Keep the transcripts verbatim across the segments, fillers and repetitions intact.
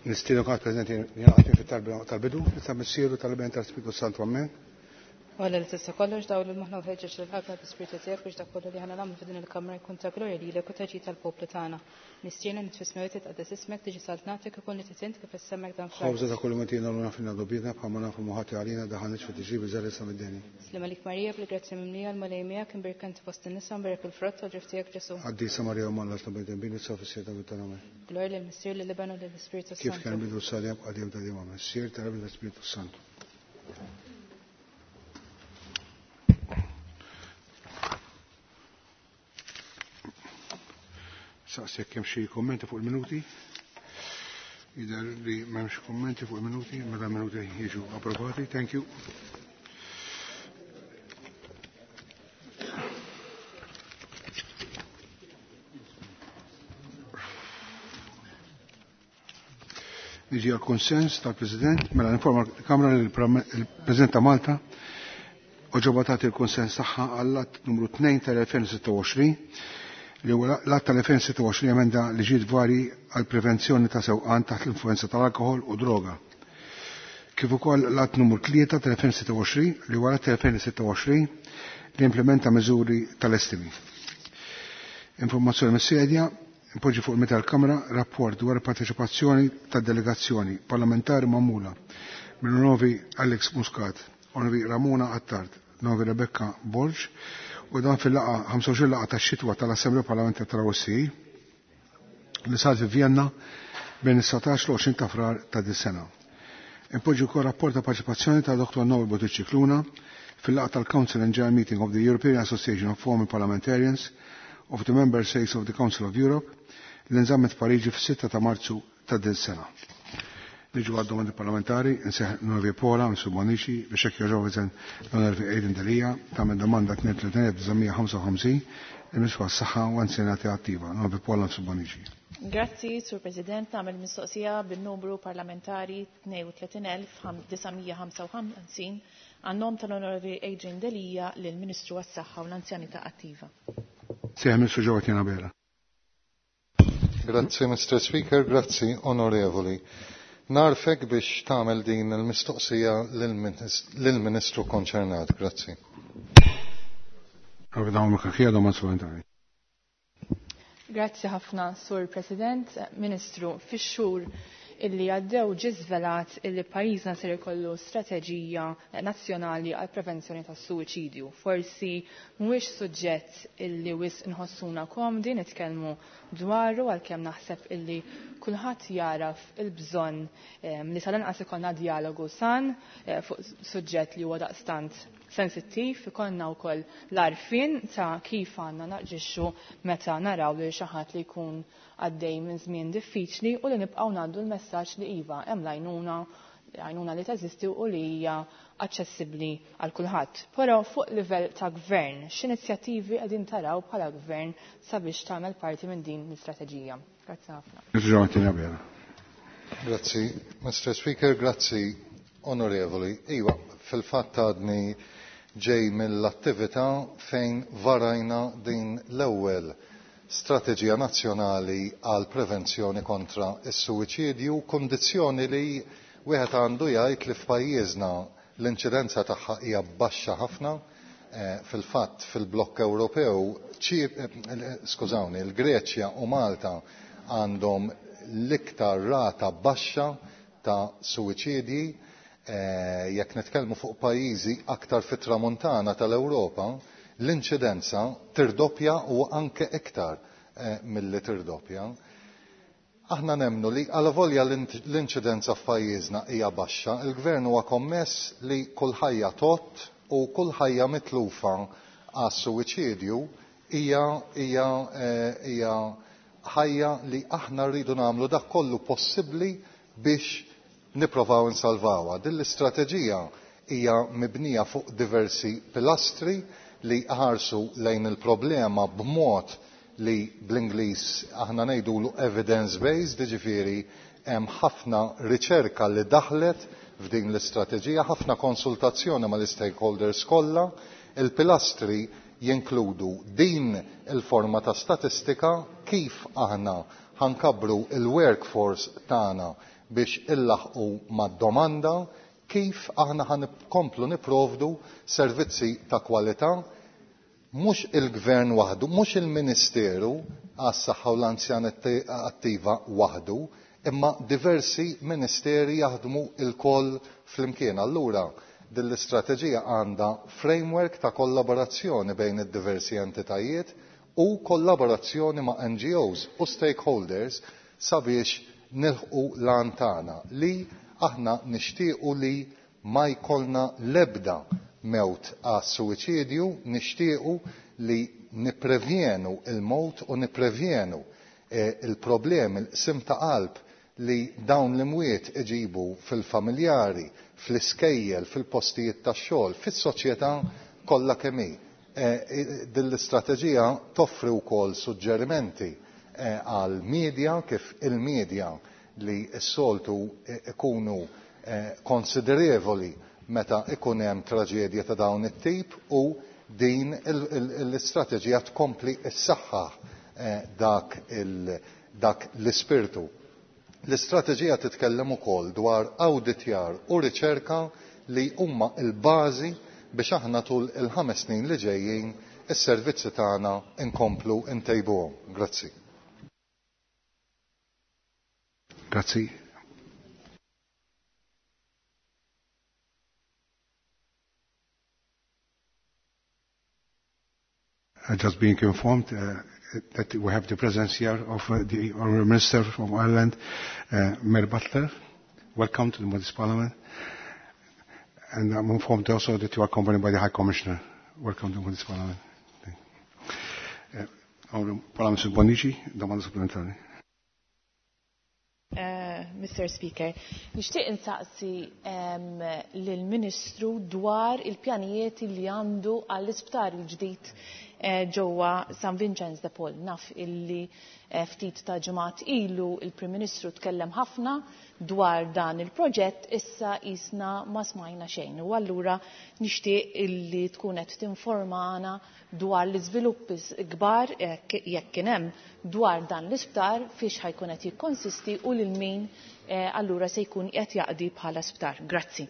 Nistilu għad prezenti jgħatni fit-tal-bidu, fit-tal-missieru tal-ben tal-Spiritu Santu għammen. Walla li tista' kollox dawl il-moħna u ħeġġeġ l-ħabna bl-Spiritu tiegħek biex dak kollu li ħana nagħmlu f'din il-kamra jkun ta' glorja lilek u taġi tal-poplu tagħna. Nistiena nitfismew titqaddes ismek tiġi saltnatek ikun li titint kif issemmek dan fl-art. Ħobża ta' kullu ma tina l-una finna dobina bħalma nafu muħati għalina daħanitx fit tiġi biżarri sa mid-deni. Slima lik Marija bil-grazzja mimlija l-malejmija kien birkent fost in-nisa mbarek il-frott u ġif tiegħek Ġesu. Għaddisa Marija Umma l-għasna bejden bini sa' fis-sieta bit-taname. Glor li l-missier li libanu li l-Spiritu Santu. Kif kien bidu s-salja b'qadjem ta' dima missier ta' rabbi l-Spiritu Santu. Saqsek kemm xi kommenti fuq il-minuti. Jidher li m'hemmx kommenti fuq il-minuti, mela minuti jiġu approvati. Thank you. Niġi għal konsens tal-President, mela informa l-Kamra li l-President ta' Malta oġobatat il-konsens tagħha għall-att numru tnejn tal-2026 li huwa l-att tal-2026 emenda li ġiet vari għal prevenzjoni ta' sewqan taħt l-influenza tal-alkohol u droga. Kif ukoll l-att numru tlieta tal-2026 li huwa l-att tal-2026 li implementa miżuri tal-estimi. Informazzjoni mis-sedja impoġġi fuq il-meta l-Kamra rapport dwar il-parteċipazzjoni tad-delegazzjoni parlamentari magħmula mill-Onovi Alex Muscat, Onovi Ramona Attard, Onovi Rebecca Borg u dan fil-laqa ħamsa u għoxrin laqa tax-xitwa tal-Assemblea Parlamentari tal-O S C E li sar fi Vienna bejn is-satax l għoxrin ta' frar ta' dis-sena. Impoġġi wkoll rapport ta' parteċipazzjoni ta' Doktor Nobel Bottici-Cluna fil-laqa tal-Council and General Meeting of the European Association of Former Parliamentarians of the Member States of the Council of Europe li nżammet Pariġi fis-sitta ta' Marzu ta' din sena. Niġu għad domandi parlamentari, nseħ Novi Pola, Msu Bonici, biex hekk jirrovizen l-Onorvi Ejden Delija, ta' minn domanda tnejn tletin ħamsa il-miswa s-saħħa u anzjanati attiva. Novi Pola, Msu Bonici. Grazzi, Sur President, għamil mistoqsija bin-numru parlamentari tnejn u tletin elf disajn ħamsa u ħamsin għannom tal-Onorvi Ejden Delija lill-Ministru għas-Saħħa u l-Anzjanità Attiva. Seħ Ministru Ġowatina Bela. Grazzi, Mister Speaker, grazzi, onorevoli. Narfek biex tagħmel din il-mistoqsija lill-Ministru konċernat. Grazzi. Grazzi ħafna, Sur President, Ministru, fix-xhur illi għaddew ġiżvelat illi pajjiżna ser ikollu strateġija nazzjonali għal prevenzjoni tas-suwiċidju. Forsi mhuwiex suġġett illi wis inħossuna komdi nitkellmu dwaru għalkemm naħseb illi kulħadd jaraf il-bżonn li tal-inqas ikollna dialogu san fuq suġġett li huwa daqstant sensittiv, ikollna wkoll l-arfin ta' kif għandna naġixxu meta naraw li xi ħadd li jkun għaddej minn żmien diffiċli u li nibqgħu ngħaddu l-messaġġ li iva hemm l-għajnuna għajnuna li teżisti u li hija aċċessibbli għal kulħadd. Però fuq livell ta' gvern, x'inizjattivi qegħdin taraw bħala gvern sabiex tagħmel parti minn din l-istrateġija? Grazzi ħafna. Grazzi, Mister Speaker, grazzi onorevoli. Iva, fil-fatt għadni ġej mill-attività fejn varajna din l-ewwel strateġija nazzjonali għal prevenzjoni kontra is-suwiċidju, kondizzjoni li wieħed għandu jgħid li f'pajjiżna l-inċidenza tagħha hija baxxa ħafna. Fil-fatt fil-blokk Ewropew, skużawni, il-Greċja u Malta għandhom l-iktar rata baxxa ta' suwiċidji. Jekk nitkellmu fuq pajjiżi aktar fit-tramuntana tal-Ewropa, l-inċidenza tirdoppja u anke iktar milli tirdoppja. Aħna nemnu li għal volja l-inċidenza f'pajjiżna hija baxxa, il-Gvern huwa kommess li kull ħajja tot u kull ħajja mitlufa għas-suwiċidju hija hija hija ħajja li aħna rridu nagħmlu dak kollu possibbli biex nipprovaw insalvawha. Din l-istrateġija hija mibnija fuq diversi pilastri li ħarsu lejn il-problema b'mod li bl-Ingliż aħna ngħidulu evidence based, jiġifieri hemm ħafna riċerka li daħlet f'din l-istrateġija, ħafna konsultazzjoni mal-stakeholders kollha. Il-pilastri jinkludu din il-forma ta' statistika kif aħna ħankabru il-workforce tagħna biex illaħqu mad-domanda, kif aħna ħankomplu niprovdu servizzi ta' kwalità, mhux il-gvern waħdu, mhux il-Ministeru għas-Saħħa u l-Anzjanità Attiva waħdu, imma diversi ministeri jaħdmu il-koll flimkien. Allura, din l-istrateġija għandha framework ta' kollaborazzjoni bejn id-diversi entitajiet u kollaborazzjoni ma' N G Os u stakeholders sabiex nilħqu lan tagħna li aħna nixtiequ li ma jkollna l-ebda mewt għas suwiċidju, nixtiequ li nipprevjenu il-mowt u nipprevjenu eh, il-problemi, il-qsim ta' qalb li dawn l-imwiet iġibu fil-familjari, fl-iskejjel, fil-postijiet tax-xogħol, fis-soċjetà kollha kemm hi. Eh, din l-istrateġija toffri wkoll suġġerimenti għal eh, media kif il-medja li s-soltu ikunu eh, konsiderevoli meta ikun hemm traġedja ta' dawn it-tip u din l-istrateġija tkompli s-saħħaħ eh, dak, dak l-ispirtu. L-istrateġija titkellem ukoll dwar awditjar u riċerka li huma l-bażi biex aħna tul il-ħames snin li ġejjin is-servizzi tagħna inkomplu ntejbuhom. Grazzi. Grazzi. Uh, just being informed uh, that we have the presence here of uh, the Honourable Minister from Ireland, uh, Mayor Butler. Welcome to the Modest Parliament. And I'm informed also that you are accompanied by the High Commissioner. Welcome to the Modest Parliament. Uh, Honourable Parliament Bonici, domanda supplementare. Uh, Mister Speaker, nixtieq insaqsi um, lill-Ministru dwar il-pjanijiet li għandu għall-isptar il-ġdid ġewwa uh, San Vincenz de Paul. Naf illi uh, ftit ta' ġimgħat ilu il-Prim Ministru tkellem ħafna dwar dan il-proġett, issa isna ma smajna xejn. U allura nixtieq illi tkun qed tinformana dwar l-iżviluppi kbar jekk kien hemm dwar dan l-isptar fiex ħajkun qed jikkonsisti u lil min eh, allura se jkun qed jaqdi bħala sptar. Grazzi.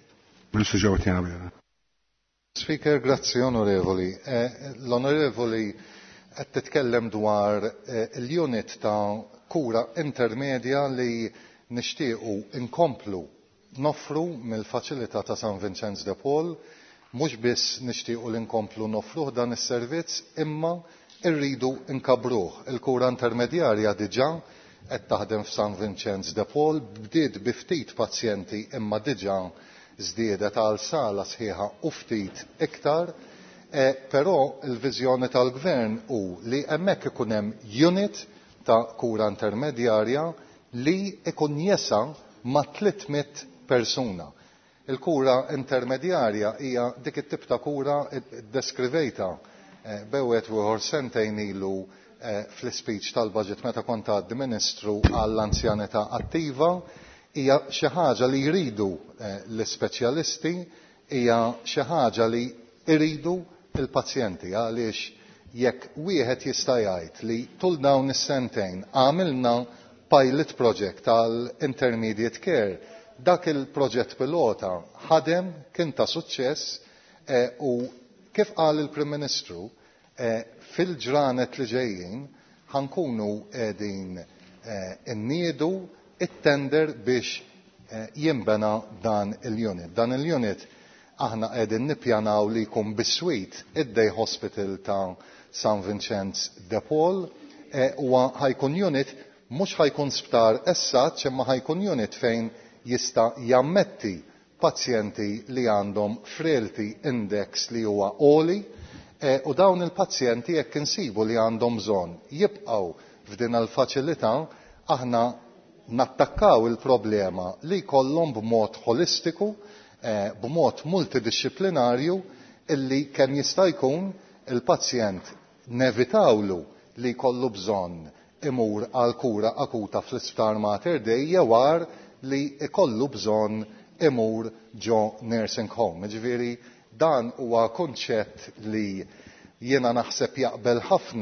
Speaker, grazzi onorevoli. Eh, L-onorevoli qed titkellem dwar eh, l-unit ta' kura intermedja li nixtiequ inkomplu noffru mill-faċilità ta' San Vincenz de Paul, mhux biss nixtiequ li nkomplu noffruh dan is-servizz imma irridu nkabruh. Il-kura intermedjarja diġà qed taħdem f'San Vincenz de Paul, bdiet bi ftit pazjenti imma diġà żdiedet għal sala sħiħa u ftit iktar, eh, però l-viżjoni tal-Gvern hu li hemmhekk ikun hemm unit ta' kura intermedjarja li ikun jesa ma' tlietmiyet persuna. Il-kura intermedjarja hija dik it-tip ta' kura ddeskrivejta eh, bewet wieħor sentejn ilu eh, fl-speech tal-budget meta kont għaddi Ministru għall-anzjanità attiva, hija xi ħaġa li jridu eh, l-ispeċjalisti, hija xi ħaġa li jridu il-pazjenti għaliex jekk wieħed jista' jgħid li tul dawn is-sentejn għamilna pilot project tal-intermediate care, dak il-proġett pilota ħadem kien ta' suċċess eh, u kif qal il-Prim Ministru eh, fil-ġranet li ġejjin ħankunu qegħdin eh, inniedu it-tender biex eh, jinbena dan il-unit. Dan il-unit aħna qegħdin nippjanaw li jkun bis-swit id-Day Hospital ta' San Vincenz de Paul huwa eh, ħajkun unit mhux ħajkun sptar essaċ imma ħajkun unit fejn jista' jammetti pazjenti li għandhom frailty index li huwa għoli eh, u dawn il-pazjenti jekk insibu li għandhom bżonn jibqgħu f'din il-faċilità aħna nattakkaw il-problema li jkollhom b'mod holistiku, eh, b'mod multidisciplinarju illi kemm jista' jkun il-pazjent nevitawlu li jkollu bżonn imur għal kura akuta fl-isptar Mater Dei jewar li ikollu bżonn imur ġo nursing home. Ġifieri dan huwa kunċett li jiena naħseb jaqbel ħafna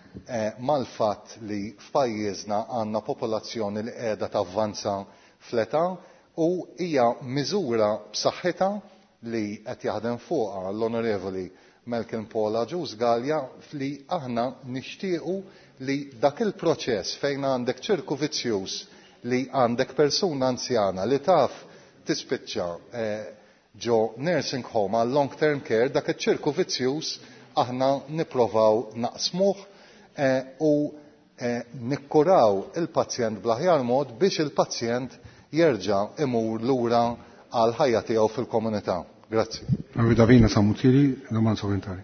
eh, mal-fatt li f'pajjiżna għandna popolazzjoni li qiegħda tavvanza fl-età u hija miżura b'saħħitha li qed jaħdem fuqha l-Onorevoli Malcolm Paula Ġus Galja li aħna nixtiequ li dak il-proċess fejn għandek ċirku vizzjuż li għandek persuna anzjana li taf tispiċċa eh, ġo nursing home għal long term care, dak iċ-ċirku vizzjuż aħna nipprovaw naqsmuh eh, u eh, nikkuraw il-pazjent bl-aħjar mod biex il-pazjent jerġa' imur lura għal ħajja tiegħu fil-komunità. Grazzi. Davina Samutili, domanda supplementari.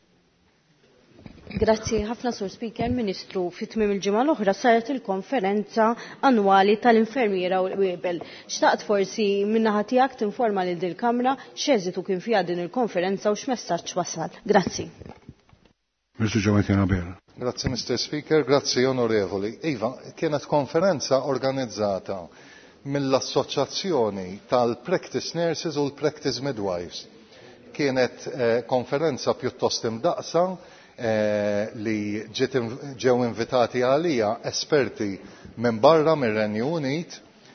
Grazzi ħafna Sur Speaker, Ministru, fit-tmiem il-ġimgħa l-oħra saret il-konferenza annwali tal-infermiera u l-qwiebel. Xtaqt forsi min-naħa tiegħek tinforma lil din il-Kamra x'eżitu kien fiha din il-konferenza u x'messaġġ wasal. Grazzi. Ministru Ġewatina Bera. Grazzi Mister Speaker, grazzi Onorevoli. Iva, kienet konferenza organizzata mill-Assoċjazzjoni tal-Practice Nurses u l-Practice Midwives. Kienet eh, konferenza pjuttost imdaqsa eh, li ġew invitati għalija esperti minn barra mir-Renju Unit.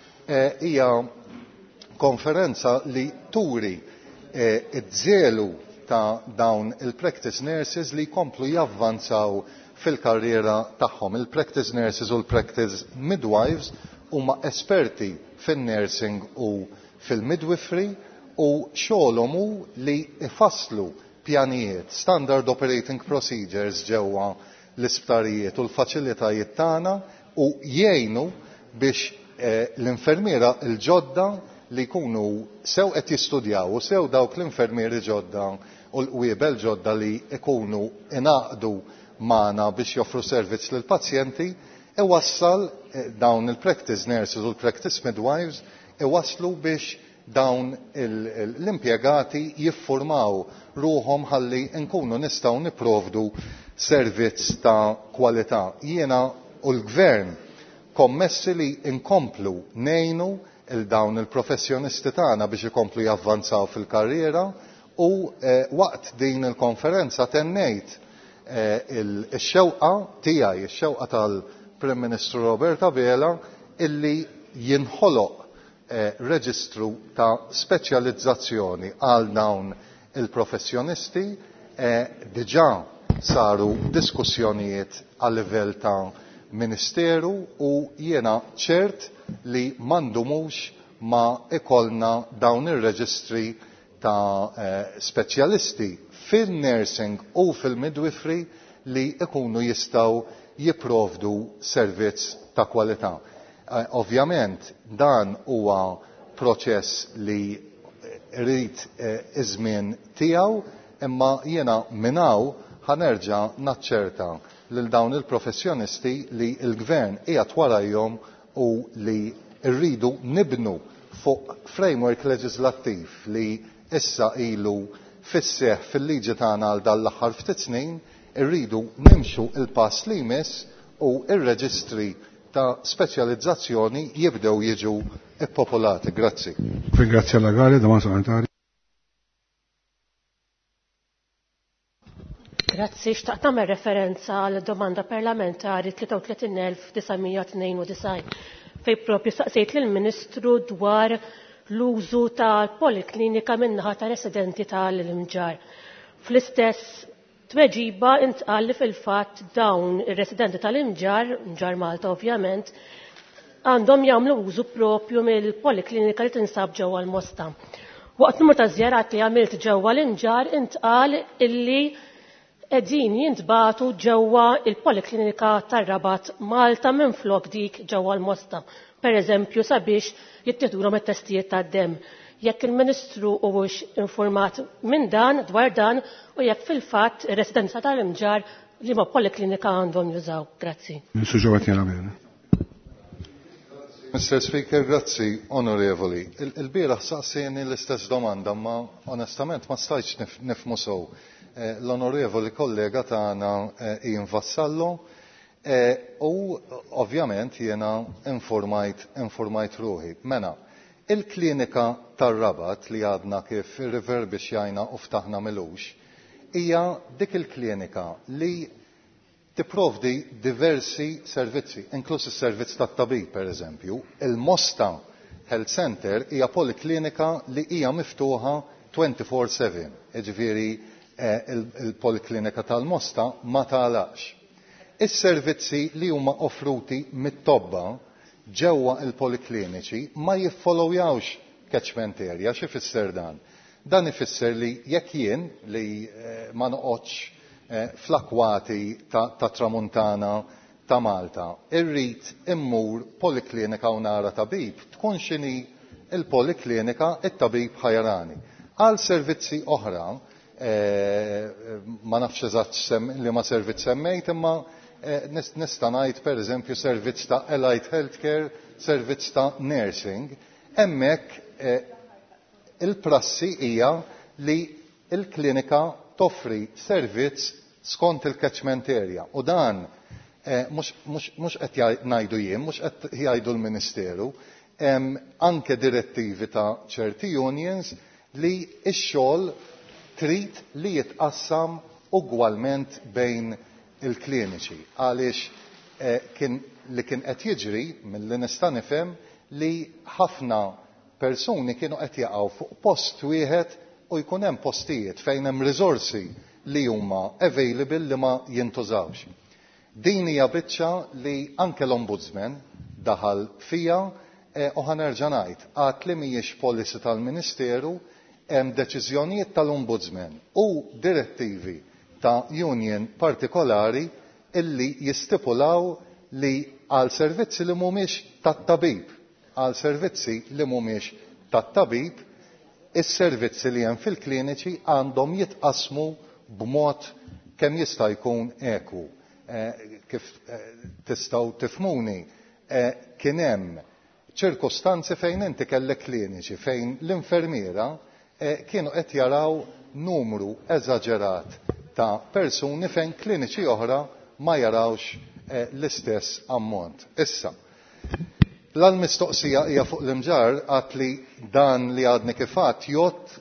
Hija eh, konferenza li turi eh, id-żielu ta' dawn il-Practice Nurses li komplu javvanzaw fil-karriera tagħhom. Il-Practice Nurses u l-Practice Midwives huma esperti fin-nursing u fil-midwifery u xogħolhom hu li ifasslu pjanijiet, standard operating procedures ġewwa l-isptarijiet u l-faċilitajiet tagħna u jgħinu biex eh, l-infermiera l-ġodda li jkunu sew qed jistudjaw u sew dawk l-infermieri ġodda u l-qwiebel ġodda li jkunu inaqdu magħna biex joffru servizz lill-pazjenti iwassal dawn il-practice nurses u l-practice midwives iwasslu biex dawn l-impjegati jiffurmaw ruhom ħalli nkunu nistgħu nipprovdu servizz ta' kwalità. Jiena u l-Gvern kommessi li nkomplu ngħinu il dawn il-professjonisti tagħna biex ikomplu javvanzaw fil-karriera u eh, waqt din il-konferenza tennejt eh, il-xewqa tiegħi, ix-xewqa tal- Prim Ministru Roberta Bela illi jinħoloq eh, reġistru ta' speċjalizzazzjoni għal dawn il-professjonisti eh, diġà saru diskussjonijiet għal livell ta' Ministeru u jiena ċert li m'għandhomux ma ikollna dawn ir-reġistri ta' eh, speċjalisti fil-nursing u fil-midwifery li ikunu jistgħu jipprovdu servizz ta' kwalità. Uh, Ovvjament dan huwa proċess li rrid uh, iż-żmien tiegħu, imma jiena minnaw ħanerġa' naċċerta lil dawn il-professjonisti li l-Gvern qiegħed warajhom u li rridu nibnu fuq framework leġislattiv li issa ilu fis-seħħ fil-liġi tagħna għal dan l-aħħar ftit snin. Irridu nimxu il-pass li jmiss u ir-reġistri ta' speċjalizzazzjoni jibdew jiġu ippopolati. Grazzi. Ringrazzja la Gale, domanda supplementari. Grazzi, xtaqt nagħmel referenza għal domanda parlamentari tlieta u tletin elf tisa' tnejn u design fejn proprju staqsejt lill-Ministru dwar l-użu tal-poliklinika min-naħa ta' residenti tal-Imġar. Fl-istess tweġiba intqal li fil-fatt dawn ir-residenti tal-Imġar, Imġar Malta ovvjament, għandhom jagħmlu użu propju mill-poliklinika li tinsab ġewwa l-Mosta. Waqt numru ta' żjarat li għamilt ġewwa l-Imġar intqal illi qegħdin jintbagħtu ġewwa il-poliklinika tar-Rabat Malta minflok dik ġewwa l-Mosta. Pereżempju sabiex jittieħduhom it-testijiet tad-demm. Jekk il-Ministru huwiex informat minn dan dwar dan u jekk fil-fatt ir-residenza tal-Imġar li ma poliklinika għandhom jużaw. Grazzi. Ministru Ġewatina Bera. Mister Speaker, grazzi, onorevoli. Il-bieraħ saqsini l-istess domanda, ma onestament ma stajtx nifmu sew. L-onorevoli kollega tagħna Ian Vassallo u ovvjament jiena informajt informajt ruħi. Mena, il-klinika tar-Rabat li għadna kif ir-riverbi xjajna u ftaħna milux hija dik il-klinika li tipprovdi diversi servizzi, inkluż is-servizz tat-tabib pereżempju. Il-Mosta Health Center hija poliklinika li hija miftuħa twenty-four seven. Jiġifieri il-poliklinika tal-Mosta ma tagħlaqx. Is-servizzi li huma offruti mit-tobba ġewwa il-polikliniċi ma jiffollowjawx catchment area. Xi fisser dan? Dan ifisser li jekk jien li ma noqgħodx fl-akwati ta' Tramuntana ta' Malta, irrid immur poliklinika u nara tabib, tkun x'inhi il-poliklinika it-tabib ħajrani. Għal servizzi oħra, ma nafx eżatt li ma servizz semmejt, imma nista' ngħid pereżempju servizz ta' allied healthcare, servizz ta' nursing, hemmhekk il-prassi hija li l-klinika toffri servizz skont il-catchment area. U dan mhux qed ngħidu jien, mhux qed jgħidu l-Ministeru, hemm anke direttivi ta' ċerti unions li x-xogħol trid li jitqassam ugwalment bejn il-kliniċi. Għaliex kien li kien qed jiġri milli nista' nifhem li ħafna persuni kienu qed jaqgħu fuq post wieħed u jkun hemm postijiet fejn hemm riżorsi li huma available li ma jintużawx. Din hija biċċa li anke l-Ombudsman daħal fija u ħanerġa' ngħid għad li mhijiex policy tal-Ministeru, hemm deċiżjonijiet tal-Ombudsman u direttivi ta' union partikolari illi jistipulaw li għal servizzi li mhumiex tat-tabib, għal servizzi li mhumiex tat-tabib, is-servizzi li hemm fil-kliniċi għandhom jitqasmu b'mod kemm jista' jkun eku. Kif tistgħu tifhmuni, kien hemm ċirkostanzi fejn inti kellek kliniċi fejn l-infermiera kienu qed jaraw numru eżaġerat ta' persuni fejn kliniċi oħra ma jarawx l-istess ammont. Issa, l-mistoqsija hija fuq l-imġar għat li dan li għadni kifat jott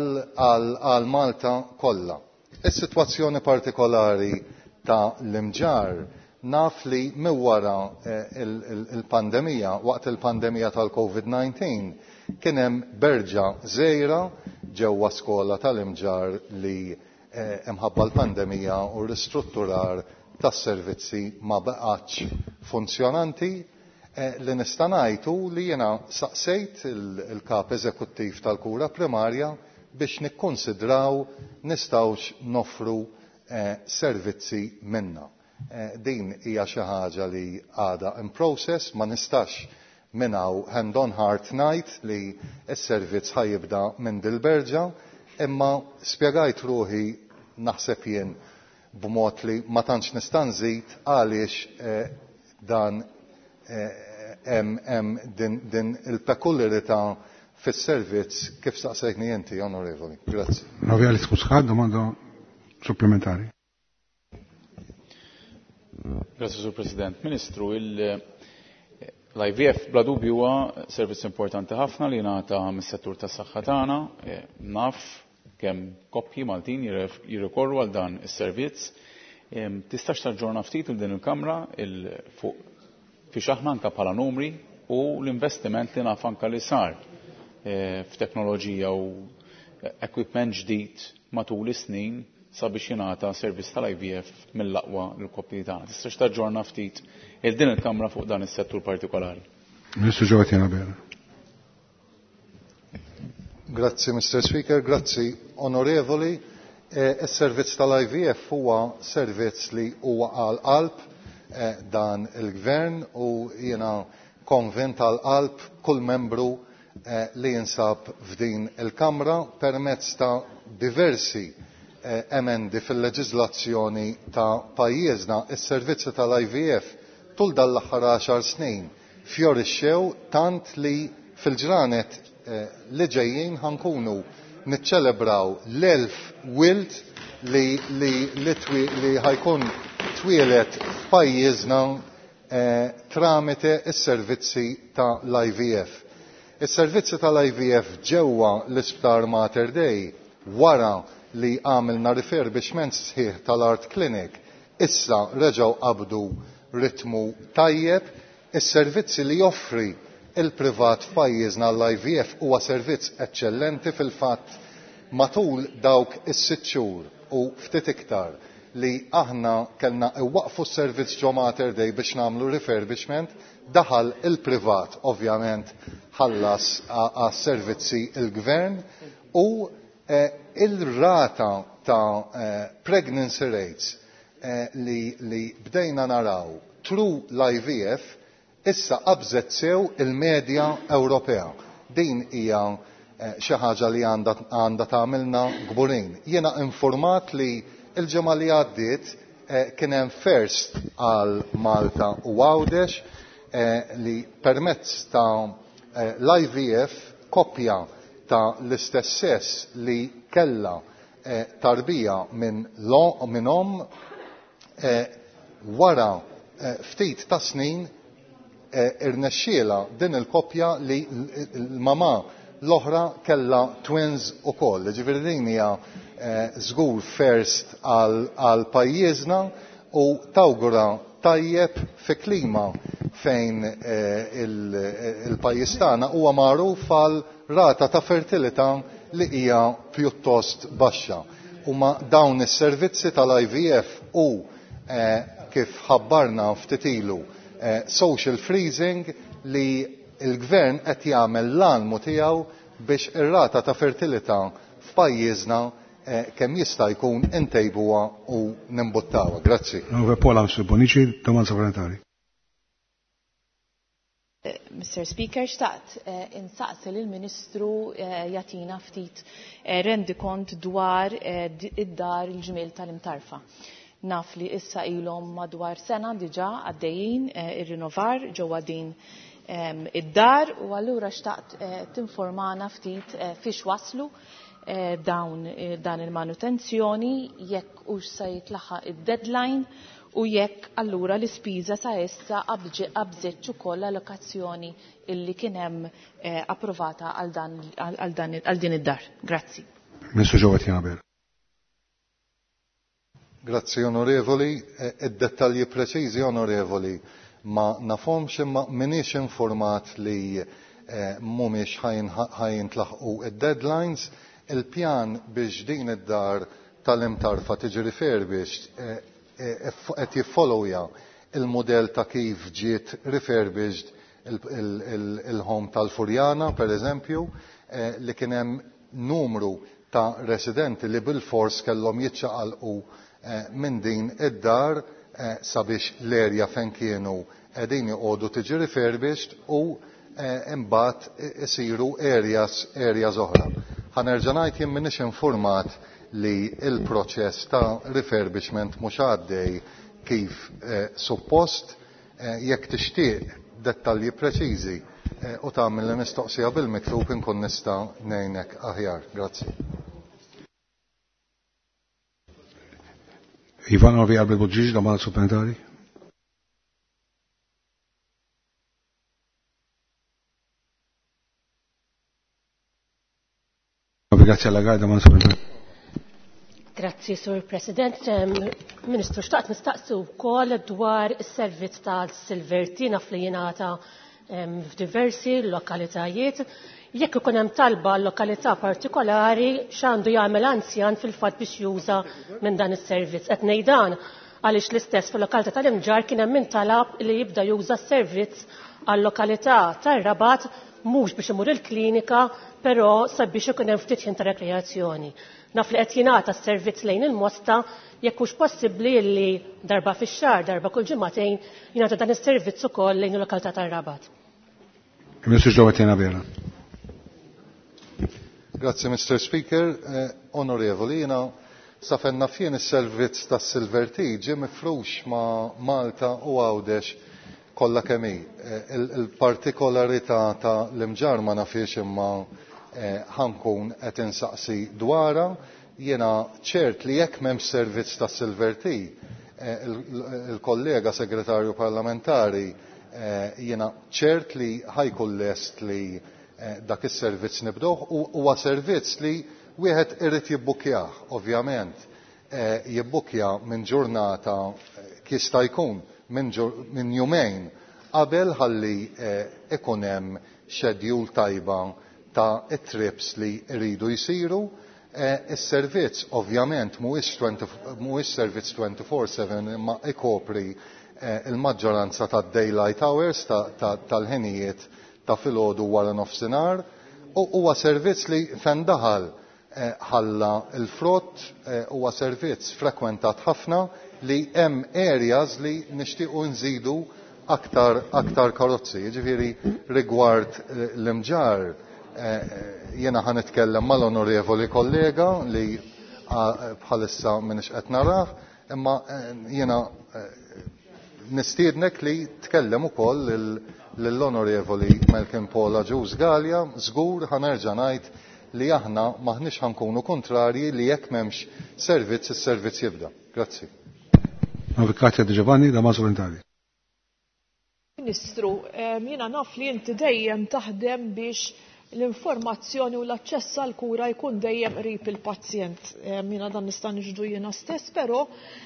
għal Malta kollha. Is-sitwazzjoni partikolari ta' l-imġar naf li miwara il-pandemija, waqt il-pandemija tal-COVID nineteen, kien hemm berġa żgħira ġewwa skola tal-imġar li imħabba l-pandemija u r-ristrutturar tas-servizzi ma baqgħetx funzjonanti. Li nista' ngħidu li jiena saqsejt il-kap eżekuttiv tal-kura primarja biex nikkonsidraw nistgħux noffru servizzi minnha. Din hija xi ħaġa li għadha in process, ma nistax minn hawn hand on heart ngħid li s-servizz ħajibda minn dil-berġa, imma spjegajt ruħi naħseb jien b'mod li ma tantx nista' nżid għaliex dan hemm din il-pekulirità fis-servizz kif staqsejtni inti, onorevoli. Grazzi. Ravjali Skusħad, domanda supplementari. Grazie, Sur President. Ministru, l-I V F bla dubju huwa servizz importanti ħafna li ngħata mis-settur tas-saħħa tagħna. Naf kemm koppji Maltin jirrikorru għal dan is-servizz. Tistax tarġorna ftit il din il-Kamra fuq fiex aħna anke bħala numri u l-investiment li naf anke li sar f'teknoloġija u equipment ġdid matul is-snin sabiex jingħata servizz tal-I V F mill-aqwa l-koppji tagħna. Tistax tarġorna ftit il din il-Kamra fuq dan is-settur partikolari. Ministru Ġewwatina Bera. Grazzi, Mister Speaker, grazzi, onorevoli. Is-servizz tal-I V F huwa servizz li huwa għal qalb dan il-gvern u jiena konvint għal qalb kull membru li jinsab f'din il-Kamra permezz ta' diversi emendi fil-leġiżlazzjoni ta' pajjiżna. Is-servizzi tal-I V F tul dan l-aħħar għaxar snin fjorixxew tant li fil-ġranet li ġejjin ħankunu niċċelebraw l-elf wild li li li ħajkun twielet f'pajjiżna tramite s-servizzi ta' l-I V F. Is-servizzi tal-I V F ġewwa l-Isptar Mater Dei wara li għamilna refurbishment sħiħ tal-Art Clinic issa reġgħu qabdu ritmu tajjeb. Is-servizzi li joffri il-privat f'pajjiżna l-I V F huwa servizz eċċellenti fil-fatt matul dawk is-sitt xhur u ftit iktar li aħna kellna iwaqfu s-servizz ġo Mater Dei biex nagħmlu refurbishment, daħal il-privat ovvjament ħallas għas-servizzi il-gvern u il-rata ta' pregnancy rates li bdejna naraw tru l-I V F issa qabżet sew il-medja Ewropea. Din hija xi ħaġa li għandha tagħmilna gburin. Jiena informat li l-ġimgħa li għaddiet kien hemm first għal Malta u Għawdex li permezz ta' l-I V F koppja ta' l-istess sess li kellha tarbija minn omm wara ftit ta' snin irnexxiela din il-koppja li l-mama l-oħra kellha twins ukoll. Ġifieri din hija żgur first għal pajjiżna u tawgura tajjeb fi klima fejn il-pajjiż tagħna huwa magħruf għal rata ta' fertilità li hija pjuttost baxxa. Huma dawn is-servizzi tal-I V F u kif ħabbarna ftit ilu social freezing li l-gvern qed jagħmel l-almu tiegħu biex ir-rata ta' fertilità f'pajjiżna kemm jista' jkun intejbuha u nimbuttawha. Grazzi. Mister Speaker, xtaqt insaqsi lill-Ministru jagħtina ftit rendikont dwar id-dar il-ġmiel tal-imtarfa. Naf li issa ilhom madwar sena diġà għaddejjin ir-rinnovar ġewwa din id-dar u allura xtaqt tinformana ftit fiex waslu dawn dan il-manutenzjoni jekk hux se jitlaħħaq id-deadline u jekk allura l-ispiża sa issa qabżitx ukoll allokazzjoni illi kien hemm approvata għal din id-dar. Grazzi. Ministru Ġewwa Jagħber. Grazzi onorevoli, id-dettalji preċiżi onorevoli ma nafhomx imma minix informat li mhumiex ħajintlaħqu id-deadlines. Il-pjan biex din id-dar tal-imtarfa tiġi refurbished qed jiffollowja il-mudell ta' kif ġiet refurbished il-home tal-Furjana pereżempju li kien hemm numru ta' residenti li bil-fors kellhom jiċċaqalqu minn din id-dar sabiex l-erja fejn kienu qegħdin joqogħdu tiġi refurbished u imbagħad isiru areas areas oħra. Ħanerġa' ngħid jien m'iniex informat li l-proċess ta' refurbishment mhux għaddej kif suppost. Jekk tixtieq dettalji preċiżi u tagħmel li mistoqsija bil-miktub inkun nista' ngħinek aħjar. Grazzi. Ivan Ovi Albert Budġiġ, domanda supplementari. Grazie alla gara, domanda supplementari. Grazzi, Sur President. Ministru, xtaqt nistaqsu wkoll dwar is-servizz tal-Silverti naf li jingħata f'diversi lokalitajiet. Jekk ikun hemm talba l-lokalità partikolari x'għandu jagħmel anzjan fil-fatt biex juża minn dan is-servizz. Qed ngħid dan għaliex l-istess fil-lokalità tal-Imġar kien hemm min talab li jibda juża s-servizz għall-lokalità tar-Rabat mhux biex imur il-klinika, però sabiex ikun hemm ftit ħin ta' rekreazzjoni. Naf li qed jingħata s-servizz lejn il-Mosta jekk hux possibbli li darba fix-xahar, darba kull ġimagħtejn jingħata dan is-servizz ukoll lejn il-lokalità tar-Rabat. Ministru Ġewwa Jagħber. Grazie, Mister Speaker. Eh, onorevoli, jina safenna fien is-servizz tas Silverti ġie mifrux ma' Malta u Għawdex kollha kemm hi. Eh, Il-partikolarità ta' l-Imġar ma nafiex imma ħankun eh, qed insaqsi dwarha. Jiena ċert li jekk m'hemmx servizz tas Silverti, eh, il-kollega il segretarju parlamentari eh, jiena ċert li ħajkun lest li dak is-servizz nibduh u huwa servizz li wieħed irid jibbukjah, ovvjament. jibbukja minn ġurnata jista' jkun minn jumejn qabel ħalli ikun hemm schedule tajba ta' it-trips li jridu jsiru. Is-servizz ovvjament mhuwiex servizz twenty-four seven imma ikopri il-maġġoranza tad-daylight hours tal-ħinijiet ta' filgħodu wara nofsinhar u huwa servizz li fejn daħal ħalla l-frott huwa servizz frekwentat ħafna li hemm areas li nixtiequ nżidu aktar aktar karozzi. Jiġifieri rigward l-imġar jiena ħa nitkellem mal-onorevoli kollega li bħalissa minix qed narah, imma jiena nistiednek li tkellem ukoll lill-onorevoli Malcolm Paula Ġuż Gallia, żgur ħanerġa' ngħid li aħna maħniex ħankunu kontrarji li jekk m'hemmx servizz is-servizz jibda. Grazzi. Avukatja Di Giovanni da Mażolintali. Ministru, jiena naf li inti dejjem taħdem biex l-informazzjoni u l-aċċess għal kura jkun dejjem qrib il-pazjent. Jiena dan nista' niġdu jiena stess, però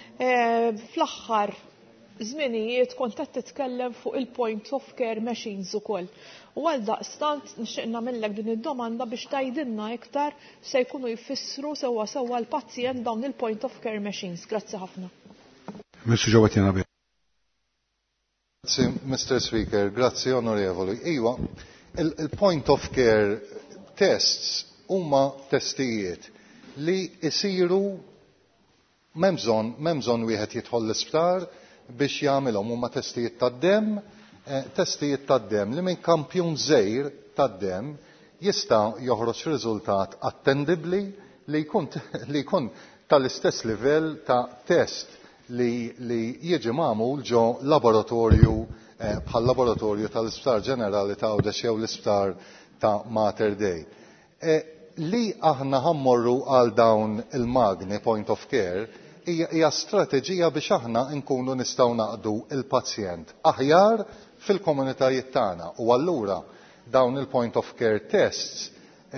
fl-aħħar żminijiet kont qed titkellem fuq il-point of care machines ukoll. U għal daqstant nixtieq nagħmellek din id-domanda biex tgħidilna iktar se jkunu jfissru sewwa sewwa l-pazjent dawn il-point of care machines. Grazzi ħafna. Mister Ġewwetjana Bej. Grazzi, Mister Speaker, grazzi onorevoli. Iwa, il-point of care tests huma testijiet li jsiru m'hemm bżonn m'hemm bżonn wieħed jidħol l-isptar biex jagħmilhom huma testijiet tad-demm, testijiet tad-demm li minn kampjun żgħir tad-demm jista' joħroġ riżultat attendibbli li jkun li jkun tal-istess livell ta' test li li jiġi magħmul ġo laboratorju bħal laboratorju tal-Isptar Ġenerali ta' Għawdex jew l-Isptar ta' Mater Dei. Li aħna ħammorru għal dawn il-magni point of care hija strateġija biex aħna nkunu nistgħu naqdu il-pazjent aħjar fil-komunitajiet tagħna u allura dawn il-point of care tests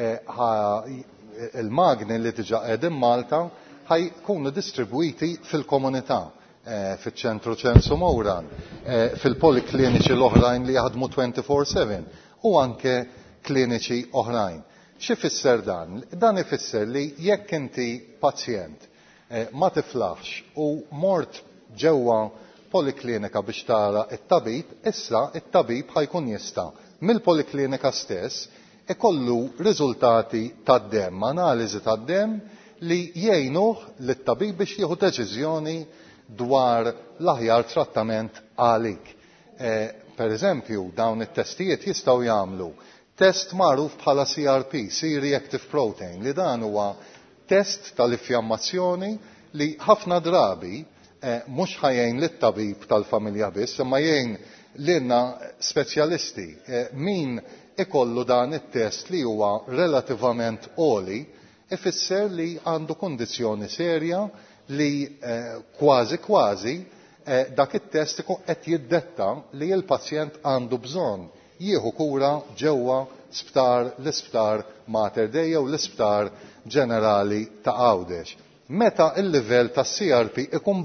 il-magni li diġà qegħdin Malta ħajkunu distribwiti fil-komunità fiċ-ċentru ċensu Mowran, fil-polikliniċi l-oħrajn li jaħdmu twenty-four seven u anke kliniċi oħrajn. Xi fisser dan? Dan ifisser li jekk inti pazjent ma tiflaħx u mort ġewwa poliklinika biex tara it-tabib, issa it-tabib ħajkun jista' mill-poliklinika stess ikollu riżultati tad-demm, analiżi tad-demm li jgħinuh lit-tabib biex jieħu deċiżjoni dwar l-aħjar trattament għalik. Per eżempju, dawn it-testijiet jistgħu jagħmlu test magħruf bħala C R P, C-reactive protein, li dan huwa test tal-iffjammazzjoni li ħafna drabi mhux ħajjin lit-tabib tal-familja biss, imma jgħin lilna speċjalisti min ikollu dan it-test li huwa relattivament għoli ifisser li għandu kundizzjoni serja li kważi kważi dak it-test qed jiddetta li l-pazjent għandu bżonn jieħu kura ġewwa sptar l-Isptar Mater Dei jew l-Isptar Ġenerali ta' Għawdex. Meta il-livell ta' C R P ikun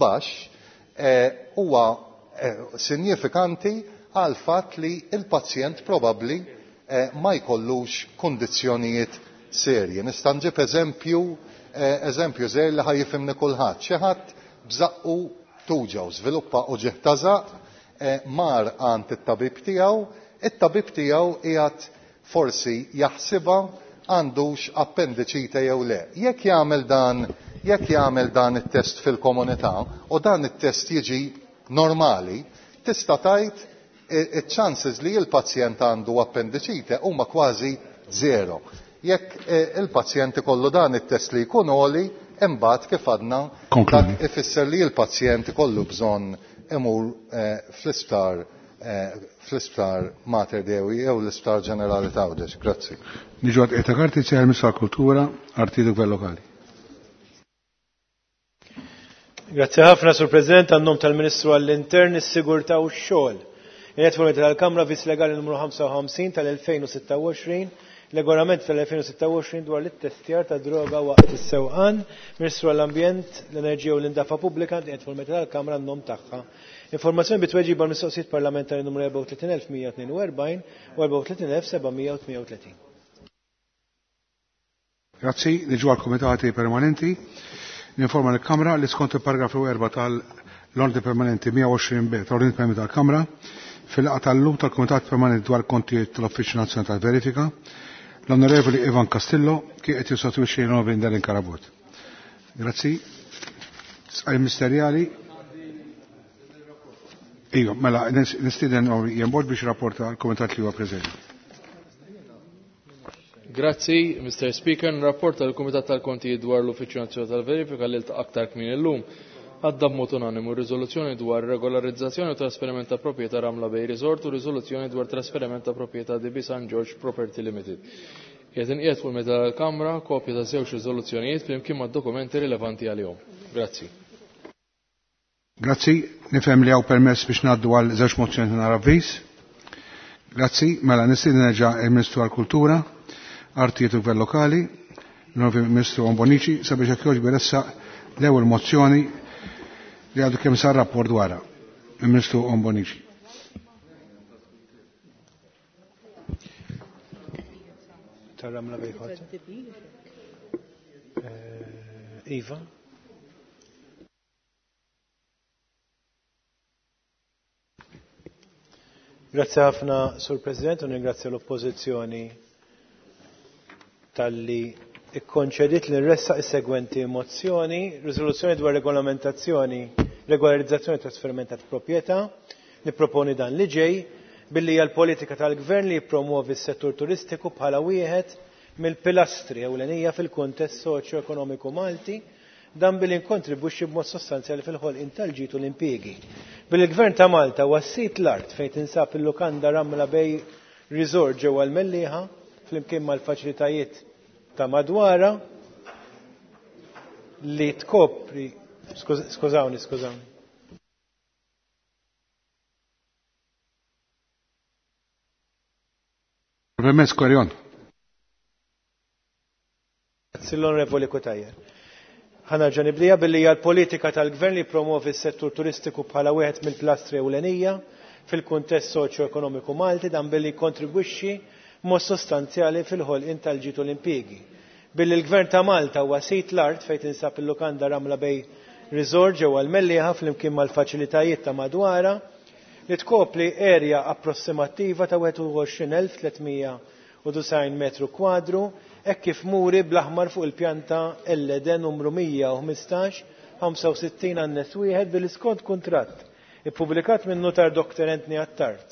baxx huwa sinifikanti għal fatt li l-pazjent probabbli ma jkollux kundizzjonijiet serji. Nista' nġib eżempju eżempju żgħir li ħajjifhimni kulħadd. Xi ħadd bżaqqu tuġa u żviluppa uġigħ ta' żaq mar għand it-tabib tiegħu, it-tabib tiegħu qiegħed forsi jaħsibha għandux appendiċite jew le. Jekk jagħmel dan jekk jagħmel dan it-test fil-komunità u dan it-test jiġi normali, tista' tgħid iċ-chances li l-pazjent għandu appendiċite huma kważi zero. Jekk il-pazjent ikollu dan it-test li jkun għoli, imbagħad kif għadna dak ifisser li l-pazjent ikollu bżonn imur fl-isptar fl-Isptar Mater Dei jew l-Isptar Ġenerali ta' Għawdex. Grazzi. Niġu għad eta karti ċeħal Ministru Kultura, Artidu Gvern Lokali. Grazzi ħafna, Sur President, għannom tal-Ministru għall-Intern, is-Sigurtà u x-xogħol. Jien formita tal-Kamra vis legali numru ħamsa u ħamsin tal-elfejn u sitta u għoxrin Regolament tal-alfejn u sitta u għoxrin dwar it-testjar ta' droga waqt is-sewqan, Ministru għall-Ambjent, l-Enerġija u l-Indafa Pubblika qiegħed fil-Meta tal-Kamra n-nom tagħha. Informazzjoni bitweġiba l-mistoqsijiet parlamentari numru erba' u tletin elf mija tnejn u erbgħin u erba' u tletin elf sebgħamija u tmija u tletin. Grazzi, niġu għal-Komitati Permanenti. Ninforma l-Kamra li skont il-paragrafu erba' tal-Ordni Permanenti mija u għoxrin b tal-Ordni Permanenti tal-Kamra fil-laqgħa tal-lum tal-Kumitat Permanenti dwar kontijiet tal-Uffiċċju Nazzjonali tal-Verifika l-Onorevoli Ivan Castillo kien qed jissostitwixxi l-Onorevoli Ndelin Karabut. Grazzi. Sqaj ministerjali. Iva, mela nistieden jenbord biex rapporta l-Kumitat li huwa preżenti. Grazzi, Mister Speaker, n-rapport tal-Kumitat tal-Kontijiet dwar l-Uffiċċju Nazzjonali tal-Verifika li ltaqa' aktar kmin illum għadda b'mod unanimu riżoluzzjoni dwar regolarizzazzjoni u trasferiment ta' proprjetà Ramla Bay Resort u riżoluzzjoni dwar trasferiment ta' proprjetà D B San George Property Limited. Qiegħed inqiegħed fuq il-Meta tal-Kamra kopja ta' żewġ riżoluzzjonijiet flimkien mad-dokumenti rilevanti għalihom. Grazzi. Grazzi, nifhem li hawn permess biex ngħaddu għal żewġ mozzjoni nhar avviż. Grazzi, mela nistieden nerġa' il-Ministru għall-Kultura, Artijiet u Gvern Lokali, l-Ministru Ombonici, sabiex jekk jogħġbu jressaq l-ewwel mozzjoni li għadu kemm sar rapport dwarha. Il-Ministru Ombonici. Tarramla bejħot. Iva. Grazie ħafna, Sur President, u ringrazzja l-Oppożizzjoni tal-li ikkonċedit li nressaq is-segwenti mozzjoni, riżoluzzjoni dwar regolamentazzjoni, regolarizzazzjoni trasferiment ta' proprjetà, nipproponi dan li ġej billi hija l-politika tal-Gvern li jippromuovi s-settur turistiku bħala wieħed mill-pilastri ewlenija fil-kuntest soċjo-ekonomiku Malti, dan billi nkontribwixxi b'mod sostanzjali fil-ħolqien tal-ġid u l-impjiegi. Bil-Gvern ta' Malta wassit l-art fejn tinsab il-lukanda Ramla Bay Resort ġewwa l-Mellieħa flimkien mal-faċilitajiet ta' madwara li tkopri skużawni skużawni Permezz Korjon. L-Onorevoli Kutajer. Ħana ġaniblija billi hija l-politika tal-Gvern li promuovi s-settur turistiku bħala wieħed mill-pilastri ewlenija fil-kuntest soċjo-ekonomiku Malti dan billi kontribwixxi mod sostanzjali fil-ħolqien tal-ġid u l-impjiegi. Billi l-Gvern ta' Malta huwa sit l-art fejn tinsab il-lukanda Ramla Bay Resort ġewwa l-Mellieħa flimkien mal-faċilitajiet ta' madwara li tkopli erja approssimattiva ta' wieħed u għoxrin elf tlietmija u design metru kwadru hekk kif muri bl-aħmar fuq il-pjanta L D numru mija u ħmistax ħamsa u sittin annes wieħed bil-iskont kuntratt ippubblikat minn notar Doktor Anthony Attard.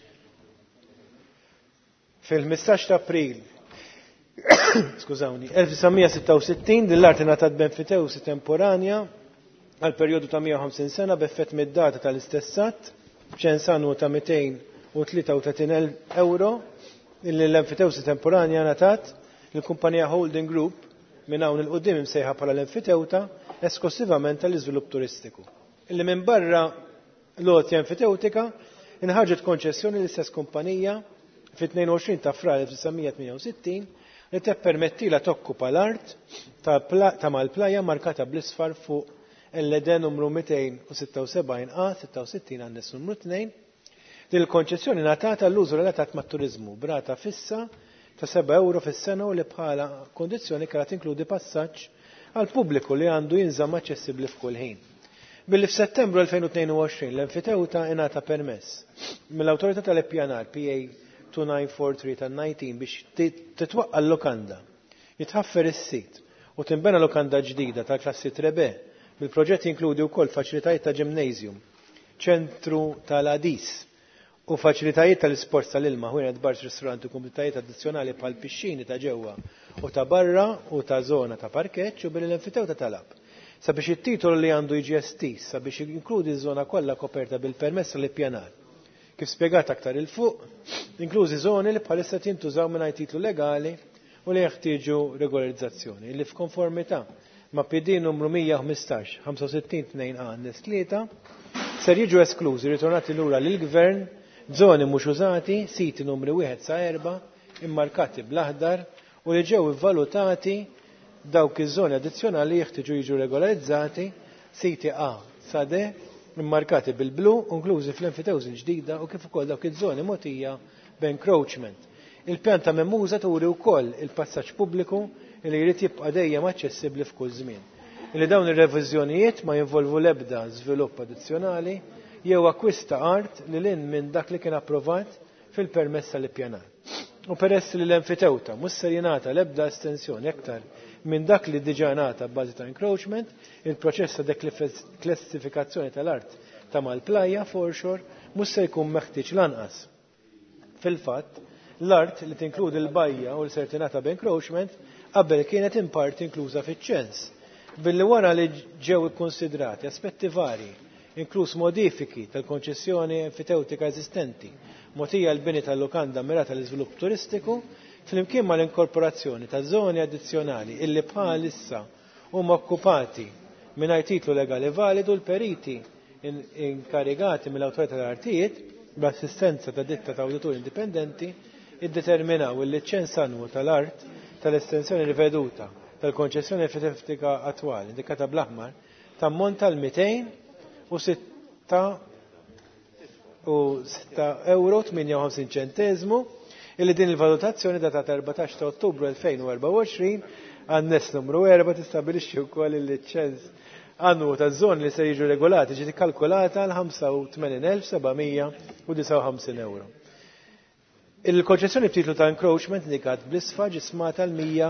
Fil-ħmistax ta' April skużawni, elf tisamija sitta u sittin din l-art ingħatat benfitewsi temporanja għal perjodu ta' mija u ħamsin sena b'effett mid-data tal-istess att b'ċens annwu ta' mitejn u tlieta u tletin elf euro illi l-enfitewsi temporanja ngħatat il-kumpanija Holding Group minn hawn il-qudiem imsejħa bħala l-enfitewta esklusivament tal-iżvilupp turistiku. Illi minn barra l-għotja enfitewtika inħarġet konċessjoni l-istess kumpanija fit-tnejn u għoxrin ta' frar elf tisamija tminja u sittin li tippermettila tokkupa l-art ta' mal-plajja markata bl-isfar fuq L D numru mija u sitta u sebgħin A sitta u sittin annes numru tnejn. Din il-konċessjoni ngħatata l-użu relatat mat-turiżmu brata fissa ta' seba' euro fis-sena u li bħala kondizzjoni kellha tinkludi passaġġ għal pubbliku li għandu jinżamm aċċessibbli f'kull ħin. Billi f'Settembru elfejn u tnejn u għoxrin l-enfitewta ingħata permess mill-Awtorità tal-Ippjanar P A twenty-nine forty-three tan-nineteen biex titwaqqa l-lukanda, jitħaffer is-sit u tinbena lukanda ġdida tal-klassi tre B bil-proġett jinkludi wkoll faċilitajiet ta' gymnasium, ċentru tal-Adis u faċilitajiet tal-isports tal-ilma ħwienet barx ristoranti u kumplitajiet addizzjonali bħal pixxini ta' ġewwa u ta' barra u ta' żona ta' parkeġġ u billi l-enfitewta talab. Sabiex it-titolu li għandu jiġi estis sabiex jinkludi ż-żona kollha koperta bil-permess tal-ippjanar. Kif spjegat aktar il fuq, inklużi żoni li bħalissa tintużaw mingħajr titlu legali u li jeħtieġu regolarizzazzjoni li f'konformità ma' P D numru mija u ħmistax ħamsa u sittin tnejn A annes tlieta ser jiġu esklużi ritornati lura lill-Gvern żoni mhux użati, siti numri wieħed sa erba' immarkati bl-aħdar u li ġew ivvalutati dawk iż-żoni addizzjonali jeħtieġu jiġu regolarizzati siti A sa D immarkati bil-blu inklużi fl-enfitewżi ġdida u kif ukoll dawk iż-żoni mogħtija b'encroachment. Il-pjan ta' Memmuża turi wkoll il-passaġġ pubbliku li jrid jibqa' dejjem aċċessibbli f'kull żmien. Li dawn ir-reviżjonijiet ma jinvolvu l-ebda żvilupp addizzjonali jew akkwista art li lin minn dak li kien approvat fil-permess tal-ippjanar. U peress li l-enfitewta mhux ser jingħata l-ebda estensjoni aktar minn dak li diġà ngħata b'bażi ta' encroachment, il-proċess ta' deklassifikazzjoni tal-art ta' mal-plajja foreshore mhux se jkun meħtieġ lanqas. Fil-fatt, l-art li tinkludi l-bajja u l-ser tingħata b'encroachment qabel kienet in parti inkluża fiċ-ċens. Billi wara li ġew ikkonsidrati aspetti varji, inkluż modifiki tal-konċessjoni enfitewtika eżistenti, mogħtija l-bini tal-lukanda mirata l-iżvilupp turistiku, flimkien mal inkorporazzjoni ta' żoni addizzjonali illi bħalissa huma okkupati mingħajr titlu legali validu l-periti inkarigati mill-awtorità tal-artijiet b'assistenza ta' ditta ta' awdituri indipendenti iddeterminaw il-liċenz annwu tal-art tal-estensjoni riveduta tal-konċessjoni enfitewtika attwali indikata bl-aħmar tammonta l mija u sitta euro tminja u ħamsin ċentesmu illi din il-valutazzjoni datata erbatax ta' Ottubru elfejn u erba' u għoxrin għannes numru erba' tistabilixxi wkoll il-liċenz annwu taż-żoni li se jiġu regolati ġiet ikkalkulata għal ħamsa u tmenin elf sebgħmija u disa' u ħamsin euro. Il-konċessjoni b'titlu ta' encroachment indikat bl-isfa ġismata l-mija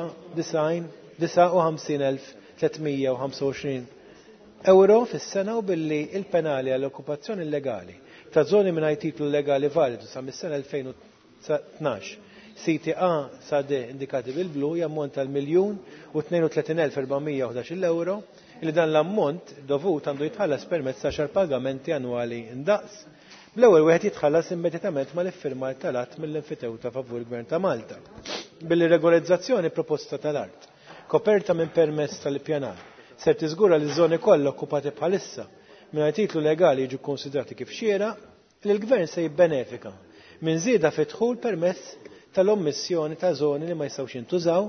disa' u ħamsin elf tlietmija u ħamsa u għoxrin euro fis-sena u billi il-penali għall-okkupazzjoni illegali ta' żoni mingħajr titlu legali validu sa mis-sena elfejn u tnax. Siti A sa D indikati bil-blu jammonta l-miljun u tnejn u tletin elf erb'mija u ħdax euro li dan l-ammont dovut għandu jitħallas permezz ta' xar pagamenti annwali indaqs. Bl-ewwel wieħed jitħallas immedjatament mal-iffirmar tal-att mill-enfitewta favur il-Gvern ta' Malta. Bil-regolarizzazzjoni proposta tal-art, koperta minn permezz tal-ippjanar, ser tiżgura li ż-żoni kollha okkupati bħalissa mingħajr titlu legali jiġu konsidrati kif xiera li l-Gvern se jibbenefika minn żieda fi dħul permezz tal-ommissjoni ta' żoni li ma jistgħux jintużaw,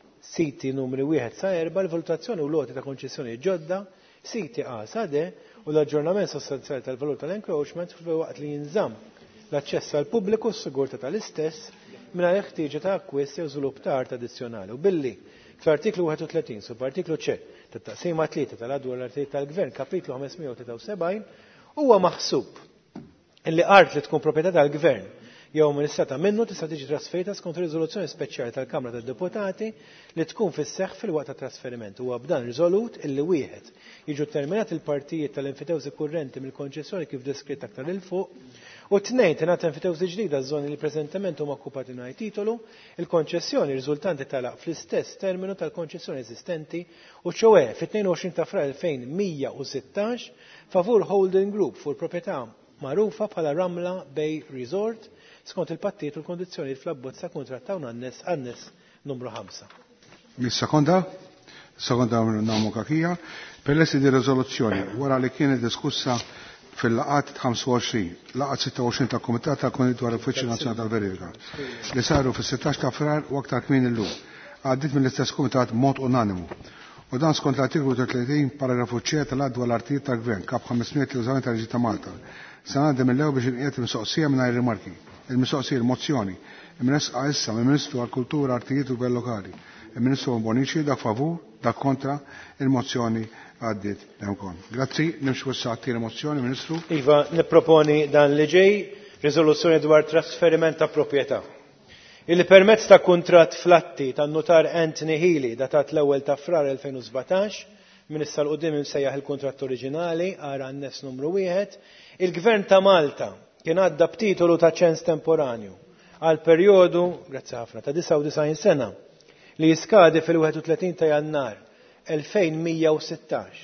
siti numri wieħed sa erba' l-valutazzjoni u loti ta' konċessjoni ġodda, siti A sa D u l-aġġornament sostanzjali tal-valur tal-encroachment fil-waqt li jinżamm l-aċċess għal pubbliku u s-sigurtà tal-istess mingħajr ħtieġa ta' akkwist jew żvilupp ta' art addizzjonali. U billi fl-artiklu wieħed u tletin sub-artiklu C tat-taqsima tlieta tal-għadwar l-artijiet tal-Gvern kapitlu ħamesmija u tlieta u sebgħin huwa maħsub illi art li tkun proprjetà tal-Gvern jew amministrata minnu tista' tiġi trasferita skont riżoluzzjoni speċjali tal-Kamra tad-Deputati li tkun fis-seħħ fil-waqt tat-trasferiment. Huwa b'dan riżolut illi wieħed jiġu terminati l-partijiet tal-enfitewżi kurrenti mill-konċessjoni kif deskritt aktar il fuq u tnejn tingħata enfitewżi ġdida żoni li preżentament huma okkupati mingħajr titolu, il-konċessjoni riżultanti tagħlaq fl-istess terminu tal-konċessjoni eżistenti u ċewwe fit-tnejn u għoxrin ta' frar elfejn mija u sittax favur Holding Group fuq proprjetà magħrufa bħala Ramla Bay Resort skont il-pattijiet u l-kondizzjonijiet fl-abbozz ta' kuntratt ta' annes annes numru ħamsa. Mis-sekonda, sekonda namu kakija, peress di riżoluzzjoni wara li kienet diskussa fil-laqat ħamsa u għoxrin, laqat sitta u għoxrin tal-Kumitat tal-Konit dwar l-Uffiċċju Nazzjonali tal-Verifika li saru fis-sittax ta' frar u aktar kmin illum. Għaddit mill-istess Kumitat mod unanimu. U dan skont l-artiklu tletin paragrafu C tal-għad dwar l-artijiet tal-Gvern kap ħamesmiet l-użament tal-Liġi ta' Malta. Sanadem il-lew biex inqiet il-mistoqsija mingħajr rimarki. Il-mistoqsija il-mozzjoni. Il-Ministru issa il-Ministru għall-Kultura, Artijiet u Gvern Lokali. Il-Ministru Bonici dak favur, dak kontra il-mozzjoni għaddit demkon. Grazzi, nimxu issa għattir mozzjoni, Ministru. Iva, nipproponi dan li ġej riżoluzzjoni dwar trasferiment ta' proprjetà. Illi permezz ta' kuntratt flatti tan-notar Anthony Healy datat l-ewwel ta' frar elfejn u sebgħtax, minn issa l-qudiem imsejjaħ il-kuntratt oriġinali ara annes numru wieħed, il-Gvern ta' Malta kien għadda b'titolu ta' ċens temporanju għal perjodu, grazzi ħafna, ta' disa' u disgħin sena li jiskadi fil-wieħed u tletin ta' Jannar elfejn mija u sittax.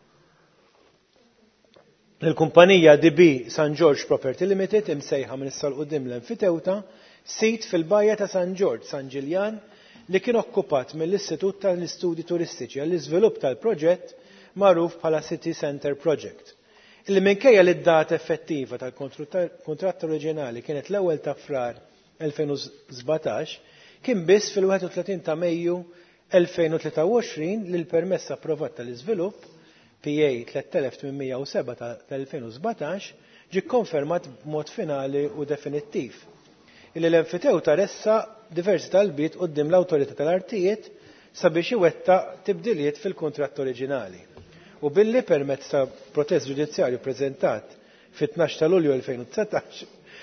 Il-kumpanija D B San George Property Limited imsejħa minn issa l-qudiem l-enfitewta sit fil-bajja ta' San George San Ġiljan li kien okkupat mill-Istitut tal-Istudji Turistiċi għall-iżvilupp tal-proġett magħruf bħala City Center Project. Illi minkejja li d-data effettiva tal-kontratt oriġinali kienet l-ewwel ta' frar elfejn u sebgħtax, kien biss fil-wieħed u tletin ta' Mejju elfejn u tlieta u għoxrin li l-permess approvat tal-iżvilupp P A tliet elef tminmija u seba' tal-elfejn u sbatax ġie konfermat b'mod finali u definittiv. Illi l-enfitewta ressa diversi talbiet quddiem l-awtorità tal-artijiet sabiex iwettaq tibdiliet fil-kuntratt oriġinali. U billi permezz ta' protest ġudizzjarju preżentat fit-tnax ta' Lulju elfejn u tsetax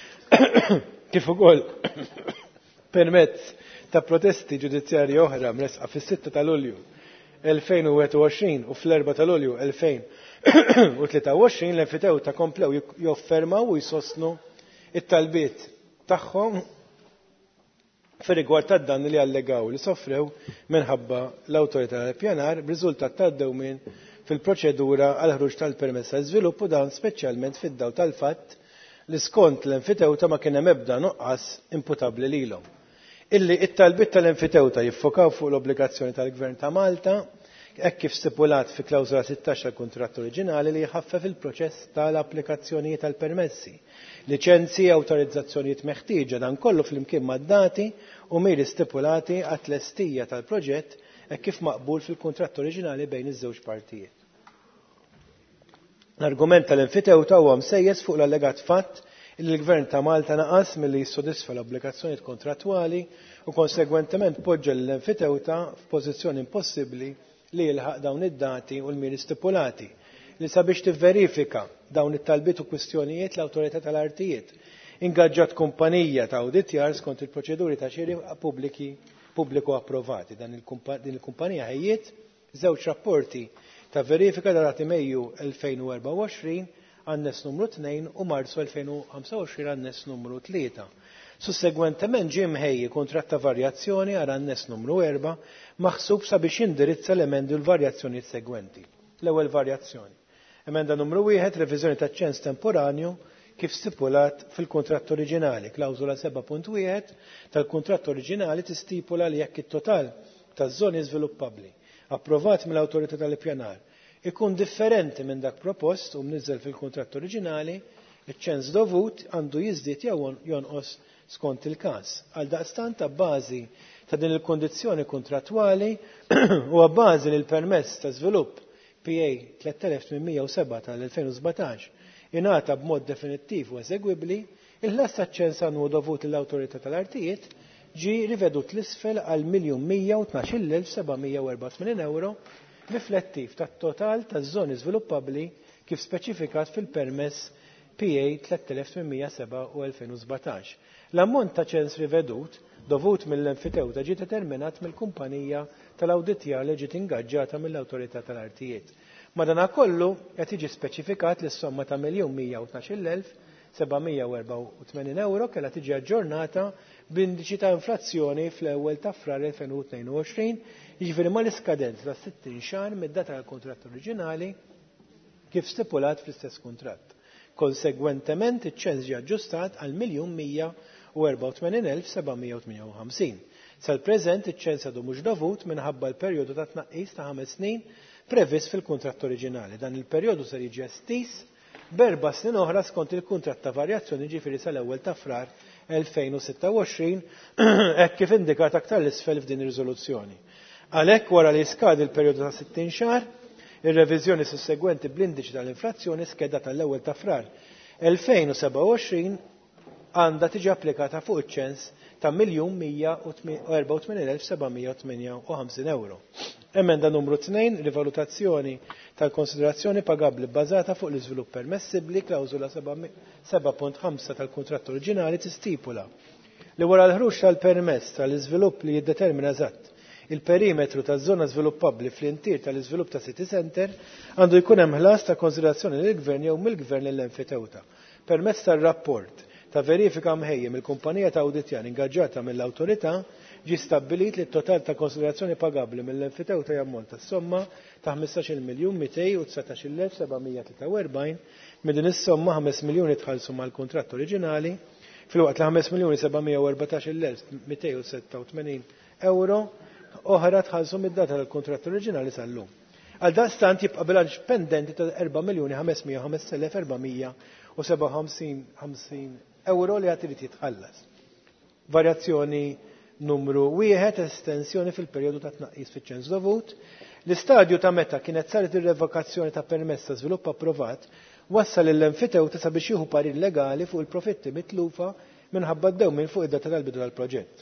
kif ukoll permezz ta' protesti ġudizzjarji oħra mresqa fis-sitta ta' Lulju elfejn u wieħed u għoxrin u fl-erba' ta' Lulju elfejn u tlieta u għoxrin l-enfitewta komplew joffermaw u jsostnu it-talbiet tagħhom fir-rigward tad-danni li allegaw li sofrew minħabba l-awtorità tal-ippjanar b'riżultat tad-dewmien fil-proċedura għal ħruġ tal-permess ta' żvilupp u dan speċjalment fid-dawl tal-fatt li skont l-enfitewta ma kien hemm ebda nuqqas imputabbli lilhom. Illi it-talbiet tal-enfitewta jiffokaw fuq l-obbligazzjoni tal-Gvern ta' Malta hekk kif stipulat fi klawżola sittax tal-kuntratt oriġinali li jħaffef il-proċess tal-applikazzjonijiet tal-permessi, liċenzji, awtorizzazzjonijiet meħtieġa dan kollu flimkien mad-dati u miri stipulati għat-tlestija tal-proġett hekk kif maqbul fil-kuntratt oriġinali bejn iż-żewġ partijiet. L-argument tal-enfitewta huwa msejjes fuq l-allegat fatt li l-Gvern ta' Malta naqas milli jissodisfa l-obbligazzjonijiet kontrattwali u konsegwentement poġġa l-enfitewta f'pożizzjoni impossibbli li jilħaq dawn id-dati u l-miri stipulati li sabiex tivverifika dawn it-talbiet u kwistjonijiet l-awtorità tal-artijiet ingaġġat kumpanija ta' awditjar skont il-proċeduri ta' xiri pubbliku approvati. Din il-kumpanija ħejjiet żewġ rapporti ta' verifika dati Mejju elfejn u erba' u għoxrin annes numru tnejn u Marzu elfejn u ħamsa u għoxrin annes numru tlieta. Sussegwentement ġie mħejji kuntratt ta' varjazzjoni għal annes numru erba' maħsub sabiex jindirizza l-emendi u l-varjazzjonijiet segwenti. L-ewwel varjazzjoni. Emenda numru wieħed reviżjoni ta' ċens temporanju kif stipulat fil-kuntratt oriġinali. Klawżola seba' punt wieħed tal-kuntratt oriġinali tistipula li jekk it-total taż-żoni żviluppabbli approvat mill-awtorità tal-ippjanar ikun differenti minn dak propost u mniżżel fil-kuntratt oriġinali, iċ-ċens dovut għandu jiżdied jew jonqos skont il-każ. Għal daqstant ta' bażi ta' din il-kondizzjoni kontrattwali u għabbażi li l-permess ta' żvilupp P A tliet elef tminmija u seba' tal-elfejn u sbatax ingħata b'mod definittiv u eżegwibbli, il-ħlas taċ-ċens annwu dovut lill-awtorità tal-artijiet ġie rivedut l-isfel għal miljun mija u tnax-il elf sebgħamija u erba' u tmaniin euro riflettiv tat-total taż-żoni żviluppabbli kif speċifikat fil-permess P A tliet elef tminmija u seba' u elfejn u sbatax. L-ammont ta' ċens rivedut dovut mill-enfitewta ġie determinat mill-kumpanija tal-awditjar li ġiet ingaġġata mill-awtorità tal-artijiet. Madankollu qed jiġi speċifikat li s-somma ta' miljun mija u tnax-il elf sebgħamija u erba' u tmaniin euro kellha tiġi aġġornata b'indiċi ta' inflazzjoni fl-ewwel ta' frar elfejn u tnejn u għoxrin, jiġifieri mal-iskadenza ta' sittin xahar mid-data tal-kuntratt oriġinali kif stipulat fl-istess kuntratt. Konsegwentement iċ-ċens ġie aġġustat għal miljun mija u erba' u tmaniin elf sebgħamija u tminja u ħamsin. Sal-preżent iċ-ċens għadu mhux dovut minħabba l-perjodu ta' tnaqqis ta' ħames snin previst fil-kuntratt oriġinali. Dan il-perjodu ser jiġi estiż b'erba' snin oħra skont il-kuntratt ta' varjazzjoni ġifieri sal-ewwel ta' frar elfejn u sitta u għoxrin hekk kif indikat aktar l-isfel f'din ir-riżoluzzjoni. Għalhekk wara li skadi l-perjodu ta' sittin xahar, ir-reviżjoni sussegwenti bl-indiċi tal-inflazzjoni skedata l-ewwel ta' frar elfejn u seba' u għoxrin għandha tiġi applikata fuq iċ-ċens ta' miljun mija u erba' u tmaniin elf sebgħamija u tminja u ħamsin euro. Emenda numru tnejn, rivalutazzjoni tal-konsiderazzjoni pagabbli bbażata fuq l-iżvilupp permessibbli, klawżola seba' punt ħamsa tal-kuntratt oriġinali tistipula li wara l-ħruġ tal-permess tal-iżvilupp li jiddetermina eżatt il-perimetru taż-żona żviluppabbli fl-intir tal-iżvilupp ta' City Center għandu jkun hemm ħlas ta' konsiderazzjoni lill-Gvern jew mill-Gvern lill-enfitewta. Permezz tar-rapport ta' verifika mħejja mill-kumpanija ta' awditjar ingaġġata mill-awtorità ġie stabbilit li t-total ta' konsiderazzjoni pagabbli mill-enfitewta jammonta somma ta' ħmistax-il miljun mitej u tsatax-il elf sebgħamija u tlieta u erbgħin minn din is-somma ħames miljuni tħallsu mal-kuntratt oriġinali filwaqt li ħames miljuni sebgħamija u erbatax-il elf mitej u setta u tmenin euro oħra tħallsu mid-data tal-kuntratt oriġinali sal-lum. Għal daqstant jibqa' bilanċ pendenti ta' erba' miljuni ħamesmija u ħames elef erbgħamija u seba' u ħamsin euro li għad irid jitħallas. Varjazzjoni numru wieħed estensjoni fil-perjodu ta' tnaqqis fiċ-ċens dovut. L-istadju ta' meta kienet saret ir-revokazzjoni ta' permess ta' żvilupp approvat wassal l-enfitewta sabiex jieħu parir legali fuq il-profitti mitlufa minħabba d-dewmien fuq id-data tal-bidu tal-proġett.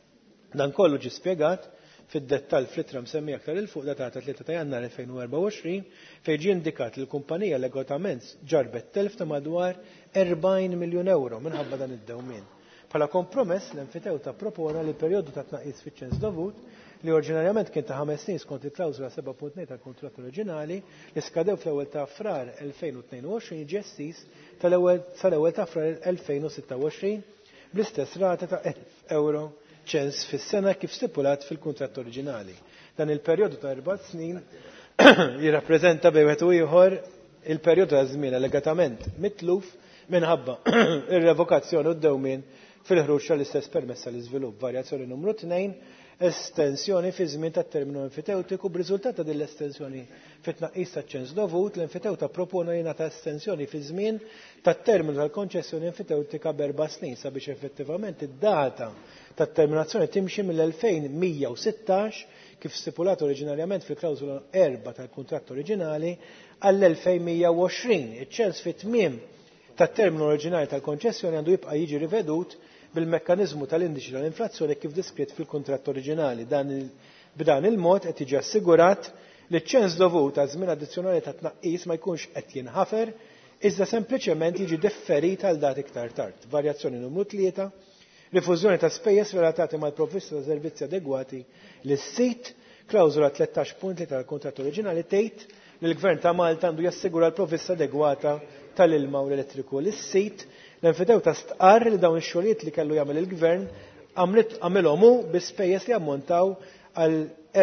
Dan kollu ġie spjegat fid-dettall fl-ittra msemmi aktar il fuq datata tlieta ta' Jannar elfejn u erba' u għoxrin fejn ġie indikat li l-kumpanija legatament ġarbet telf ta' madwar erbgħin miljun euro minħabba dan id-dewmien. Bħala kompromess l-enfitewta propona li l-perjodu ta' tnaqqis fiċ-ċens dovut li oriġinarjament kien ta' ħames snin skont il-klawżola seba' punt tnejn tal-kuntratt oriġinali li skadew fl-ewwel ta' frar elfejn u tnejn u għoxrin jiġi estiż sal-ewwel ta' frar elfejn u sitta u għoxrin bl-istess rata ta' elf euro ċens fis-sena kif stipulat fil-kuntratt oriġinali. Dan il-perjodu ta' erba' snin jirrappreżenta bejn u ieħor il-perjodu ta' żmien legatament mitluf minħabba ir-revokazzjoni u d-dewmien fil-ħruġ tal-istess permess tal-iżvilupp. Varjazzjoni numru tnejn estensjoni fi żmien tat-terminu enfiteutiku b'riżultat ta' din l-estensjoni fit-tnaqqis taċ-ċens dovut l-enfitewta propona li nagħta estensjoni fi żmien tat-terminu tal-konċessjoni enfiteutika b'erba' snin sabiex effettivament id-data tat-terminazzjoni timxi mill-elfejn mija u sittax kif stipulat oriġinarjament fil-klawżola erba' tal-kuntratt oriġinali għall-elfejn mija u għoxrin. Iċ-ċens fit-tmiem tat-terminu oriġinali tal-konċessjoni għandu jibqa' jiġi rivedut bil-mekkaniżmu tal-indiċi tal-inflazzjoni kif diskrit fil-kuntratt oriġinali. B'dan il-mod qed jiġi assigurat li ċ-ċens dovut ta' żmien addizzjonali ta' tnaqqis ma jkunx qed jinħafer iżda sempliċement jiġi differit għal dat iktar tard. Varjazzjoni numru tlieta, rifużjoni ta' spejjeż relatati mal-provvista ta' servizzi adegwati lis-sit, klawżola tlettax punt li tal-kuntratt oriġinali tgħid li l-Gvern ta' Malta għandu jassigura l-provvista adegwata tal-ilma u l-elettriku lis-sit. L-enfitewta stqarr li dawn ix-xogħlijiet li kellu jagħmel il-Gvern għamilhom hu bi spejjeż li ammontaw għal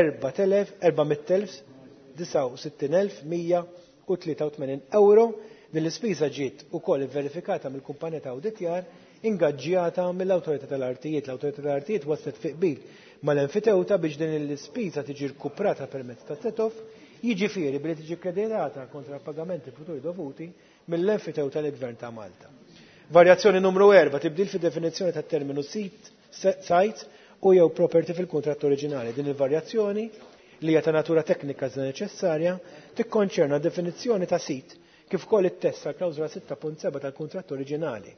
erba'mija tisa' u sittin elf mija u tlieta u tmenin euro. Din l-ispiża ġiet ukoll verifikata mill-kumpanija ta' awditjar ingaġġjata mill-Awtorità tal-Artijiet. L-Awtorità tal-Artijiet waslet fi qbil mal-enfitewta biex din l-ispiża tiġi rkuprata permezz ta' set-off, jiġifieri billi tiġi kreditata kontra pagamenti futuri dovuti mill-enfitewta lill-Gvern ta' Malta. Varjazzjoni numru erba' tibdil fid-definizzjoni tat-terminu site u jew property fil-kuntratt oriġinali. Din il-varjazzjoni li hija ta' natura teknika iżda neċessarja tikkonċerna definizzjoni ta' sit kif ukoll it-test tal-klawżola sitta punt seba' tal-kuntratt oriġinali.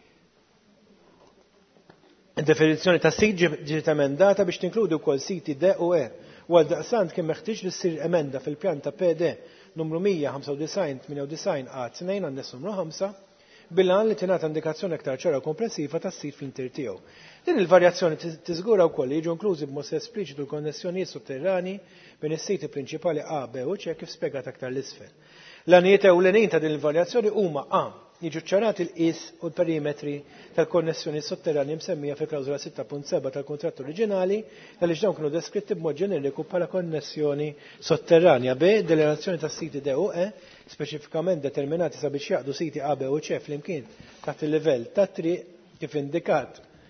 Id-definizzjoni ta' sit ġiet emendata biex tinkludi wkoll siti D u E u għaldaqstant kien meħtieġ li ssir emenda fil-pjan ta' P D numru mija ħamsa u disgħin tminja u disgħin A tnejn għannes numru ħamsa bil-għan li tingħata indikazzjoni aktar ċara u komplessiva tas-sit fl-intir tiegħu. Din il-varjazzjoni tiżgura wkoll li jiġu inklużi b'mod espliċitu l-konnessjonijiet sotterrani bejn is-siti prinċipali A, B u C kif spjegat aktar l-isfel. L-għanijiet ewlenin ta' din il-varjazzjoni huma A. Jiġu ċarati l-qis u l-perimetri tal-konnessjoni sotterrani msemmija fil-klawżola sitta punt seba' tal-kuntratt oriġinali għaliex dawn kienu deskritti b'mod ġeneriku bħala konnessjoni sotterranja. B. Delegazzjoni tas-siti D u E speċifikament determinati sabiex jaqdu siti A, B u C flimkien taħt il-livell ta' triq kif indikat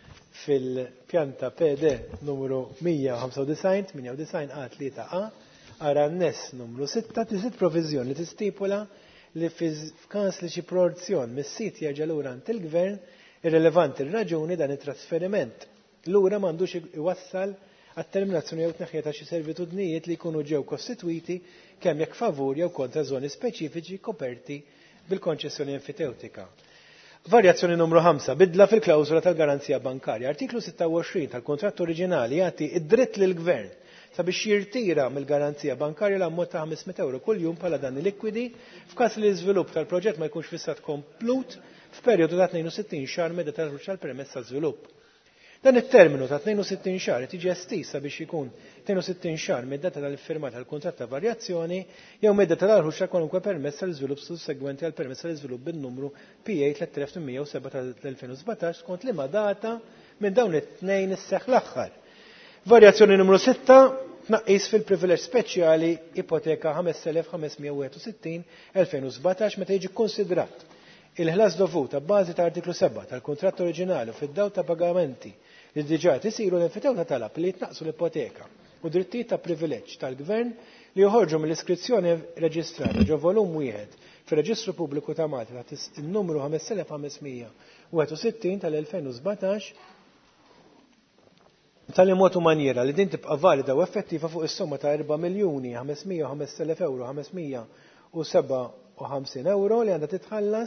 fil-pjanta P D numru mija ħamsa u disgħin tminja u disgħin A tlieta A ara n-ness numru sitta tiżid proviżjoni li tistipula li f'każ li xi proporzjon mis-sit jerġa' lura għand il-Gvern irrelevanti r-raġuni dan it-trasferiment lura m'għandux iwassal għat-terminazzjoni jew tneħħija ta' xi servitudnijiet li jkunu ġew kostitwiti kemm jekk favur jew kontra żoni speċifiċi koperti bil-konċessjoni enfiteutika. Varjazzjoni numru ħamsa bidla fil-klawżola tal-garanzija bankarja. Artiklu sitta u għoxrin tal-kuntratt oriġinali jagħti id-dritt lill-Gvern sabiex jirtira mill-garanzija bankarja l-ammont ta' ħamesmija euro kuljum bħala danni likwidi f'każ li l-iżvilupp tal-proġett ma jkunx fissat komplut f'perjodu ta' tnejn u sittin xahar meta tal-ħruġ tal-permess tal-żvilupp. Dan it-terminu ta' tnejn u sittin xahar tiġi estis sabiex ikun tnejn u sittin xahar mid-data tal-iffirmat tal-kuntratt ta' varjazzjoni jew mid-data tal-ħruġ ta' kwalunkwe permess tal-iżvilupp sussegwenti għal permess tal-iżvilupp bin-numru P A tliet elef tminja u seba' tal-elfejn u sebgħotax skont liema data minn dawn it-tnejn isseħħ l-aħħar. Varjazzjoni numru sitta tnaqqis fil-privileġġ speċjali ipoteka ħames elef ħamesmija u wieħed u sittin elfejn u sebgħotax meta jiġi konsidrat il-ħlas dovuta bbażi ta' artiklu seba' tal-kuntratt oriġinali u fid-dawl ta' pagamenti li diġà tisiru l-enfitewta talab li jitnaqsu l-ipoteka u drittijiet ta' privileġġ tal-Gvern li joħorġu mill-iskrizzjoni reġistrata ġo volum wieħed fir-Reġistru Pubbliku ta' Malta ta' in-numru ħames elef ħamesmija u wieħed u sittin tal-elfejn u sebgħotax tal-imot u maniera li din tibqa' valida u effettiva fuq is-somma ta' erba' miljuni ħamesmija u ħames elef euro ħamesmija u seba' u ħamsin euro li għandha titħallas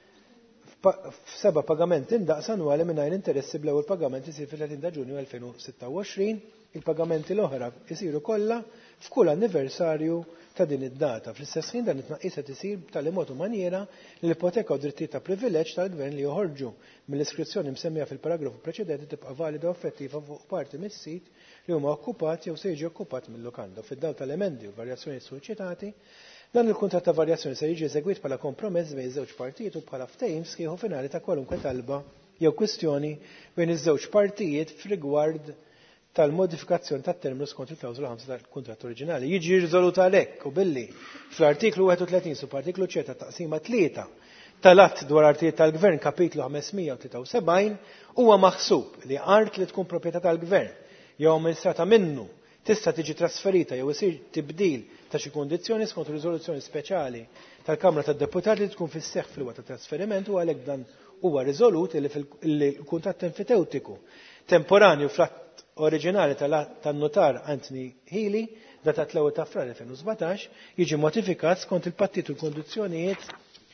f'seba' pagamenti indaqs annwali mingħajr interessi bl-ewwel pagament isir fil-tletin ta' Ġunju elfejn u sitta u għoxrin, il-pagamenti l-oħra jsiru kollha f'kull anniversarju ta' din id-data. Fl-istess ħin dan it-tnaqqis qed isir tal-imot u maniera li l-ipoteka u drittijiet ta' privileġġ tal-Gvern li joħorġu mill-iskrizzjoni msemmija fil-paragrafu preċedenti tibqa' valida u effettiva fuq parti mis-sit li huma okkupati jew se jiġi okkupat mill-lokanda. Fid-dawl tal-emendi u varjazzjoni soċjetati, dan il-kuntratt ta' varjazzjoni se jiġi eżegwit bħala kompromess bejn żewġ partijiet u bħala ftehim sħiħu finali ta' kwalunkwe talba jew kwistjoni bejn iż-żewġ partijiet f'rigward tal-modifikazzjoni tat-terminu skont il-klawżola ħamsa tal-kuntratt oriġinali. Jiġi riżoluta għalhekk u billi fl-artiklu wieħed u tletin sub artiklu ċe ta' taqsima tlieta tal-att dwar artijiet tal-Gvern kapitlu ħamesmija u tlieta u sebgħin huwa maħsub li art li tkun proprjetà tal-Gvern jew amministrata minnu tista' tiġi trasferita jew isir tibdil ta' xi kundizzjoni skont riżoluzzjoni speċjali tal-Kamra tad-Deputati li tkun fis-seħħ fil-waqt ta' trasferiment u għalhekk dan huwa riżolut li fil-kuntratt enfiteutiku temporanju fl-att oriġinali tan-notar Anthony Healy datat l-ewwel ta' frar elfejn u sbatax jiġi modifikat skont il-pattit u l-kondizzjonijiet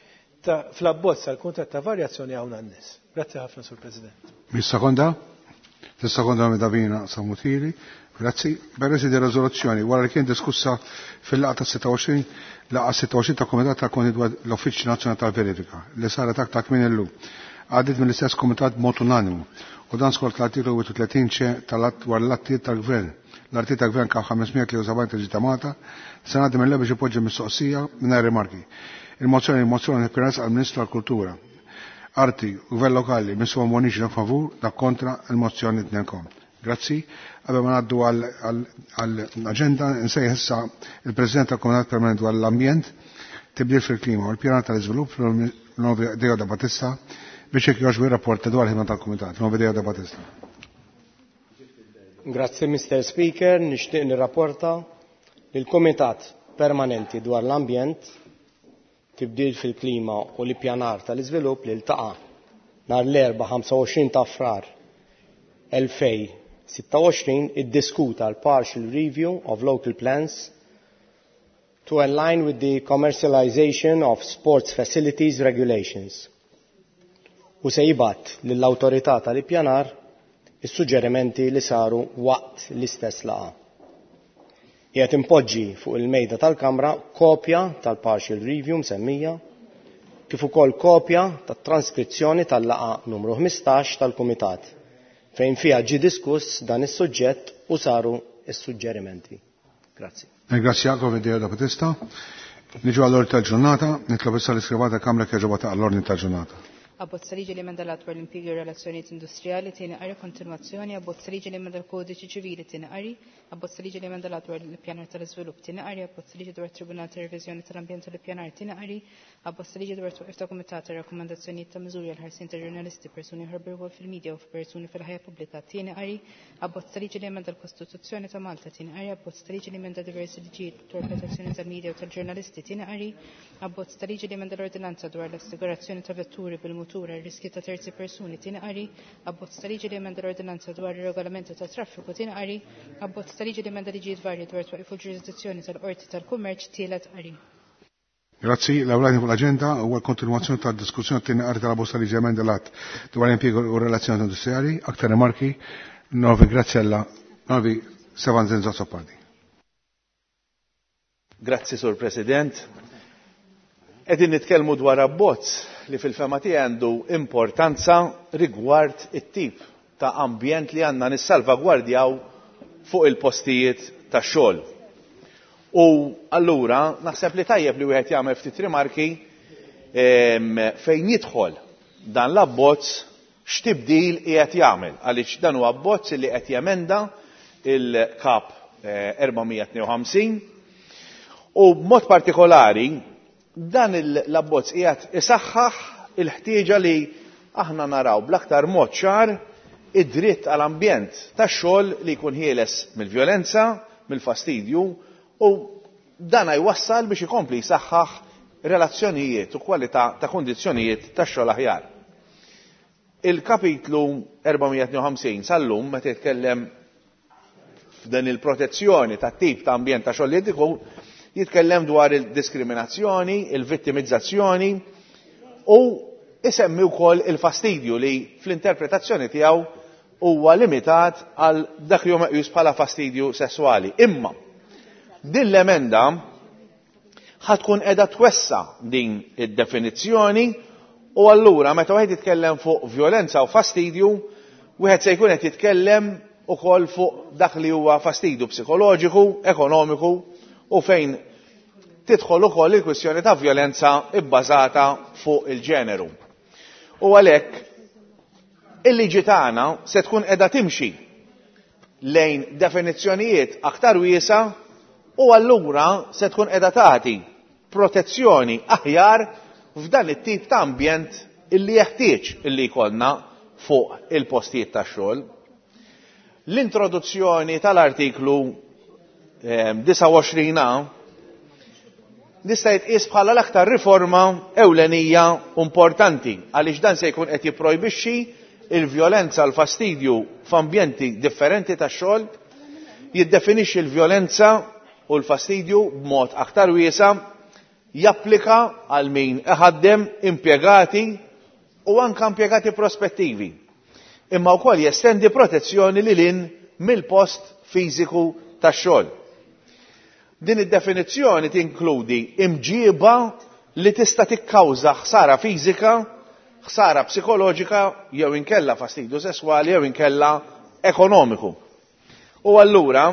ta' fl-abbozz tal-kuntratt ta' varjazzjoni hawn għan-nies. Grazzi ħafna, Sur President. Mis-sekonda? Tis-sekonda mi Davina Samutili. Grazzi. Peresi di riżoluzzjoni wara li kien diskussa fil-laqgħa ta' sitta u għoxrin laqgħa sitta u għoxrin ta' Kumitat tal-Konti dwar l-Uffiċċju Nazzjonali tal-Verifika li saret aktar kmien illum. Għaddit mill-istess kumitat b'mod unanimu u dan skont l-artiklu wieħed u tletin ċe tal-att dwar l-attijiet tal-Gvern. L-artijiet tal-Gvern kien ħamesmija u tlieta u sebgħin ġitamata, se ngħaddi mill-eba biex ipoġġi mistoqsija mingħajr rimarki. Il-mozzjoni il-mozzjoni permezz għall-Ministru tal-Kultura. Arti, Gvern lokali, missu monixi favur da kontra il-mozzjoni tnejnkom. Grazzi. Qabel ma ngħaddu għall-aġenda nsejħ issa il-President tal-Komitat Permanenti dwar l-Ambjent, tibdil fil-klima u l-pjanar tal-iżvilupp l-Novi Deo da Battista biex jekk jogħġbu r-rapport dwar ħidma tal-Kumitat. Novi Deo da Battista. Grazzi, Mister Speaker. Nixtieq nirrapporta li l-Kumitat Permanenti dwar l-Ambjent, tibdil fil-klima u l-ippjanar tal-iżvilupp li ltaqa' nhar l-erba' ħamsa u għoxrin ta' frar elfejn u sitta u għoxrin iddiskuta l-partial review of local plans to align with the commercialization of sports facilities regulations u se jibgħat lill-awtorità tal-ippjanar is-suġġerimenti li saru waqt l-istess laqgħa. Qiegħed impoġġi fuq il-mejda tal-Kamra kopja tal-partial review msemmija kif ukoll kopja tat-transkrizzjoni tal-laqgħa numru ħmistax tal-Kumitat fejn fiha ġie diskuss dan is-suġġett u saru s-suġġerimenti. Grazzi. Grazzi Jakob Deo da Battista. Niġu għall-ordni tal-ġurnata, nitlob issa l-iskrivata Kamra kieġobata għall-ordni tal-ġurnata. Abbozza liġi li emenda l-attwar l-impjegi u relazzjonijiet industrijali tieni qari kontinwazzjoni, abbozza liġi li emenda l-kodiċi ċivili tieni qari, abbozza liġi li emenda l-attwar l-ippjanar tal-iżvilupp tieni qari, abbozza liġi dwar Tribunal ta' Reviżjoni tal-Ambjent u l-ippjanar tieni qari, abbozza liġi dwar twaqqif ta' Kumitat ta' rakkomandazzjonijiet ta' miżuri għal ħarsien ta' ġurnalisti, persuni ħarber wol fil-medja u f'persuni fil-ħajja pubblika tieni qari, abbozza liġi li emenda l-Kostituzzjoni ta' Malta tieni qari, abbozza liġi li emenda diversi liġijiet dwar protezzjoni tal-medja u tal-ġurnalisti tieni qari, abbozza liġi li emenda l-ordinanza dwar l-assigurazzjoni ta' vetturi bil-mutura riski ta' terzi persuni tieni qari, abbozz ta' liġi li emenda l-ordinanza dwar ir-regolamenti ta' traffiku tieni qari, abbozz ta' liġi li emenda liġijiet varji dwar twaqif il-ġurisdizzjoni tal-Qorti tal-Kummerċ tielet qari. Grazzi, l-awlani fuq l-agenda u l-kontinuazzjoni ta' diskussjoni tieni qari tal-abbozz ta' liġi emenda lat dwar l-impjegu u relazzjoni industrijali, aktar rimarki, Novi grazzi alla Novi Sevan Zenzo Parti. Grazzi, Sur President. Qegħdin nitkellmu dwar abbozz li fil-fema tiegħi għandu importanza rigward it-tip ta' ambjent li għandna nissalvagwardjaw fuq il-postijiet tax-xogħol. U allura naħseb li tajjeb li wieħed jagħmel ftit rimarki fejn jidħol dan l-abbozz x'tibdil qiegħed jagħmel għaliex dan huwa abbozz li qed jemenda il-kap erba'mija tnejn u ħamsin u b'mod partikolari dan l-abbozz qiegħed isaħħaħ il-ħtieġa li aħna naraw bl-aktar mod ċar id-dritt għall-ambjent tax-xogħol li jkun ħieles mill-vjolenza, mill-fastidju u dan jwassal biex ikompli jsaħħaħ relazzjonijiet u kwalità ta' kundizzjonijiet tax-xogħol aħjar. Il-kapitlu erba'mija tnejn u ħamsin sal-lum meta jitkellem f'dan il-protezzjoni tat-tip ta' ambjent ta' xogħol li jkun jitkellem dwar il-diskriminazzjoni, il-vittimizzazzjoni u isemmi wkoll il-fastidju li fl-interpretazzjoni tiegħu huwa limitat għal dak li huma meqjus bħala fastidju sesswali. Imma din l-emenda ħatkun qiegħda twessa din id-definizzjoni u allura meta wieħed jitkellem fuq violenza u fastidju, wieħed se jkun qed jitkellem ukoll fuq dak li huwa fastidju psikoloġiku, ekonomiku u fejn tidħol ukoll il-kwistjoni ta' violenza bbażata fuq il-ġeneru. U għalhekk il-liġi tagħna se tkun qiegħda timxi lejn definizzjonijiet aktar wiesa u allura se tkun qiegħda tagħti protezzjoni aħjar f'dan it-tip ta' ambjent illi jeħtieġ illi jkollna fuq il-postijiet tax-xogħol. L-introduzzjoni tal-artiklu disa' u għoxrin A nista' jitqies bħala l-aktar riforma ewlenija importanti għaliex dan se jkun qed jipprojbixxi il-vjolenza l-fastidju f'ambjenti differenti tax-xogħol, jiddefinixxi l-vjolenza u l-fastidju b'mod aktar wiesa, japplika għal min iħaddem impjegati u anke impjegati prospettivi. Imma wkoll jestendi protezzjoni lil hinn mill-post fiżiku tax-xogħol. Din id-definizzjoni tinkludi imġiba li tista' tikkawża ħsara fiżika, ħsara psikoloġika jew inkella fastidju sesswali jew inkella ekonomiku. U allura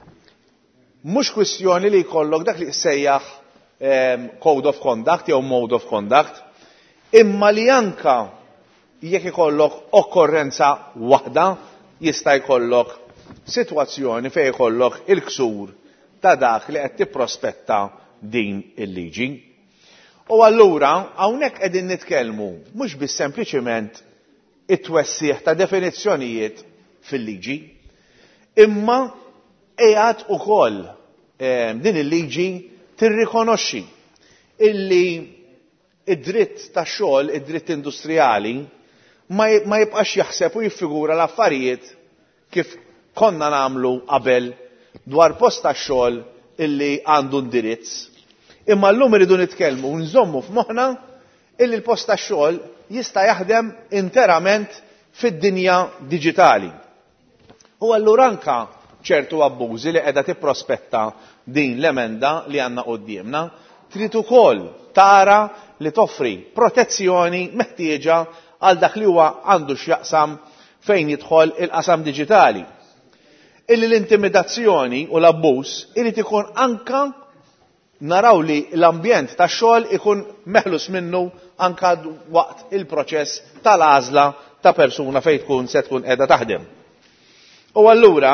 mhux kwistjoni li jkollok dak li jsejjaħ code of conduct jew mode of conduct, imma li anka jekk ikollok okkorrenza waħda jista' jkollok sitwazzjoni fejn jkollok il-ksur ta' dak li qed tipprospetta din il-liġi. U allura hawnhekk qegħdin nitkellmu mhux biss sempliċement it-twessieħ ta' definizzjonijiet fil-liġi, imma qiegħed ukoll din il-liġi tirrikonoxxi illi id-dritt tax-xogħol, id-dritt industrijali ma jibqax jaħseb u jiffigura l-affarijiet kif konna nagħmlu qabel dwar post tax-xogħol illi għandu indirizz. Imma llum iridu nitkellmu u nżommu f'moħħna illi l-post tax-xogħol jista' jaħdem interament fid-dinja diġitali. U allura anke ċertu abbużi li qiegħda tipprospetta din l-emenda li għandna qudiemna trid ukoll tara li toffri protezzjoni meħtieġa għal dak li huwa għandu x'jaqsam fejn jidħol il-qasam diġitali. Illi l-intimidazzjoni u l-abbuż irid ikun anka naraw li l-ambjent tax-xogħol ikun meħlus minnu anka waqt il-proċess tal-għażla ta' persuna fejn tkun se tkun qiegħda taħdem. U allura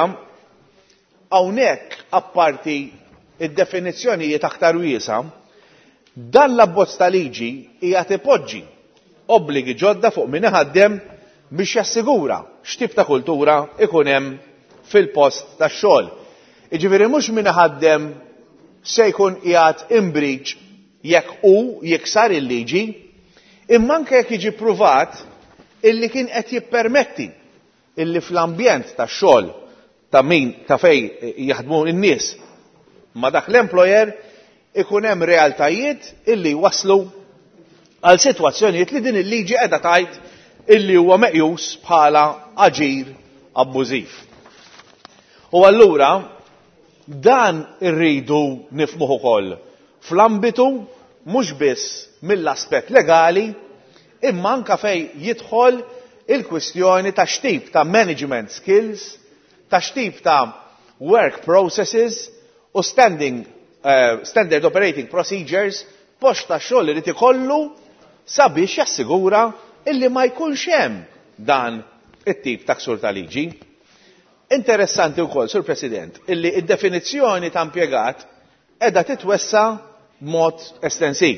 hawnhekk apparti id-definizzjonijiet aktar wiesa, dan l-abbozz ta' liġi hija tipoġġi obbligi ġodda fuq min iħaddem biex jassigura x'tip ta' kultura ikun hemm fil-post tax-xogħol. Jiġifieri mhux min iħaddem se jkun qiegħed imbriċ jekk hu jiksar il-liġi, imma anke jekk jiġi pruvat illi kien qed jippermetti illi fl-ambjent tax-xogħol ta' min ta' fej jaħdmu n-nies ma' dak l-employer ikun hemm realtajiet illi waslu għal sitwazzjonijiet li din il-liġi qiegħda tgħid illi huwa meqjus bħala aġir abbużiv. U allura dan irridu nifhmuh ukoll fl-ambitu mhux biss mill-aspett legali imma anke fejn jidħol il-kwistjoni ta' x'tip ta' management skills, ta' x'tip ta' work processes u standing uh, standard operating procedures post ta' xogħol li ikollu sabiex jassigura illi ma jkunx hemm dan it-tip ta' ksur ta' liġi. Interessanti wkoll, Sur President, illi id-definizzjoni ta' impjegat qiegħda titwessa b'mod estensiv.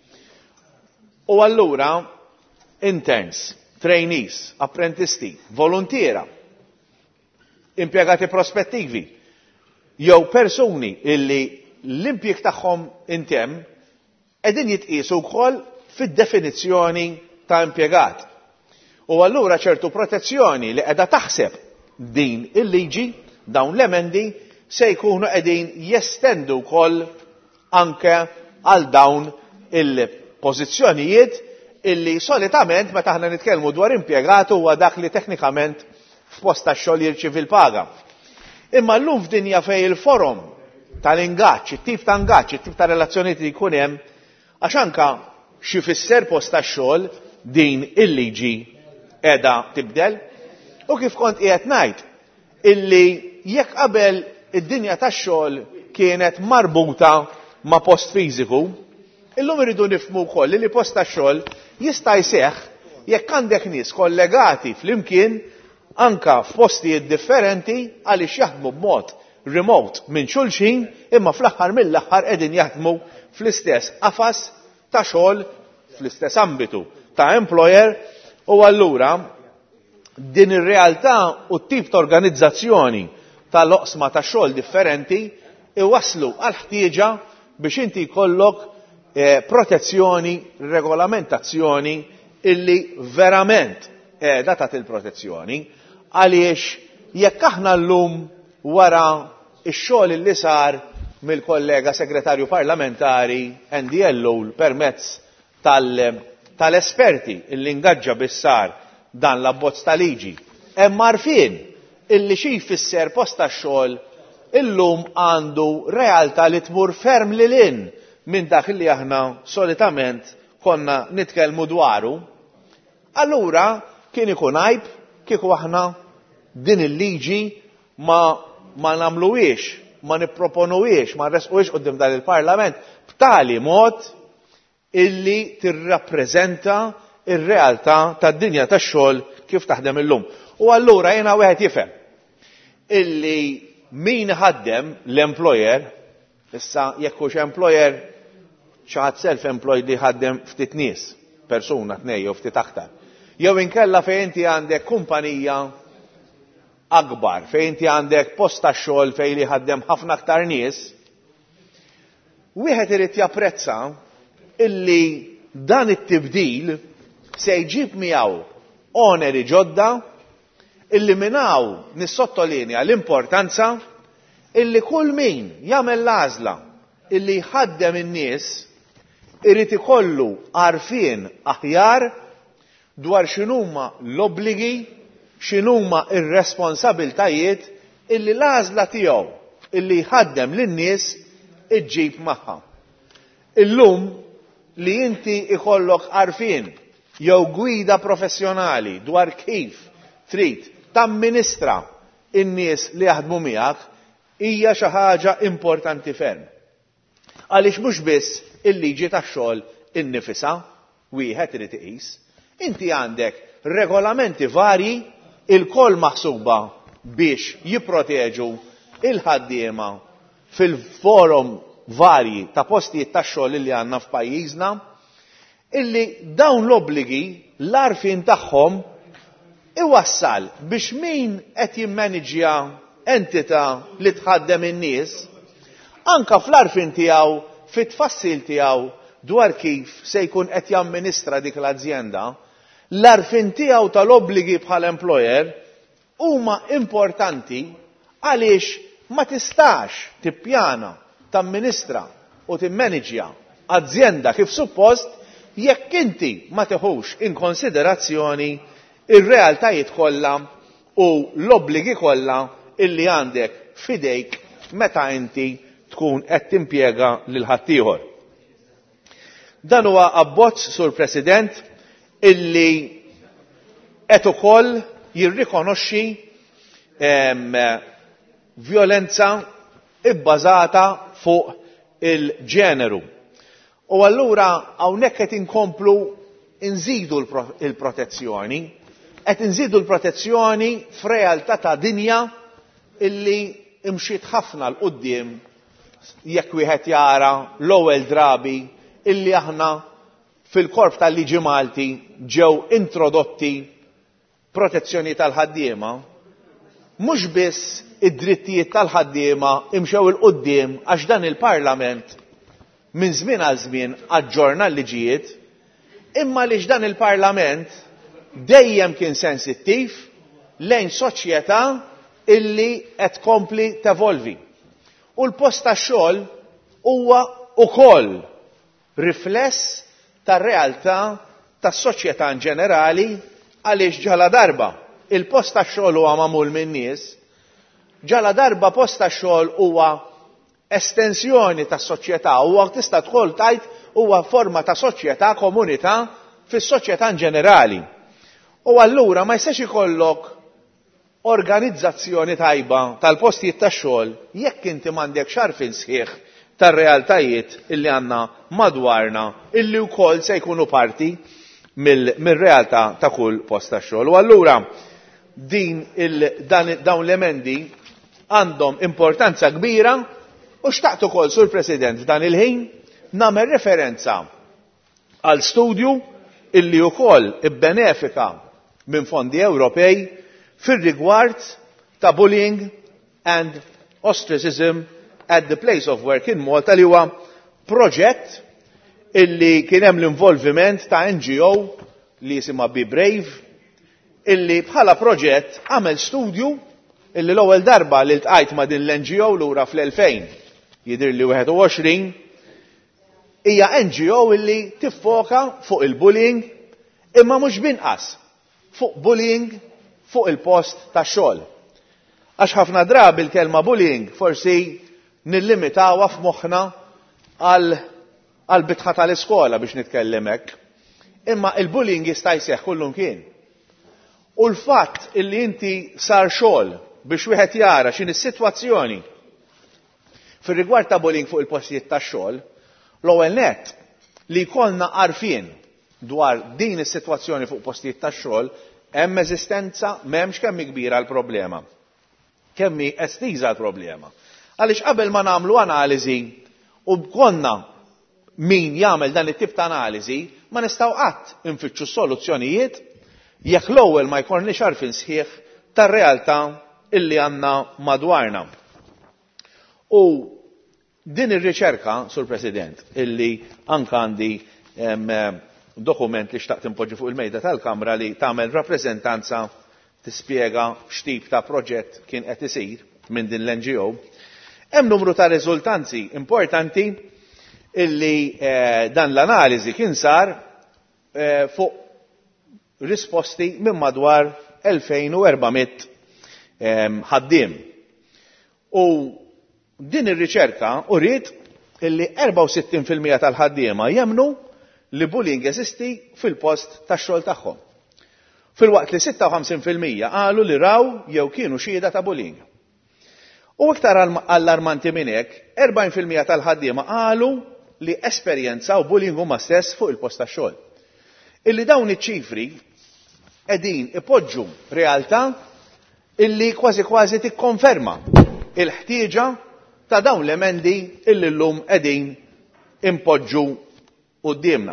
U allura interns, trainees, apprentisti, volontiera, impjegati prospettivi, jew persuni illi l-impjeg tagħhom intemm qegħdin jitqiesu wkoll fid-definizzjoni ta' impjegat. U allura ċertu protezzjoni li qiegħda taħseb din il-liġi dawn l-emendi se jkunu qegħdin jestendu wkoll anke għal dawn il-pożizzjonijiet illi solitament meta aħna nitkellmu dwar impjegatu huwa dak li teknikament f'post tax-xogħol jirċievi l-paga. Imma llum f'dinja fejn il-forum tal-ingaġġ, it-tip ta' ingaġġ, it-tip ta' relazzjonijiet li jkun hemm, għax anke xi fisser post tax-xogħol din il-liġi qiegħda tibdel. U kif kont qiegħed ngħid illi jekk qabel id-dinja tax-xogħol kienet marbuta ma' post fiżiku, illum irridu nifhmu wkoll li post tax-xogħol jista' jseħħ jekk għandek nies kollegati flimkien anka f'postijiet differenti għaliex jaħdmu b'mod remote minn xulxin imma fl-aħħar mill-aħħar qegħdin jaħdmu fl-istess qafas ta' xogħol fl-istess ambitu ta' employer u allura din ir-realtà u t-tip ta' organizzazzjoni tal-oqsma ta' xogħol differenti iwasslu għal ħtieġa biex inti jkollok protezzjoni, regolamentazzjoni illi verament qiegħda tagħti il-protezzjoni għaliex jekk aħna llum wara x-xogħol illi sar mill-kollega segretarju parlamentari Andy Ellow permezz tal-esperti illi ngaġġa bis-sar dan l-abbozz ta' liġi hemm għarfien illi xi jfisser post tax-xogħol illum għandu realtà li tmur ferm lil hinn minn dak li aħna solitament konna nitkellmu dwaru, allura kien ikun għajb kieku aħna din il-liġi ma ma nagħmluhiex, ma nipproponuhiex, ma nresquhiex qudiem dan il-Parlament b'tali mod illi tirrappreżenta ir-realtà tad-dinja tax-xogħol kif taħdem illum. U allura jiena wieħed jifhem illi min ħaddem l-employer, issa jekk hux employer xi ħadd self-employed li ħaddem ftit nies, persuna tnej jew ftit aktar. Jew inkella fejn inti għandek kumpanija akbar, fejn inti għandek post tax-xogħol fejn li ħaddem ħafna aktar nies, wieħed irid japprezza illi dan it-tibdil se jġib miegħu oneri ġodda illi minnaw nissottolinja l-importanza illi kull min jagħmel l-għażla illi jħaddem in-nies irid ikollu għarfien aħjar dwar x'inhuma l-obbligi, x'inhuma r-responsabiltajiet illi l-għażla tiegħu illi jħaddem lin-nies iġġib magħha. Illum li inti ikollok għarfien jew gwida professjonali dwar kif trid tamministra in-nies li jaħdmu miegħek hija xi ħaġa importanti ferm. Għaliex mhux biss il-liġi tax-xogħol innifisha wieħed irid iqis, inti għandek regolamenti varji il-koll maħsuba biex jipproteġu il-ħaddiema fil-forum varji ta' postijiet tax-xogħol li għandna f'pajjiżna, illi dawn l-obbligi l-arfin tagħhom iwassal biex min qed jimmaneġġja entità li tħaddem in-nies anka fl-arfin tiegħu fit-tfassil tiegħu dwar kif se jkun qed jamministra dik l-azzjenda, l-arfin tiegħu tal-obbligi bħal employer huma importanti għaliex ma tistax tippjana tamministra u timmaneġġja azzjenda kif suppost jekk inti ma teħux in konsiderazzjoni ir-realtajiet kollha u l-obbligi kollha illi għandek fidejk meta inti tkun qed timpjega lil ħaddieħor. Dan huwa abbozz, Sur President, illi qed ukoll jirrikonoxxi violenza ibbażata fuq il-ġeneru. U allura hawnhekk qed inkomplu nżidu l-protezzjoni, qed inżidu l-protezzjoni f'realtà ta' dinja illi imxiet ħafna l qudiem jekk wieħed jara l-ewwel drabi illi aħna fil-korp tal-liġi Malti ġew introdotti protezzjoni tal-ħaddiema, mhux biss id-drittijiet tal-ħaddiema imxew il qudiem għax dan il-Parlament minn żmien għal żmien aġġorna l-liġijiet, imma li dan il-Parlament dejjem kien sensittiv lejn soċjetà illi qed tkompli tevolvi. U l-post tax-xogħol huwa wkoll rifless tar-realtà tas-soċjetà in ġenerali għaliex ġala darba il-post tax-xogħol huwa magħmul minn nies, ġala darba post tax-xogħol huwa estensjoni tas-soċjetà, huwa tista' tħol tajt huwa forma ta' soċjetà, komunità fis-soċjetà in ġenerali. U allura ma jistax ikollok organizzazzjoni tajba tal-postijiet tax-xogħol jekk inti m'għandek xarfien sħiħ tar-realtajiet illi għandna madwarna illi wkoll se jkunu parti mill-realtà ta' kull post tax-xogħol. U allura din dawn l-emendi għandhom importanza kbira u xtaqt ukoll sur President f'dan il-ħin nagħmel referenza għal studju illi wkoll ibbenefika minn fondi Ewropej fir-rigward ta' bullying and ostracism at the place of work in Malta li huwa proġett illi kien hemm l-involviment ta' N G O li jisimha Be Brave illi bħala proġett għamel studju illi l-ewwel darba li ltqajt ma' din l-N G O lura fl-elfejn jidher li wieħed u għoxrin hija N G O illi tiffoka fuq il-bullying imma mhux binqas fuq bullying fuq il-post tax-xogħol. Għax ħafna drabi l-kelma bullying forsi nillimitawha f'moħħna għal bitħa tal-iskola biex nitkellem hekk. Imma il-bullying jista' jseħħ kullum kien. U l-fatt illi inti sar xogħol biex wieħed jara x'in is-sitwazzjoni fir-rigward ta' bullying fuq il-postijiet tax-xogħol, l-ewwel nett li jkollna għarfien dwar din is-sitwazzjoni fuq postijiet tax-xogħol hemm eżistenza m'hemmx kemm kbira l-problema. Kemm hi estiża l-problema. Għaliex qabel ma nagħmlu analiżi u bkonna min jagħmel dan it-tip ta' analiżi ma nistgħu qatt infittxu soluzzjonijiet jekk l-ewwel ma jkollniex għarfien sħiħ tar-realtà illi għandna madwarna. U din ir-riċerka, Sur President, illi anke għandi dokument li xtaqt impoġġi fuq il-mejda tal-Kamra li tagħmel rappreżentanza tispjega x'tip ta' proġett kien qed isir minn din l-N G O. Hemm numru ta' riżultanzi importanti illi eh, dan l-analiżi kien sar eh, fuq risposti minn madwar elfejn u erba'miet ħaddiem. U din ir-riċerka uriet illi erba' u sittin fil-mija tal-ħaddiema jemmnu li bullying jeżisti fil-post tax-xogħol tagħhom. Filwaqt li sitta u ħamsin fil-mija qalu li raw jew kienu xhieda ta' bullying. U iktar allarmanti minn hekk, erba'in fil-mija tal-ħaddiema qalu li esperjenzaw bullying huma stess fuq il-post tax-xogħol. Illi dawn iċ-ċifri qegħdin ipoġġu realtà illi kważi kważi tikkonferma il-ħtieġa ta' dawn l-emendi illi llum qegħdin impoġġu qudiemna.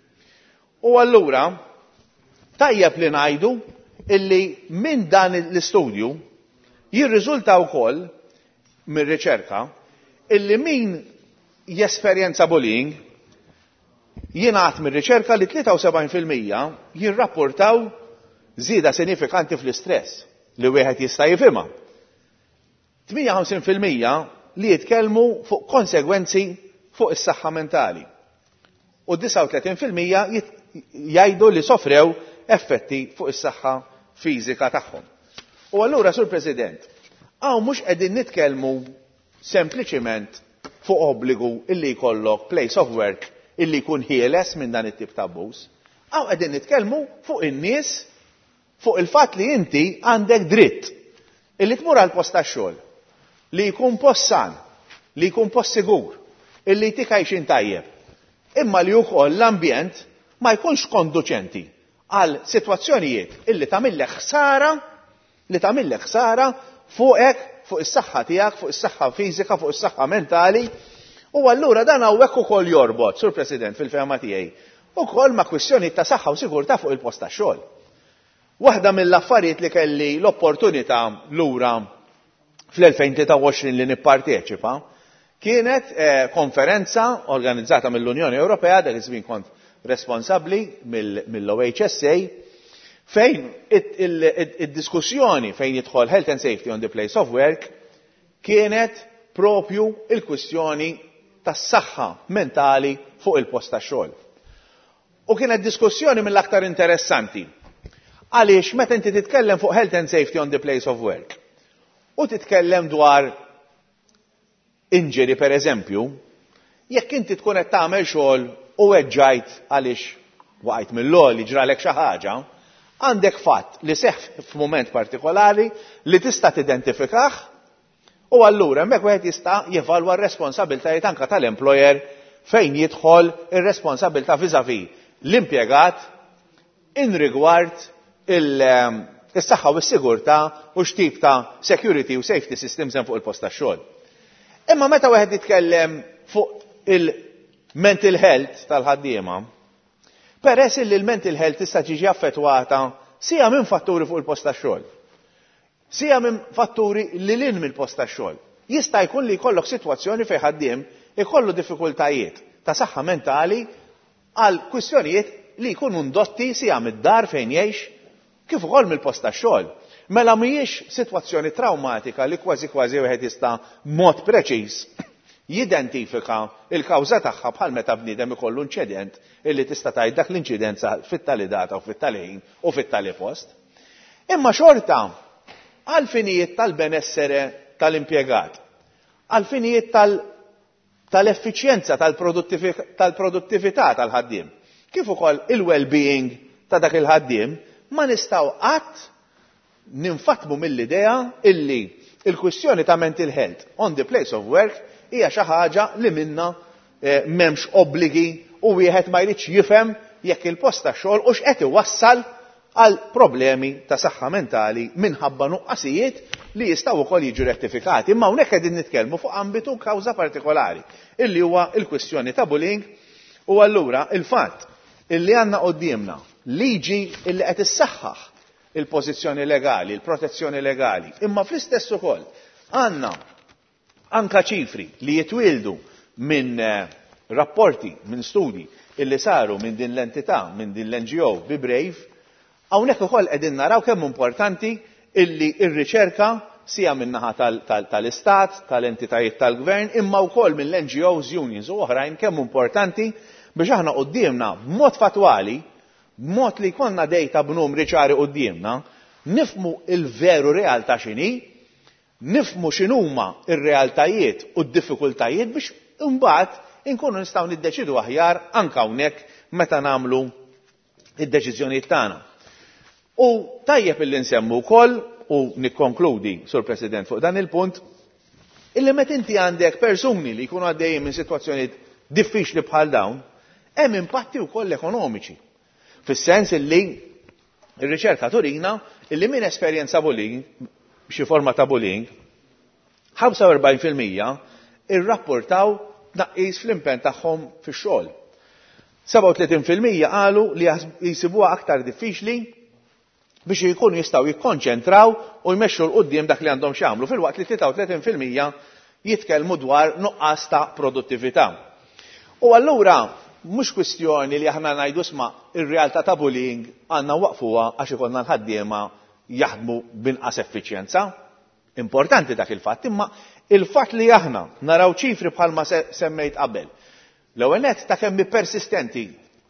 U allura tajjeb li ngħidu illi minn dan l-istudju jirriżulta wkoll mir-riċerka illi min jesperjenza bullying jingħad mir-riċerka li tlieta u sebgħin fil-mija jirrapportaw żieda sinifikanti fl-istress li wieħed jista' jifhimha. tminja u ħamsin fil-mija li jitkellmu fuq konsegwenzi fuq is-saħħa mentali. U disa u tletin fil-mija jgħidu li sofrew effetti fuq is-saħħa fiżika tagħhom. U allura, Sur President, hawn mhux qegħdin nitkellmu sempliċiment fuq obbligu illi jkollok place of work illi jkun ħieles minn dan it-tip ta' abbuż. Hawn qegħdin nitkellmu fuq in-nies fuq il-fatt li inti għandek dritt illi tmur għal post tax-xogħol li jkun post san, li jkun post sigur, illi jtik għajxin tajjeb. Imma li wkoll l-ambjent ma jkunx konduċenti għal sitwazzjonijiet illi tagħmilek ħsara li tagħmilek ħsara fuqek, fuq is-saħħa tiegħek, fuq is-saħħa fiżika, fuq is-saħħa mentali. U allura dan hawnhekk ukoll jorbot, Sur President, fil-fehma tiegħi, ukoll ma' kwistjoni ta' saħħa u sigurtà fuq il-post tax-xogħol. Waħda mill-affarijiet li kelli l-opportunità lura fl-elfejn u tlieta u għoxrin li nipparteċipa kienet eh, konferenza organizzata mill-Unjoni Ewropea, dak iż-żmien kont responsabbli mill-O H S A, fejn id-diskussjoni fejn jidħol health and safety on the place of work kienet propju il-kwistjoni tas-saħħa mentali fuq il-post tax-xogħol. U kienet diskussjoni mill-aktar interessanti. Għaliex meta inti titkellem fuq health and safety on the place of work u titkellem dwar injury pereżempju, jekk inti tkun qed tagħmel xogħol u weġġajt għaliex waqgħet mill-logħol ġralek xi ħaġa, għandek fatt li seħħ f'mument partikolari li tista' tidentifikah u allura hemmhekk wieħed jista' jevalwa r-responsabbiltajiet anke tal-employer fejn jidħol ir-responsabbiltà vis-à-vis l-impjegat in rigward is-saħħa u s-sigurtà u x'tip ta' security u safety systems hemm fuq il-post tax-xogħol. Imma meta wieħed jitkellem fuq il-mental health tal-ħaddiema, peress li l-mental health tista' tiġi affettwata sija minn fatturi fuq il-post tax-xogħol, sija minn fatturi li lin mill-post tax-xogħol. Jista' jkun li jkollok sitwazzjoni fejn ħaddiem ikollu diffikultajiet ta' saħħa mentali għal kwistjonijiet li jkunu ndotti sija mid-dar fejn jgħix kif ukoll mill-post tax-xogħol. Mela mhijiex sitwazzjoni traumatika li kważi kważi wieħed jista' mod preċiż jidentifika il-kawża tagħha bħal meta bniedem ikollu inċident illi tista' tgħid dak l-inċident fit-tali data u fit-tali ħin u fit-tali post. Imma xorta għal finijiet tal-benessere tal-impjegat, għal finijiet tal-effiċjenza tal-produttività tal-ħaddiem, kif ukoll il-well-being ta' dak il-ħaddiem, ma nistgħu qatt ninfatmu mill-idea illi il-kwistjoni ta' mental health on the place of work hija xi ħaġa li minna m'hemmx obbligi u wieħed ma jridx jifhem jekk il-post tax-xogħol u x'qed iwassal għal problemi ta' saħħa mentali minħabba nuqqasijiet li jistgħu wkoll jiġu rettifikati. Imma hawnhekk qegħdin nitkellmu fuq ambitu kawża partikolari illi huwa l-kwistjoni ta' bullying u allura il-fatt illi għandna qudiemna liġi illi qed issaħħaħ il-pożizzjoni legali, il-protezzjoni legali, imma fl-istess ukoll għandna anka ċifri li jitwildu minn rapporti, minn studi illi saru minn din l-entità, minn din l-N G O bi Brave, hawnhekk ukoll qegħdin naraw kemm importanti illi r-riċerka sija min-naħa tal-istat, tal-entitajiet tal-gvern, imma wkoll mill-N G Os, unions u oħrajn kemm importanti biex aħna qudiemna b'mod fatwali, b'mod li jkollna dejta b'numri ċari qudiemna, nifmu il-veru realtà x'inhi, nifmu x'inhuma r-realtajiet u d-diffikultajiet biex imbagħad inkunu nistgħu niddeċidu aħjar anke hawnhekk meta nagħmlu id-deċiżjonijiet tagħna. U tajjeb illi nsemmu wkoll u nikkonkludi, Sur President, fuq dan il-punt, illi meta inti għandek persuni li jkunu għaddejjin minn sitwazzjonijiet diffiċli bħal dawn, hemm impatti wkoll ekonomiċi. Fis-sens illi r-riċerka turina illi min esperjenza bullying, xi forma ta' bullying, ħamsa u erbgħin fil-mija irrapportaw tnaqqis fl-impenn tagħhom fix-xogħol. seba' u tletin fil-mija qalu li jsibuha aktar diffiċli biex jkunu jistgħu jikkonċentraw u jmexxu l quddiem dak li għandhom x'jagħmlu, filwaqt li tlieta u tletin fil-mija jitkellmu dwar nuqqas ta' produttività. U allura mhux kwistjoni li aħna ngħidu isma' ir-realtà ta' bullying għandna waqfuha għax ikollna l-ħaddiema jaħdmu b'inqas effiċjenza. Importanti dak il-fatt, imma il-fatt li aħna naraw ċifri bħalma semmejt qabel. L-ewwel nett ta' kemm persistenti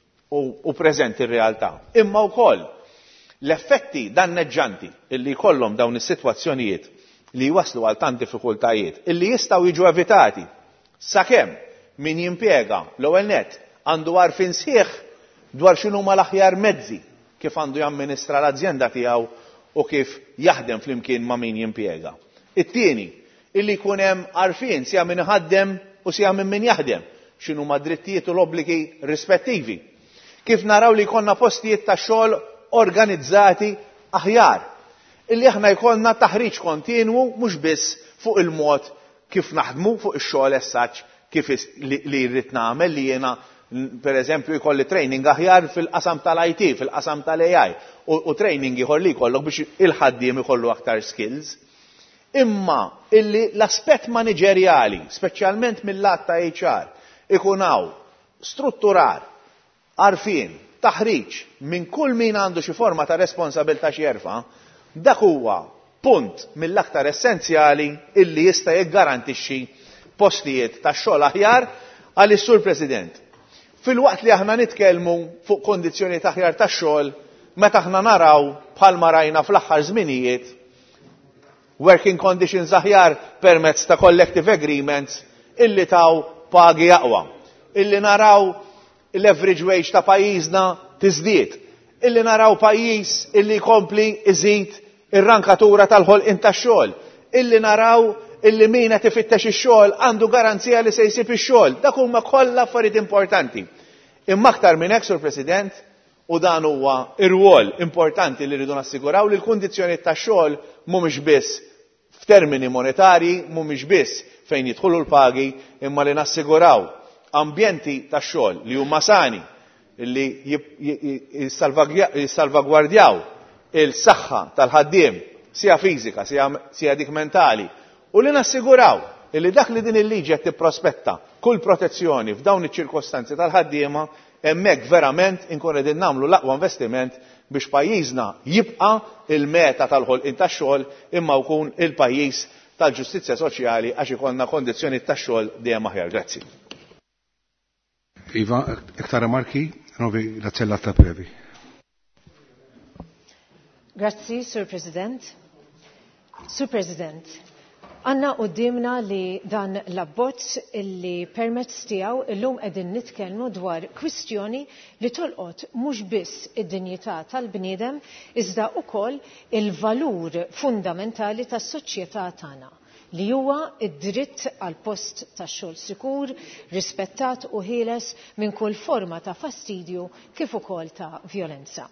u preżenti r-realtà, imma wkoll l-effetti danneġġanti illi jkollhom dawn is-sitwazzjonijiet li jwaslu għal tant diffikultajiet illi jistgħu jiġu evitati sakemm min jimpjega l-ewwel nett għandu għarfien sħiħ dwar x'inhuma l-aħjar mezzi kif għandu jamministra l-azzjenda tiegħu u kif jaħdem flimkien ma' min jimpjega. It-tieni, illi jkun hemm għarfien sija min iħaddem u sija minn min jaħdem, x'inhuma d-drittijiet u l-obbligi rispettivi. Kif naraw li jkollna postijiet ta' xogħol organizzati aħjar. Illi aħna jkollna taħriġ kontinwu mhux biss fuq il-mod kif naħdmu fuq ix-xogħol essaċ kif li jrid nagħmel li jiena per eżempju jkolli training aħjar fil-qasam tal-I T, fil-qasam tal-A I, u training ieħor li jkollok biex il-ħaddiem ikollu aktar skills. Imma illi l-aspett maniġerjali, speċjalment mill-lat ta' H R, ikunaw strutturar, għarfien, taħriġ minn kull min għandu xi forma ta' responsabilità xi jerfa', dak huwa punt mill-aktar essenzjali illi jista' jiggarantixxi postijiet ta' xogħol aħjar għal sur President. Fil-waqt li aħna nitkellmu fuq kondizzjonijiet aħjar ta' xogħol, meta aħna naraw bħalma rajna fl-aħħar żminijiet working conditions aħjar permezz ta' collective agreements illi taw pagi aqwa, illi naraw l-average wage ta' pajjiżna tiżdied, illi naraw pajjiż illi jkompli iżid ir-rankatura tal-ħolqien tax-xogħol, illi naraw illi min qed ifittex ix-xogħol għandu garanzija li se jsib ix-xogħol. Dak huma kollha affarijiet importanti. Imma aktar minn hekk, Sur President, u dan huwa ir-rwol importanti li rridu nassiguraw li l-kundizzjonijiet tax-xogħol mhumiex biss f'termini monetarji, mhumiex biss fejn jidħulu l-pagi, imma li nassiguraw ambjenti tax-xogħol li huma sani, li jissalvagwardjaw il-saħħa tal-ħaddiem, sija fiżika, sija dik mentali, u li nassiguraw li dak li din il-liġi qed tipprospetta kull protezzjoni f'dawn iċ-ċirkostanzi tal-ħaddiema, hemmhekk verament inkun qegħdin nagħmlu l-aqwa investiment biex pajjiżna jibqa' il-meta tal-ħolqien tax-xogħol imma jkun il-pajjiż tal-ġustizzja soċjali għax ikollna kondizzjonijiet tax-xogħol dejjem aħjar. Grazzi. Iva, iktar remarki, Novi Razzella ta' Previ. Grazzi, Sur President. Sur President, għanna qudiemna li dan l-abbozz illi permezz tiegħu illum qegħdin nitkellmu dwar kwistjoni li tolqot mhux biss id-dinjità tal-bniedem iżda wkoll il-valur fundamentali tas-soċjetà tagħna li huwa id-dritt għal post tax-xogħol sikur, rispettat u ħieles minn kull forma ta' fastidju kif ukoll ta' vjolenza.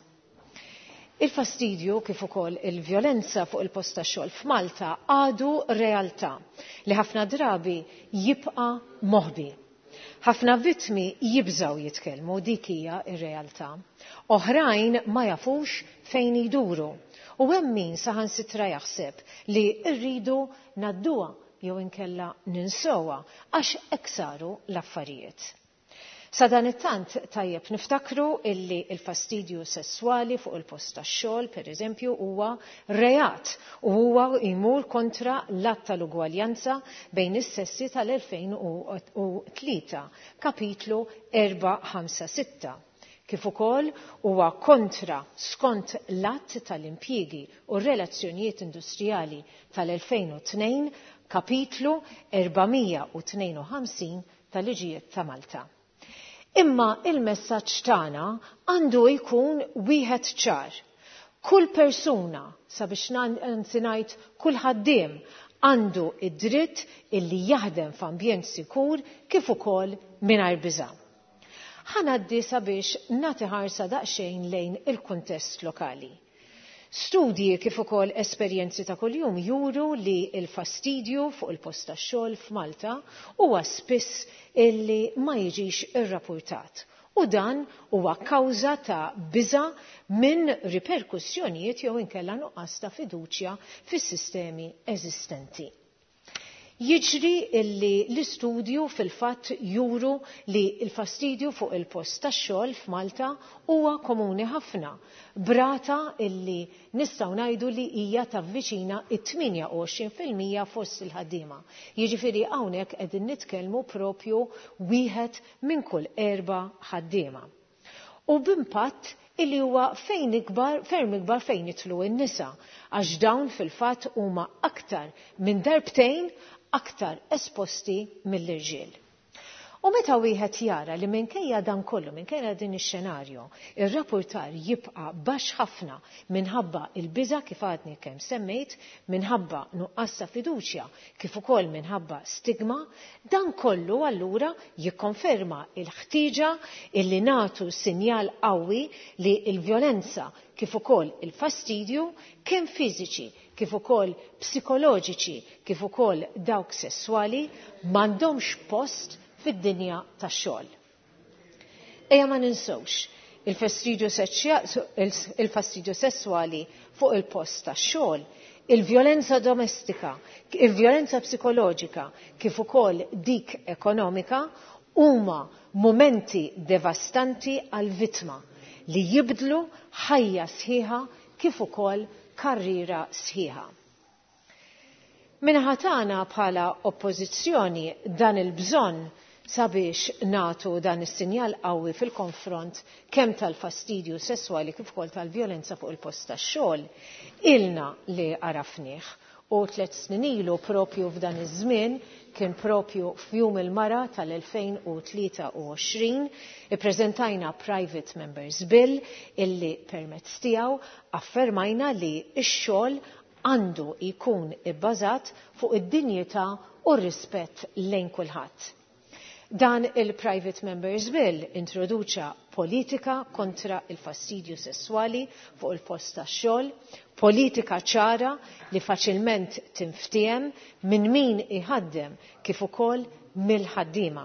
Il-fastidju kif ukoll il-vjolenza fuq il-post tax-xogħol f'Malta għadu realtà li ħafna drabi jibqa' moħbi. Ħafna vittmi jibżgħu jitkellmu dik hija r-realtà. Oħrajn ma jafux fejn iduru. U hemm min saħansitra jaħseb li rridu nadduha jew inkella ninsowha għax hekk saru l-affarijiet. Sa dan it-tant tajjeb niftakru illi il-fastidju sessuali fuq il-post tax-xogħol pereżempju huwa reat u huwa jmur kontra l-att tal-ugwaljanza bejn is-sessi tal-elfejn u tlieta, kapitlu erba' ħamsa sitta. Kif ukoll huwa kontra skont l-att tal-impjiegi u r-relazzjonijiet industrijali tal-elfejn u tnejn, kapitlu erba'mija u tnejn u ħamsin tal-Liġijiet ta' Malta. Imma il-messaġġ tagħna għandu jkun wieħed ċar. Kull persuna, sabiex ngħid kull ħaddiem, għandu id-dritt illi jaħdem f'ambjent sikur kif ukoll mingħajr biża'. Ħanaddi sabiex nagħti ħarsa daqsxejn lejn il-kuntest lokali. Studji kif ukoll esperjenzi ta' kuljum juru li l-fastidju fuq il-post tax-xogħol f'Malta huwa spiss illi ma jiġix irrappurtat. U dan huwa kawża ta' biża' minn riperkussjonijiet jew inkella nuqqas ta' fiduċja fis-sistemi eżistenti. Jiġri illi l-istudju fil-fatt juru li l-fastidju fuq il-post tax-xogħol f'Malta huwa komuni ħafna, brata illi nistgħu ngħidu li hija tavviċina it-tminja u għoxrin fil-mija fost il-ħaddiema. Jiġifieri hawnhekk qegħdin nitkellmu propju wieħed minn kull erba' ħaddiema. U b'impatt illi huwa fejn ikbar, ferm ikbar fejn jitlu n-nisa, għax dawn fil-fatt huma aktar minn darbtejn aktar esposti mill-irġiel. U meta wieħed jara li minkejja dan kollu, minkejja din ix-xenarju, ir-rapportar jibqa' baxx ħafna minħabba il-biża' kif għadni kemm semmejt, minħabba nuqqas ta' fiduċja, kif ukoll minħabba stigma, dan kollu allura jikkonferma l-ħtieġa illi nagħtu sinjal qawwi li l-vjolenza kif ukoll il-fastidju kemm fiżiċi, kif ukoll psikoloġiċi, kif ukoll dawk sesswali m'għandhomx post fid-dinja tax-xogħol. Ejja ma ninsewx il-fastidju sesswali fuq il-post tax-xogħol, il-vjolenza domestika, il-vjolenza psikoloġika, kif ukoll dik ekonomika huma momenti devastanti għall-vittma li jibdlu ħajja sħiħa kif ukoll karriera sħiħa. Minnaħa tagħna bħala oppożizzjoni dan il-bżonn sabiex nagħtu dan is-sinjal qawwi fil-konfront kemm tal-fastidju sesswali kif ukoll tal-vjolenza fuq il-post tax-xogħol ilna li arafnieh u tliet snin ilu propju f'dan iż-żmien kien propju f'jum il-mara tal-elfejn u tlieta u għoxrin ippreżentajna Private Members Bill illi permezz tiegħu affermajna li x-xogħol għandu jkun ibbażat fuq id-dinjità u r-rispett lejn kulħadd. Dan il-Private Members Bill introduċa politika kontra il-fastidju sesswali fuq il-post tax-xogħol, politika ċara li faċilment tinftiem minn min iħaddem kif ukoll mill-ħaddiema.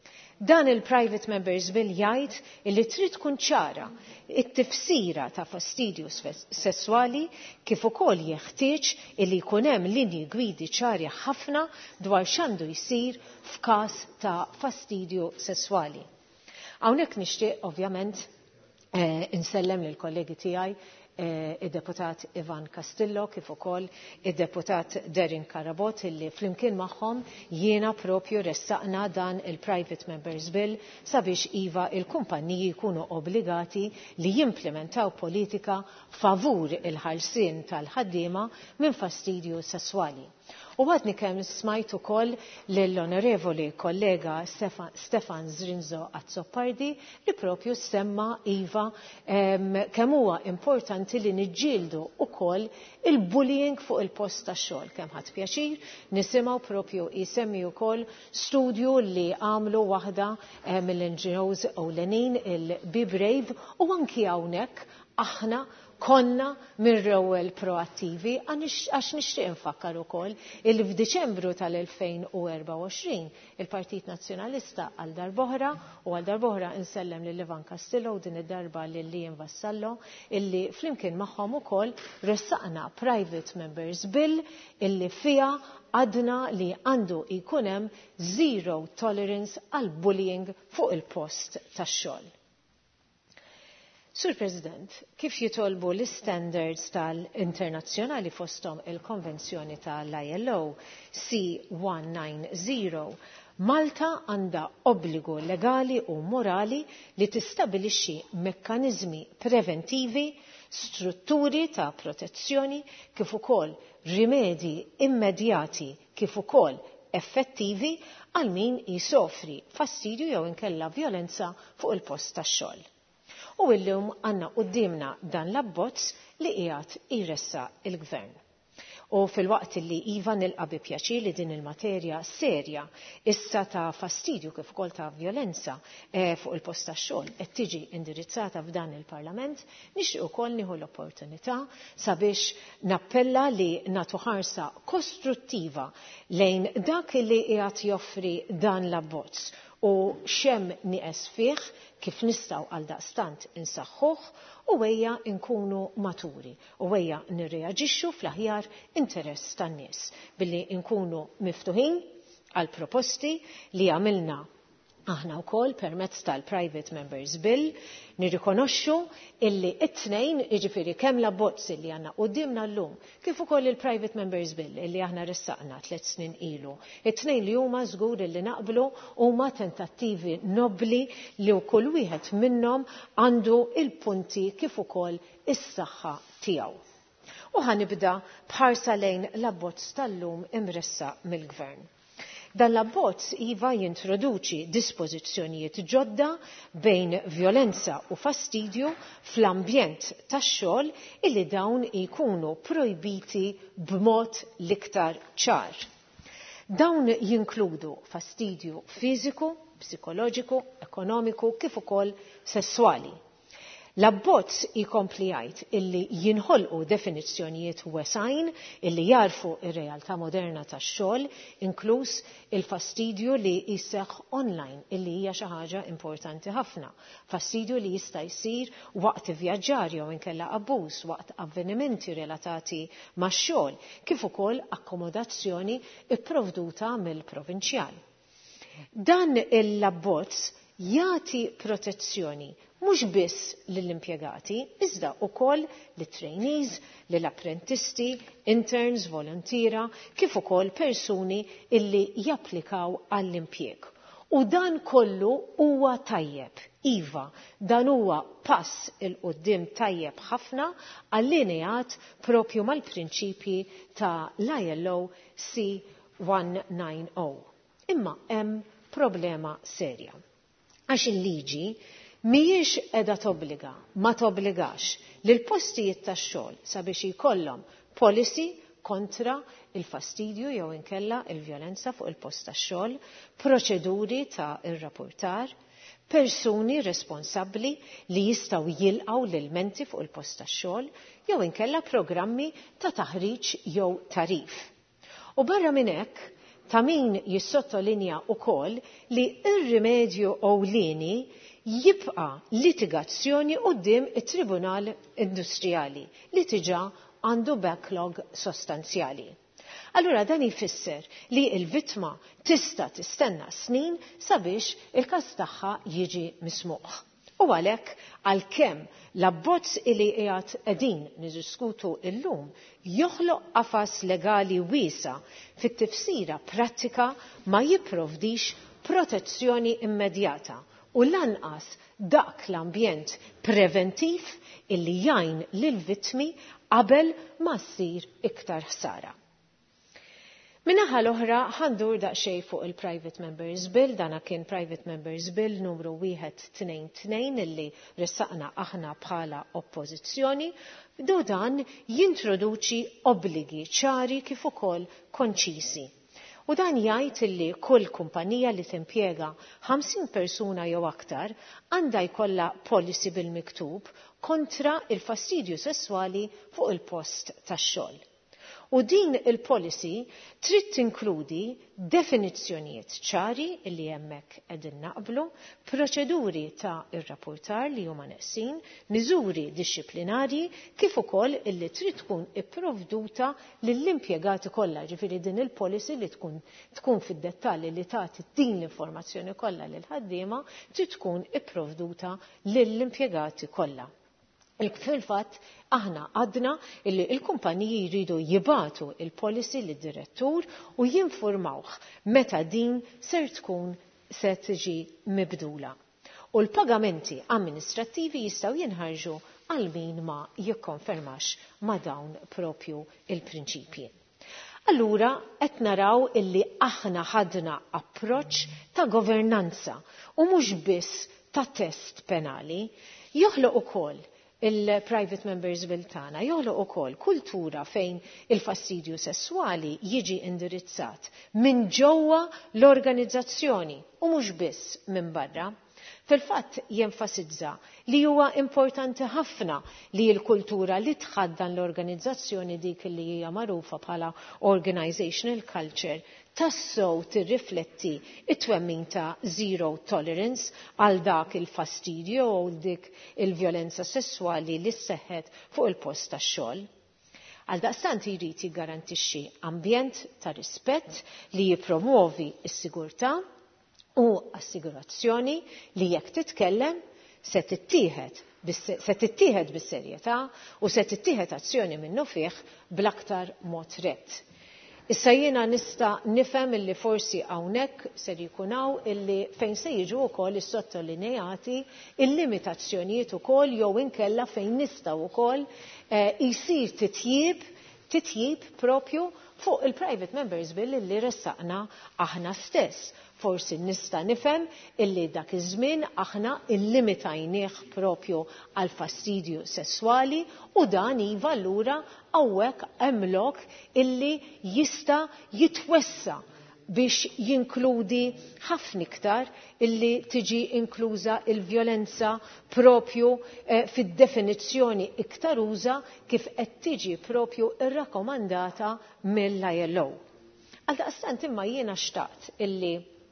Dan il-Private Members Bill jgħid li trid tkun ċara it-tifsira ta' fastidju sesswali kif ukoll jeħtieġ li jkun hemm linji gwidi ċari ħafna dwar x'għandu jsir f'każ ta' fastidju sesswali. Hawnhekk nixtieq ovvjament eh, insellem lill kollegi tiegħi eh, id-deputat Ivan Castillo kif ukoll id-deputat Derin Karabot illi flimkien magħhom jiena propju ressaqna dan il-Private Members Bill sabiex iva il-kumpanniji jkunu obbligati li jimplementaw politika favur il-ħarsien tal-ħaddiema minn fastidju sesswali. U għadni kemm smajt ukoll lill-onorevoli kollega Stefan, Stefan Zrinzo Azzopardi li propju semma iva kemm huwa importanti li niġġieldu ukoll il-bullying fuq il-post tax-xogħol. Kemm ħadd pjaċir nisimgħu propju jisemmi wkoll studju li għamlu waħda mill-N G Os ewlenin il-Be Brave u anki hawnhekk aħna konna mir-rewwel proattivi għax nixtieq infakkar ukoll il f'Diċembru tal-elfejn u erba' u għoxrin il-Partit Nazzjonalista għal darb'oħra u għal darb'oħra insellem lil Ivan Castillo u din id-darba lil Lien Vassallo illi flimkien magħhom ukoll ressaqna Private Members Bill illi fiha għadna li għandu jkun hemm zero tolerance għal bullying fuq il-post tax-xogħol. Sur President, kif jitolbu l-standards tal-internazzjonali fosthom il-konvenzjoni tal-I L O C cento90, Malta għandha obbligu legali u morali li tistabilixxi mekkaniżmi preventivi, strutturi ta' protezzjoni kif ukoll rimedji immedjati kif ukoll effettivi għal min jisofri fastidju jew inkella vjolenza fuq il-post tax-xogħol. U illum għanna qudiemna dan l-abbozz li qiegħed jressa il-Gvern. U fil-waqt li iva nilqa' bi pjaċir li din il-materja serja issa ta' fastidju kif ukoll ta' vjolenza eh, fuq il-post tax-xogħol qed tiġi indirizzata f'dan il-Parlament, nixtieq ukoll nieħu l-opportunità sabiex nappella li nagħtu ħarsa kostruttiva lejn dak li qiegħed joffri dan l-abbozz u xem nieqes fih kif nistgħu għal daqstant insaħħuh u wejja nkunu maturi u wejja nirreaġixxu fl-aħjar interess tan-nies billi nkunu miftuħin għal proposti li għamilna aħna wkoll permezz tal-Private Members Bill nirrikonoxxu illi it-tnejn jiġifieri kemm l-abbozz li għandna qudiemna llum kif ukoll il-Private Members Bill illi aħna ressaqna tliet snin ilu. It-tnejn li huma żgur illi naqblu huma tentattivi nobbli li kull wieħed minnhom għandu il-punti kif ukoll is-saħħa tiegħu. U ħanibda bħarsa lejn l-abbozz tal-lum imressaq mill-Gvern. Dan l-abbozz iva jintroduċi dispożizzjonijiet ġodda bejn vjolenza u fastidju fl-ambjent tax-xogħol illi dawn jkunu projbiti b'mod l-iktar ċar. Dawn jinkludu fastidju fiżiku, psikoloġiku, ekonomiku kif ukoll sesswali. L-abbozz jikompli jgħid illi jinħolqu definizzjonijiet wesgħin illi jarfu ir-realtà moderna tax-xogħol, inkluż il-fastidju li jseħħ online illi hija xi ħaġa importanti ħafna. Fastidju li jista' jsir waqt ivvjaġġar jew inkella abbuż waqt avvenimenti relatati max-xogħol, kif ukoll akkomodazzjoni ipprovduta mill-provinċjal. Dan l-abbozz jagħti protezzjoni mhux biss lill-impjegati, iżda wkoll lit-trainees, lill-apprentisti, interns, volontira, kif ukoll persuni illi japplikaw għall-impjieg. U dan kollu huwa tajjeb. Iva, dan huwa pass il-qoddim tajjeb ħafna allineat propju mal-prinċipji ta' l-I L O C centonovanta. Imma hemm problema serja. Għax il-liġi mhijiex qiegħda tobbliga, ma tobbligax lil postijiet tax-xogħol sabiex jkollhom policy kontra il-fastidju jew inkella il-vjolenza fuq il-post tax-xogħol, proċeduri ta' irrapportar, persuni responsabbli li jistgħu jilqgħu l-ilmenti fuq il-post tax-xogħol, jew inkella programmi ta' taħriġ jew tarif. U barra minn hekk, ta' min jissottolinja wkoll li r-rimedju ewlieni jibqa' litigazzjoni quddiem it-Tribunal Industrijali li diġà għandu backlog sostanzjali. Allura dan jfisser li l-vittma tista' tistenna snin sabiex il-każ tagħha jiġi mismuħ. U għalhekk għalkemm l-abbozz li qiegħed qegħdin niddiskutu llum joħloq qafas legali wiesa' fit-tifsira prattika ma jipprovdix protezzjoni immedjata u lanqas dak l-ambjent preventiv illi jgħin lill-vittmi qabel ma ssir iktar ħsara. Min-naħa l-oħra ħandur daqsxejn fuq il-Private Members Bill, dana kien Private Members Bill numru wieħed tnejn tnejn illi ressaqna aħna bħala oppożizzjoni, do dan jintroduċi obbligi ċari kif ukoll konċisi. U dan jgħid illi kull kumpanija li timpjega ħamsin persuna jew aktar għandha jkollha policy bil-miktub kontra il-fastidju sesswali fuq il-post tax-xogħol. U din il-policy trid tinkludi definizzjonijiet ċari li hemmhekk qegħdin naqblu, proċeduri ta' irrapportar li huma neqsin, miżuri dixxiplinarji kif ukoll illi trid tkun ipprovduta lill-impjegati kollha, ġifieri din il-policy li tkun tkun fid-dettalji li tagħti din l-informazzjoni kollha lil ħaddiema trid tkun ipprovduta lill-impjegati kollha. Fil-fatt, aħna għadna illi il-kumpaniji jridu jibatu il-policy lid-direttur u jinformawh meta din ser tkun se tiġi mibdula. U l-pagamenti amministrattivi jistgħu jinħarġu għal min ma jikkonfermax ma dawn propju il-prinċipji. Allura qed naraw illi aħna ħadna approċċ ta' governanza u mhux biss ta' test penali, joħloq ukoll il-Private Members Bill tagħna joħloq ukoll kultura fejn il-fastidju sesswali jiġi indirizzat minn ġewwa l-organizzazzjoni u mhux biss minn barra. Fil-fatt jenfasizza li huwa importanti ħafna li l-kultura li tħaddan l-organizzazzjoni dik li hija magħrufa bħala organizational culture tassew tirrifletti it-twemmin ta' zero tolerance għal dak il-fastidju u dik il-vjolenza sesswali li sseħħet fuq il-post tax-xogħol. Għal daqstant jrid jiggarantixxi ambjent ta' rispett li jippromuovi s-sigurtà u assigurazzjoni li jekk titkellem se tittieħed se tittieħed bis-serjetà u se tittieħed azzjoni minnu fih bl-aktar mod rett. Issa jiena nista' nifhem illi forsi hawnhekk ser jkunaw illi fejn se jiġu wkoll is-sottolineati il-limitazzjonijiet ukoll jew inkella fejn nistgħu wkoll jsir titjib titjib propju fuq il-Private Members Bill illi ressaqna aħna stess. Forsi nista' nifhem illi dak iż-żmien aħna illimitajnieh propju għal fastidju sesswali u dan iva allura hawnhekk hemm lok illi jista' jitwessa biex jinkludi ħafna iktar illi tiġi inkluża il-vjolenza propju eh, fid-definizzjoni iktar uża kif qed tiġi propju irrakkomandata mill-I L O. Għaldaqstant imma jiena xtaqt illi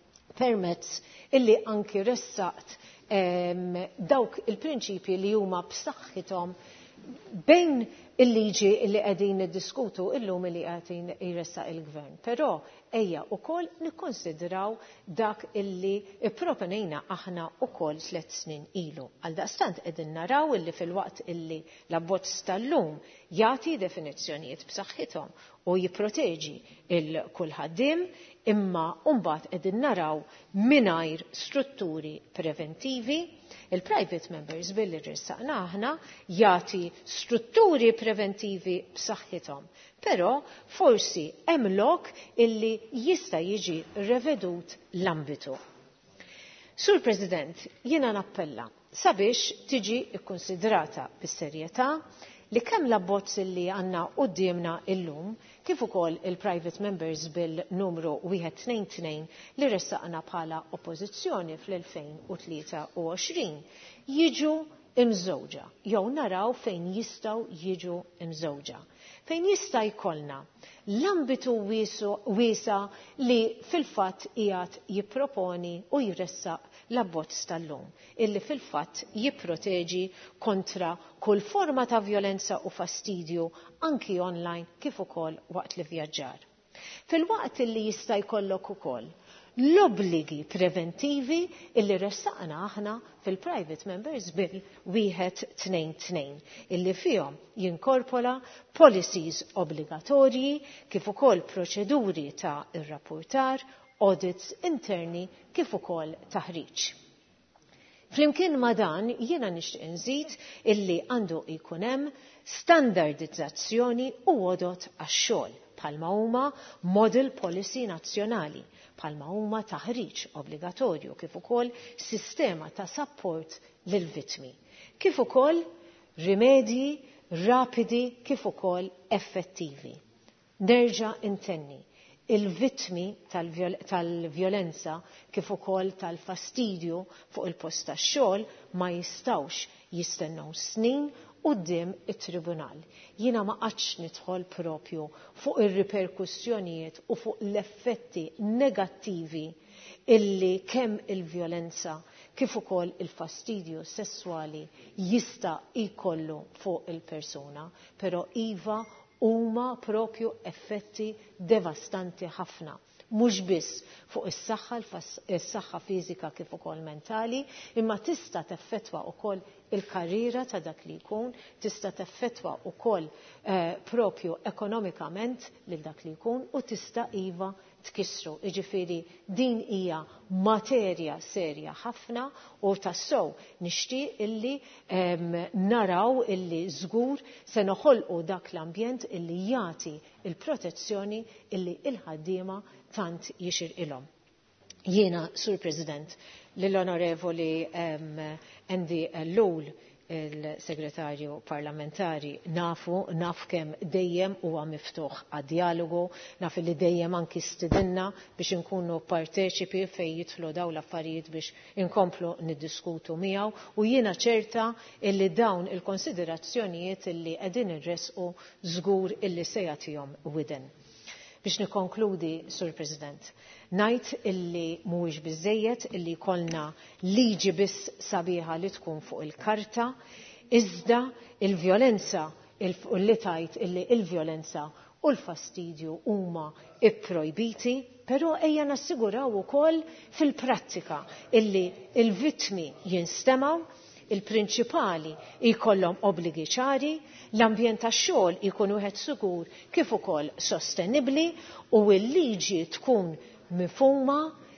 permezz illi anki ressaqt um, dawk il-prinċipji li huma b'saħħithom bejn il-liġi li qegħdin niddiskutu illum li qegħdin jressaq il-Gvern. Però ejja wkoll nikkonsidraw dak illi ipproponejna aħna wkoll tliet snin ilu. Għaldaqstant qegħdin naraw illi fil-waqt illi l-abbozz tal-lum jagħti definizzjonijiet b'saħħithom u jipproteġi il-kull ħaddiem, imma mbagħad qegħdin naraw mingħajr strutturi preventivi. Il-Private Members Bill li ressaqna aħna jagħti strutturi preventivi b'saħħithom, però forsi hemm lok illi jista' jiġi revedut l-ambitu. Sur President, jiena nappella sabiex tiġi kkunsidrata bis-serjetà li kemm l-abbozz li għandna qudiemna illum kif ukoll il-Private Members Bill numru wieħed tnejn tnejn li ressaqna bħala oppożizzjoni fl-elfejn u tlieta u għoxrin jiġu imżewġa jew naraw fejn jistgħu jiġu imżewġa. Fejn jista' jkollna l-ambitu wiesa li fil-fatt qiegħed jipproponi u jressaq l-abbozz tal-lum, illi fil-fatt jipproteġi kontra kull forma ta' violenza u fastidju anki online kif ukoll waqt li vjaġġar. Fil-waqt illi jista' jkollok ukoll l-obbligi preventivi illi ressaqna aħna fil-Private Members Bill wieħed tnejn tnejn illi fihom jinkorpora policies obbligatorji kif ukoll proċeduri ta' irrapportar, audits interni kif ukoll taħriġ. Flimkien ma' dan jiena nixtieq inżid illi għandu jkun hemm standardizzazzjoni u għodot għax-xogħol bħalma huma model policy nazzjonali, bħalma huma taħriġ obbligatorju kif ukoll sistema ta' support lil vittmi, kif ukoll rimedji rapidi kif ukoll effettivi. Nerġa' intenni il-vittmi tal-vjolenza kif ukoll tal-fastidju fuq il-post tax-xogħol ma jistgħux jistennew snin quddiem it-tribunal. Jiena ma qatx nidħol propju fuq ir-riperkussjonijiet u fuq l-effetti negattivi illi kemm il-vjolenza kif ukoll il-fastidju sesswali jista' jkollu fuq il-persuna, però iva huma propju effetti devastanti ħafna. Mhux biss fuq is-saħħa is-saħħa fiżika kif ukoll mentali, imma tista' teffettwa wkoll il-karriera ta' dak li jkun, tista' teffettwa wkoll eh, propju ekonomikament lil dak li jkun u tista' iva tkissru. Jiġifieri din hija materja serja ħafna u tassew nixtieq illi em, naraw illi żgur se noħolqu dak l-ambjent illi jagħti il-protezzjoni illi il-ħaddiema tant jixirqilhom. Jiena, Sur President, lill-Onorevoli Andy Lowell, il-Segretarju Parlamentari, nafu, naf kemm dejjem huwa miftuħ għad-dialogu, naf li dejjem anki stidinna biex inkunu parteċipi fejn jidħlu daw l-affarijiet biex inkomplu niddiskutu miegħu u jiena ċerta illi dawn il-konsiderazzjonijiet illi qegħdin irresqu żgur illi se jagħtihom widen. Biex nikonkludi, Sur President, ngħid illi mhuwiex biżżejjed illi jkollna liġi biss sabiħa li tkun fuq il-karta, iżda il-vjolenza li tajt illi il-vjolenza u l-fastidju huma ipprojbiti, però ejja nassiguraw ukoll fil-prattika illi il-vittmi jinstemaw, il-prinċipali jkollhom obbligi ċari, l-ambjent tax-xogħol ikun wieħed sigur kif ukoll sostenibbli u l-liġi tkun mifhuma,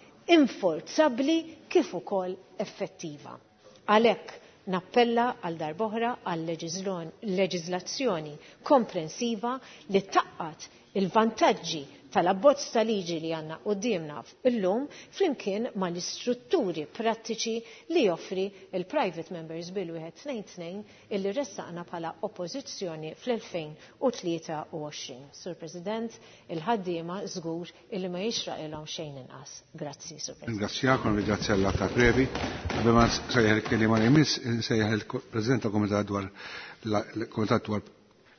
inforzabbli kif ukoll effettiva. Għalhekk nappella għal darb'oħra għal leġiżlazzjoni komprensiva li taqqat il-vantaġġi tal-abbozz ta' liġi li għandna qudiemna illum flimkien ma' l-istrutturi prattiċi li joffri il-Private Members Bill wieħed tnejn tnejn illi ressaqna bħala oppożizzjoni fl-elfejn u tlieta u għoxrin. Sur President, il-ħaddiema żgur illi ma jixraqilhom xejn inqas. Grazzi, Sur President. Ringrazzjakom, ringrazzja l-ta' brevi. Qabel ma sejjaħ il-kelima li jmiss, sejjaħ il-President tal-Kumitat dwar l-Kumitat dwar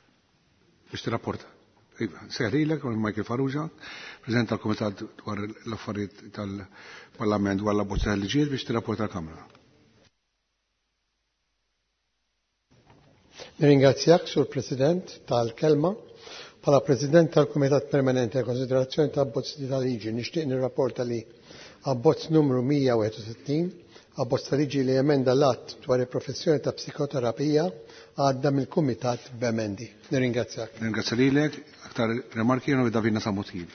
biex tirrapporta. Seħrilek, Michael Farrugia, President tal-Komitat dwar l-affarijiet tal-Parlament dwar l-abbozz tal-liġijiet biex tirrapporta l-Kamra. Nirringrazzjak, Sur President, tal-kelma. Bħala President tal-Kumitat Permanenti għal konsiderazzjoni ta' abbozz ta' liġi nixtieq nirrapporta li abbozz numru mija u sittin, abbozz ta' liġi li emenda l-att dwar il-professjoni ta' psikoterapija għadda mill-Kumitat b'emendi. Nirringrazzjak. Nirringrazzja lilek, aktar remarki jenu Davina Samutili.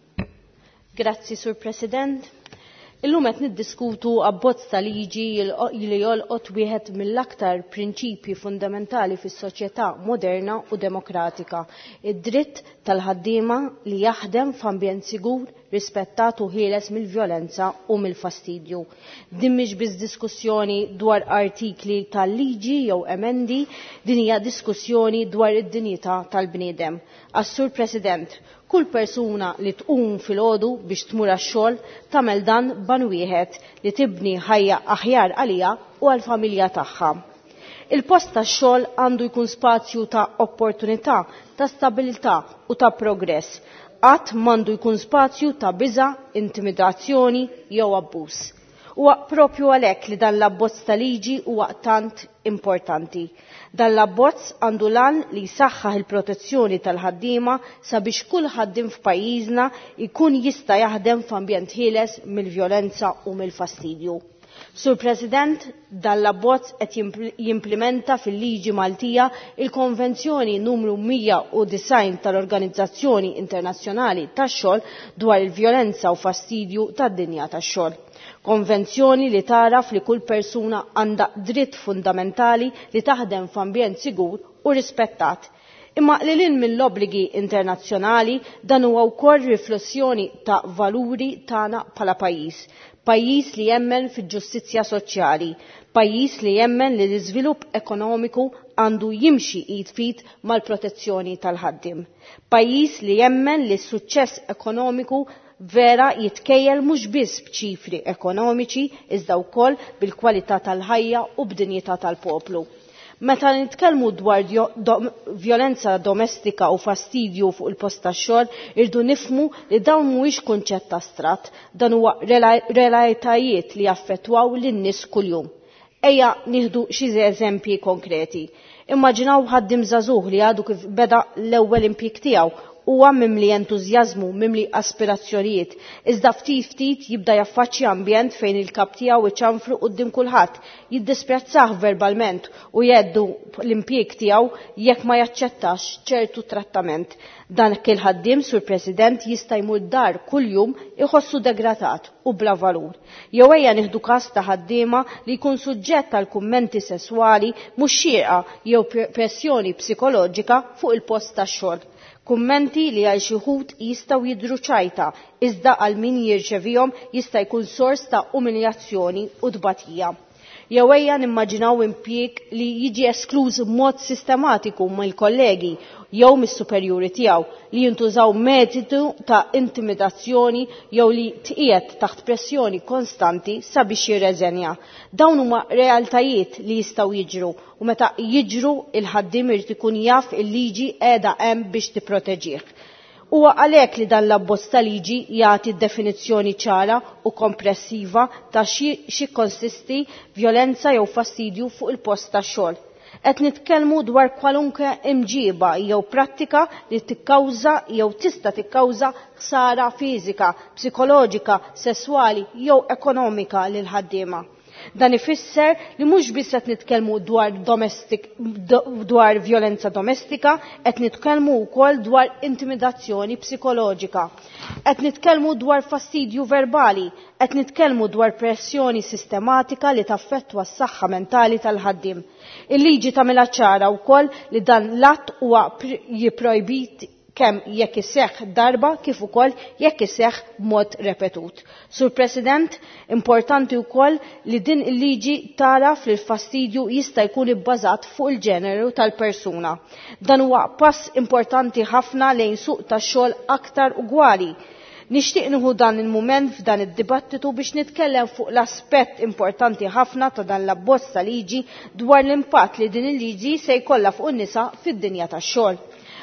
Grazzi, Sur President. Illum qed niddiskutu abbozz ta' liġi li jolqot wieħed mill-aktar prinċipji fundamentali fis-soċjetà moderna u demokratika, id-dritt tal-ħaddiema li jaħdem f'ambjent sigur, rispettat u ħieles mill-vjolenza u mill-fastidju. Din mhix biss diskussjoni dwar artikli tal-liġi jew emendi, din hija diskussjoni dwar id-dinjità tal-bniedem. As-Sur President, kull persuna li tqum fil-għodu biex tmur għax-xogħol tagħmel dan ban wieħed li tibni ħajja aħjar għalija u għall-familja tagħha. Il-post tax-xogħol għandu jkun spazju ta' opportunità, ta' stabilità u ta' progress. Qatt m'għandu jkun spazju ta' biża', intimidazzjoni jew abbuż. Huwa proprju għalhekk li dan l-abbozz ta' liġi huwa tant importanti. Dan l-abbozz għandu lan li jsaħħaħ il-protezzjoni tal-ħaddiema sabiex kull ħaddiem f'pajjiżna jkun jista' jaħdem f'ambjent ħieles mill-vjolenza u mill-fastidju. Sur President, dan l-abbozz qed jimplementa fil-liġi Maltija il-Konvenzjoni numru mija u design tal-Organizzazzjoni Internazzjonali tax-xogħol dwar il-vjolenza u fastidju tad-dinja tax-xogħol. Konvenzjoni li taraf li kull persuna għandha dritt fundamentali li taħdem f'ambjent sigur u rispettat. Imma li lin mill-obbligi internazzjonali dan huwa wkoll riflessjoni ta' valuri tagħna bħala pajjiż. Pajjiż li jemmen fil-ġustizzja soċjali, pajjiż li jemmen li l-iżvilupp ekonomiku għandu jimxi id fit mal-protezzjoni tal-ħaddiem. Pajjiż li jemmen li s-suċċess ekonomiku vera jitkejjel mhux biss b'ċifri ekonomiċi iżda wkoll bil-kwalità tal-ħajja u b'dinjità tal-poplu. Meta nitkellmu dwar vjolenza domestika u fastidju fuq il-post tax-xogħol, irdu nifhmu li dawn mhuwiex kunċett astratt, dan huwa realtajiet li jaffettwaw lin-nies kuljum. Ejja nieħdu xi eżempji konkreti. Immaġinaw ħaddiem żagħżugħ li għadu kif beda l-ewwel impjieg tiegħu huwa mimli entużjażmu, mimli aspirazzjonijiet, iżda ftit ftit jibda jaffaċċja ambjent fejn il-kap tiegħu iċanfru quddiem kulħadd, jiddisprezzah verbalment u jeddu l-impjieg tiegħu jekk ma jaċċettax ċertu trattament. Dan kien ħaddiem, Sur President, jista' jmur dar kuljum iħossu degradat u bla valur. Jew ejja nieħdu każ ta' ħaddiema li jkun suġġett għal kummenti sesswali mhux xierqa jew pressjoni psikoloġika fuq il-post tax-xogħol. Kummenti li għal xi wħud jistgħu jidhru ċajta, iżda għal min jirċevihom jista' jkun sors ta' umiljazzjoni u tbatija. Jew ejja nimmaġinaw impjieg li jiġi eskluż b'mod sistematiku mill-kollegi jew mis-superjuri tiegħu li jintużaw metodu ta' intimidazzjoni jew li tqiegħed taħt pressjoni konstanti sabiex jirreżenja. Dawn huma realtajiet li jistgħu jiġru u meta jiġru il-ħaddiem irid ikun jaf il-liġi qiegħda hemm biex tipproteġih. Huwa għalhekk li dan l-abbozz ta' liġi jagħti definizzjoni ċara u kompressiva ta' xi konsisti vjolenza jew fastidju fuq il-post tax-xogħol. Qed nitkellmu dwar kwalunkwe imġiba jew prattika li tikkawża jew tista' tikkawża ħsara fiżika, psikoloġika, sesswali jew ekonomika lil ħaddiema. Dan ifisser li mhux biss qed nitkellmu dwar domestik dwar vjolenza domestika, qed nitkellmu wkoll dwar intimidazzjoni psikoloġika. Qed nitkellmu dwar fastidju verbali, qed nitkellmu dwar pressjoni sistematika li taffettwa s-saħħa mentali tal-ħaddiem. Il-liġi tagħmilha ċara wkoll li dan l-att huwa jipprojbit kemm jekk iseħħ darba kif ukoll jekk iseħħ b'mod repetut. Sur President, importanti wkoll li din il-liġi taraf li l-fastidju jista' jkun ibbażat fuq il-ġeneru tal-persuna. Dan huwa pass importanti ħafna lejn suq tax-xogħol aktar ugwali. Nixtieq nieħu dan il-mument f'dan id-dibattitu biex nitkellem fuq l-aspett importanti ħafna ta' dan l-abbozz ta' liġi dwar l-impatt li din il-liġi se jkollha fuq in-nisa fid-dinja tax-xogħol.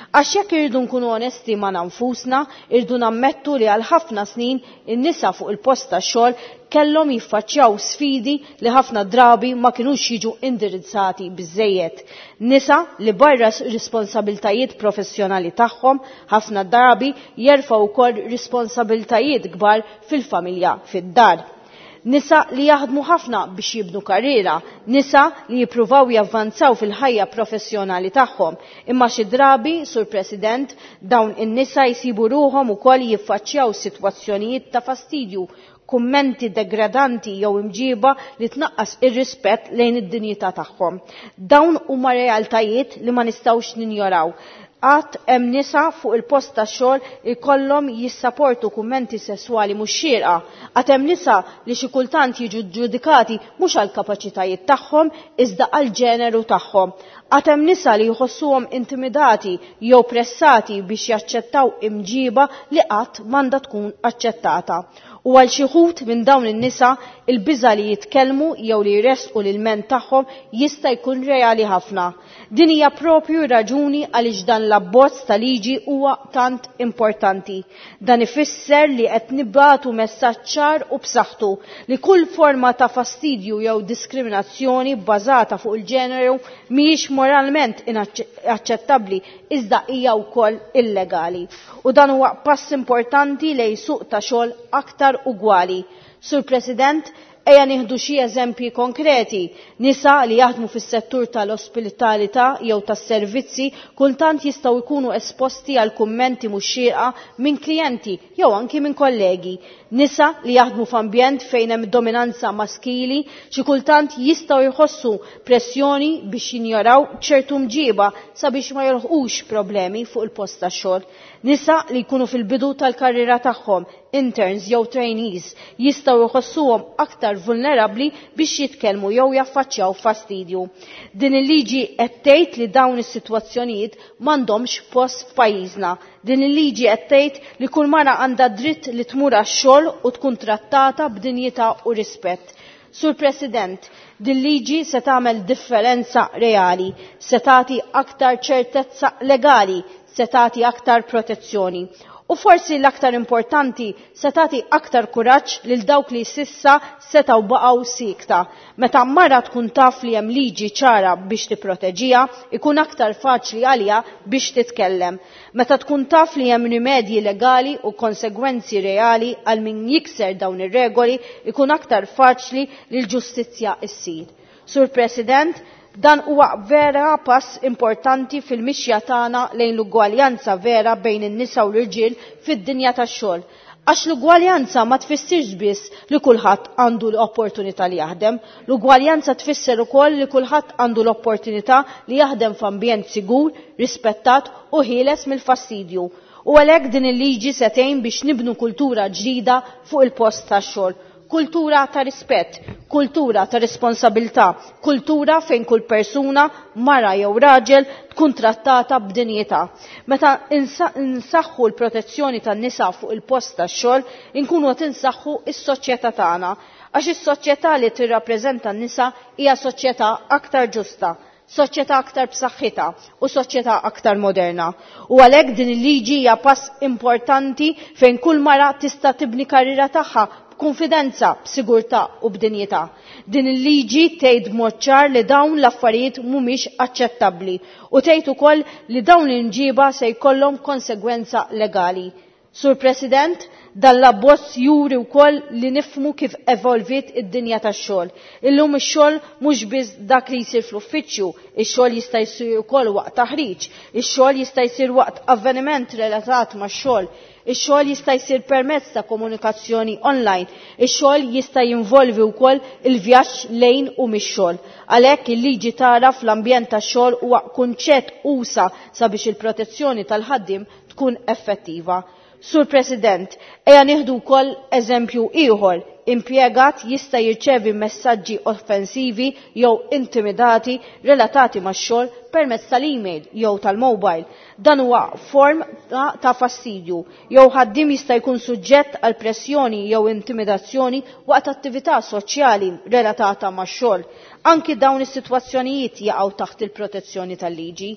Għax jekk irridu nkunu onesti ma' nfusna, irridu nammettu li għal ħafna snin in-nisa fuq il-post tax-xogħol kellhom jiffaċċjaw sfidi li ħafna drabi ma kinux jiġu indirizzati biżejjed. Nisa li barra responsabiltajiet professjonali tagħhom ħafna drabi jerfgħu wkoll responsabiltajiet kbar fil-familja fid-dar. Nisa li jaħdmu ħafna biex jibnu karriera, nisa li jippruvaw javvanzaw fil-ħajja professjonali tagħhom, imma xi drabi, Sur President, dawn in-nisa jsibu ruhom ukoll jiffaċċjaw sitwazzjonijiet ta' fastidju, kummenti degradanti jew imġiba li tnaqqas ir-rispett lejn id-dinjità tagħhom. Dawn huma realtajiet li ma nistgħux ninjoraw. Għat hemm nisa fuq il-post tax-xogħol ikollhom jissapportu kummenti sesswali mhux xierqa. Għat hemm nisa li xi kultant jiġu ġudikati mhux għall kapaċitajiet tagħhom iżda għall ġeneru tagħhom. Għat hemm nisa li jħossuhom intimidati jew pressati biex jaċċettaw imġiba li qatt m'għandha tkun aċċettata. U għal xi wħud minn dawn in-nisa il-biża' li jitkellmu jew li jresqu l-ilment tagħhom jista' jkun reali ħafna. Din hija propju raġuni għaliex dan l-abbozz ta' liġi huwa tant importanti. Dan ifisser li qed nibagħtu messaġġ ċar u b'saħħtu li kull forma ta' fastidju jew diskriminazzjoni bbażata fuq il-ġeneru mhijiex moralment inaċċettabbli iżda hija wkoll illegali. U dan huwa pass importanti lejn suq ta' xogħol aktar ugwali. Sur President, ejja nieħdu xi eżempji konkreti. Nisa li jaħdmu fis-settur tal-ospitalità jew tas-servizzi kultant jistgħu jkunu esposti għal kummenti mhux xierqa minn klijenti jew anki minn kollegi. Nisa li jaħdmu f'ambjent fejn hemm dominanza maskili xi kultant jistgħu jħossu pressjoni biex jinjoraw ċertu mġiba sabiex ma jolħqux problemi fuq il-post tax-xogħol. Nisa li jkunu fil-bidu tal-karriera tagħhom, interns jew trainees, jistgħu jħossuhom aktar vulnerabbli biex jitkellmu jew jaffaċċjaw fastidju. Din il-liġi qed tgħid li dawn is-sitwazzjonijiet m'għandhomx post f'pajjiżna. Din il-liġi qed tgħid li kull mara għandha dritt li tmur għax-xogħol u tkun trattata b'dinjità u rispett. Sur President, din liġi se tagħmel differenza reali, se tagħti aktar ċertezza legali, se tagħti aktar protezzjoni. U forsi l-aktar importanti se tagħti aktar kuraġġ lil dawk li sissa setgħu baqgħu sikta. Meta mara tkun taf li hemm liġi ċara biex tipproteġiha, ikun aktar faċli għaliha biex titkellem. Meta tkun taf li hemm rimedji legali u konsegwenzi reali għal min jikser dawn ir-regoli, ikun aktar faċli li l-ġustizzja issir. Sur President, dan huwa vera pass importanti fil-mixja tagħna lejn l-ugwaljanza vera bejn in-nisa u l-irġiel fid-dinja tax-xogħol. Għax l-ugwaljanza ma tfissirx biss li kulħadd għandu l-opportunità li jaħdem, l-ugwaljanza tfisser ukoll li kulħadd għandu l-opportunità li jaħdem f'ambjent sigur, rispettat u ħieles mill-fastidju. U għalhekk din il-liġi se tgħin biex nibnu kultura ġdida fuq il-post tax-xogħol. Kultura ta' rispett, kultura ta' responsabilità, kultura fejn kull persuna, mara jew raġel, tkun trattata b'dinjità. Meta insaħħu l-protezzjoni tan-nisa fuq il-post tax-xogħol, inkunu qed insaħħu s-soċjetà tagħna, għax is-soċjetà li tirrappreżenta n-nisa hija soċjetà aktar ġusta, soċjetà aktar b'saħħitha u soċjetà aktar moderna. U għalhekk din il-liġi hija pass importanti fejn kull mara tista' tibni karriera tagħha b'konfidenza, b'sigurtà u b'dinjità. Din il-liġi tgħid b'mod ċar li dawn l-affarijiet mhumiex aċċettabbli u tgħid ukoll li dawn l-imġiba se jkollhom konsegwenza legali. Sur President, dan l-abbozz juri wkoll li nifhmu kif evolvit id-dinja tax-xogħol. Illum ix-xogħol mhux biss dak li jsir fl-uffiċċju, ix-xogħol jista' jsir ukoll waqt taħriġ, ix-xogħol jista' jsir waqt avveniment relatat max-xogħol, ix-xogħol jista' jsir permezz ta' komunikazzjoni online, ix-xogħol jista' jinvolvi wkoll il-vjaġġ lejn u mix-xogħol. Għalhekk il-liġi tara fl-ambjent tax-xogħol huwa kunċett usa sabiex il-protezzjoni tal-ħaddiem tkun effettiva. Sur President, eja nieħdu wkoll eżempju ieħor, impjegat jista' jirċevi messaġġi offensivi jew intimidati relatati max-xogħol permezz tal-email jew tal-mobile. Dan huwa form ta', ta fastidju. Jew ħaddiem jista' jkun suġġett għal pressjoni jew intimidazzjoni waqt attività soċjali relatata max-xogħol. Anki dawn is-sitwazzjonijiet jaqgħu taħt il-protezzjoni tal-liġi.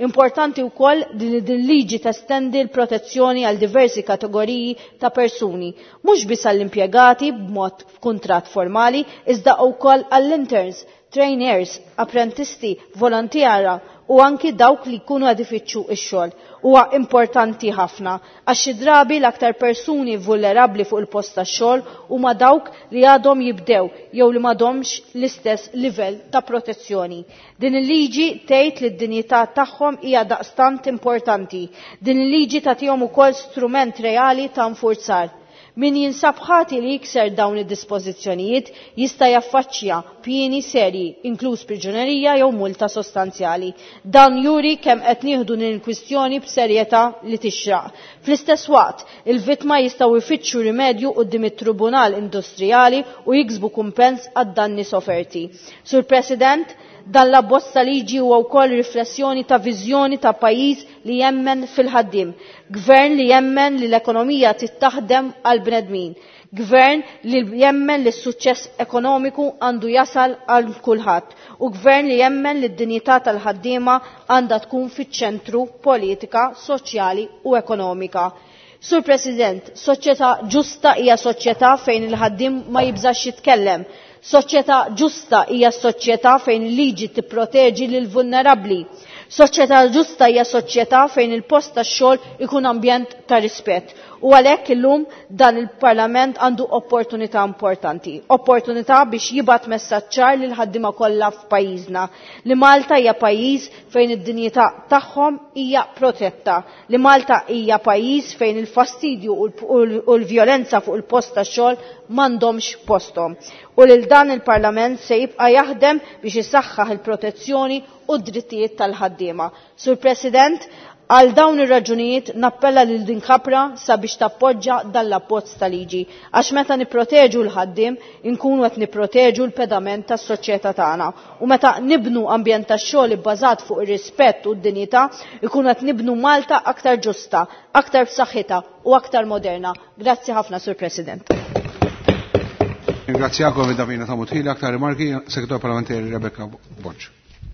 Importanti wkoll din il-liġi testendi l-protezzjoni għal diversi kategoriji ta' persuni, mhux biss għall-impjegati b'mod kuntratt formali, iżda wkoll għall-interns, trainers, apprentisti, volontjara u anki dawk li jkunu għad ifittxu x-xogħol. Huwa importanti ħafna għax xi drabi l-aktar persuni vulnerabbli fuq il-post tax-xogħol huma dawk li għadhom jibdew jew li m'għadhomx l-istess livell ta' protezzjoni. Din il-liġi tgħid li d-dinjità tagħhom hija daqstant importanti. Din il-liġi tagħtihom ukoll strument reali ta' nfurzar. Min jinsab ħati li jikser dawn id-dispożizzjonijiet jista' jaffaċċja pieni serji, inkluż priġunerija jew multa sostanzjali. Dan juri kemm qed nieħdu din il-kwistjoni b'serjetà li tixraq. Fl-istess waqt, il-vittma jistgħu jfittxu rimedju quddiem it-Tribunal Industrijali u jiksbu kumpens għad-danni soferti. Sur President, dan l-abbozz ta' liġi huwa wkoll riflessjoni ta' viżjoni ta' pajjiż li jemmen fil-ħaddiem, gvern li jemmen li l-ekonomija tittaħdem għal bnedmin, gvern li jemmen li s-suċċess ekonomiku għandu jasal għal kulħadd u gvern li jemmen li d-dinjità tal-ħaddiema għandha tkun fiċ-ċentru politika, soċjali u ekonomika. Sur President, soċjetà ġusta hija soċjetà fejn il-ħaddiem ma jibżax jitkellem. Soċjetà ġusta hija soċjetà fejn il-liġi tipproteġi lil vulnerabbli. Soċjetà ġusta hija soċjetà fejn il-post tax-xogħol ikun ambjent ta' rispett. U għalhekk illum dan il-Parlament għandu opportunità importanti, opportunità biex jibgħat messaġġ ċar lil ħaddiema kollha f'pajjiżna li Malta hija pajjiż fejn id-dinjità tagħhom hija protetta, li Malta hija pajjiż fejn il-fastidju u l-vjolenza fuq il-post tax-xogħol m'għandhomx posthom. U lil dan il-Parlament se jibqa' jaħdem biex isaħħaħ il-protezzjoni u d-drittijiet tal-ħaddiema. Sur President, għal dawn ir-raġunijiet nappella lil din Kamra sabiex tappoġġja dan l-abbozz ta' liġi għax meta nipproteġu l-ħaddiem inkunu qed nipproteġu l-pedament tas-soċjetà tagħna u meta nibnu ambjent tax-xogħol ibbażat fuq ir-rispett u d-dinjità ikunu qed nibnu Malta aktar ġusta, aktar b'saħħitha u aktar moderna. Grazzi ħafna, Sur President. Ringrazzjakom id-davina ta' mutħili aktar rimarki Segretar Parlamentari Rebecca Boċ.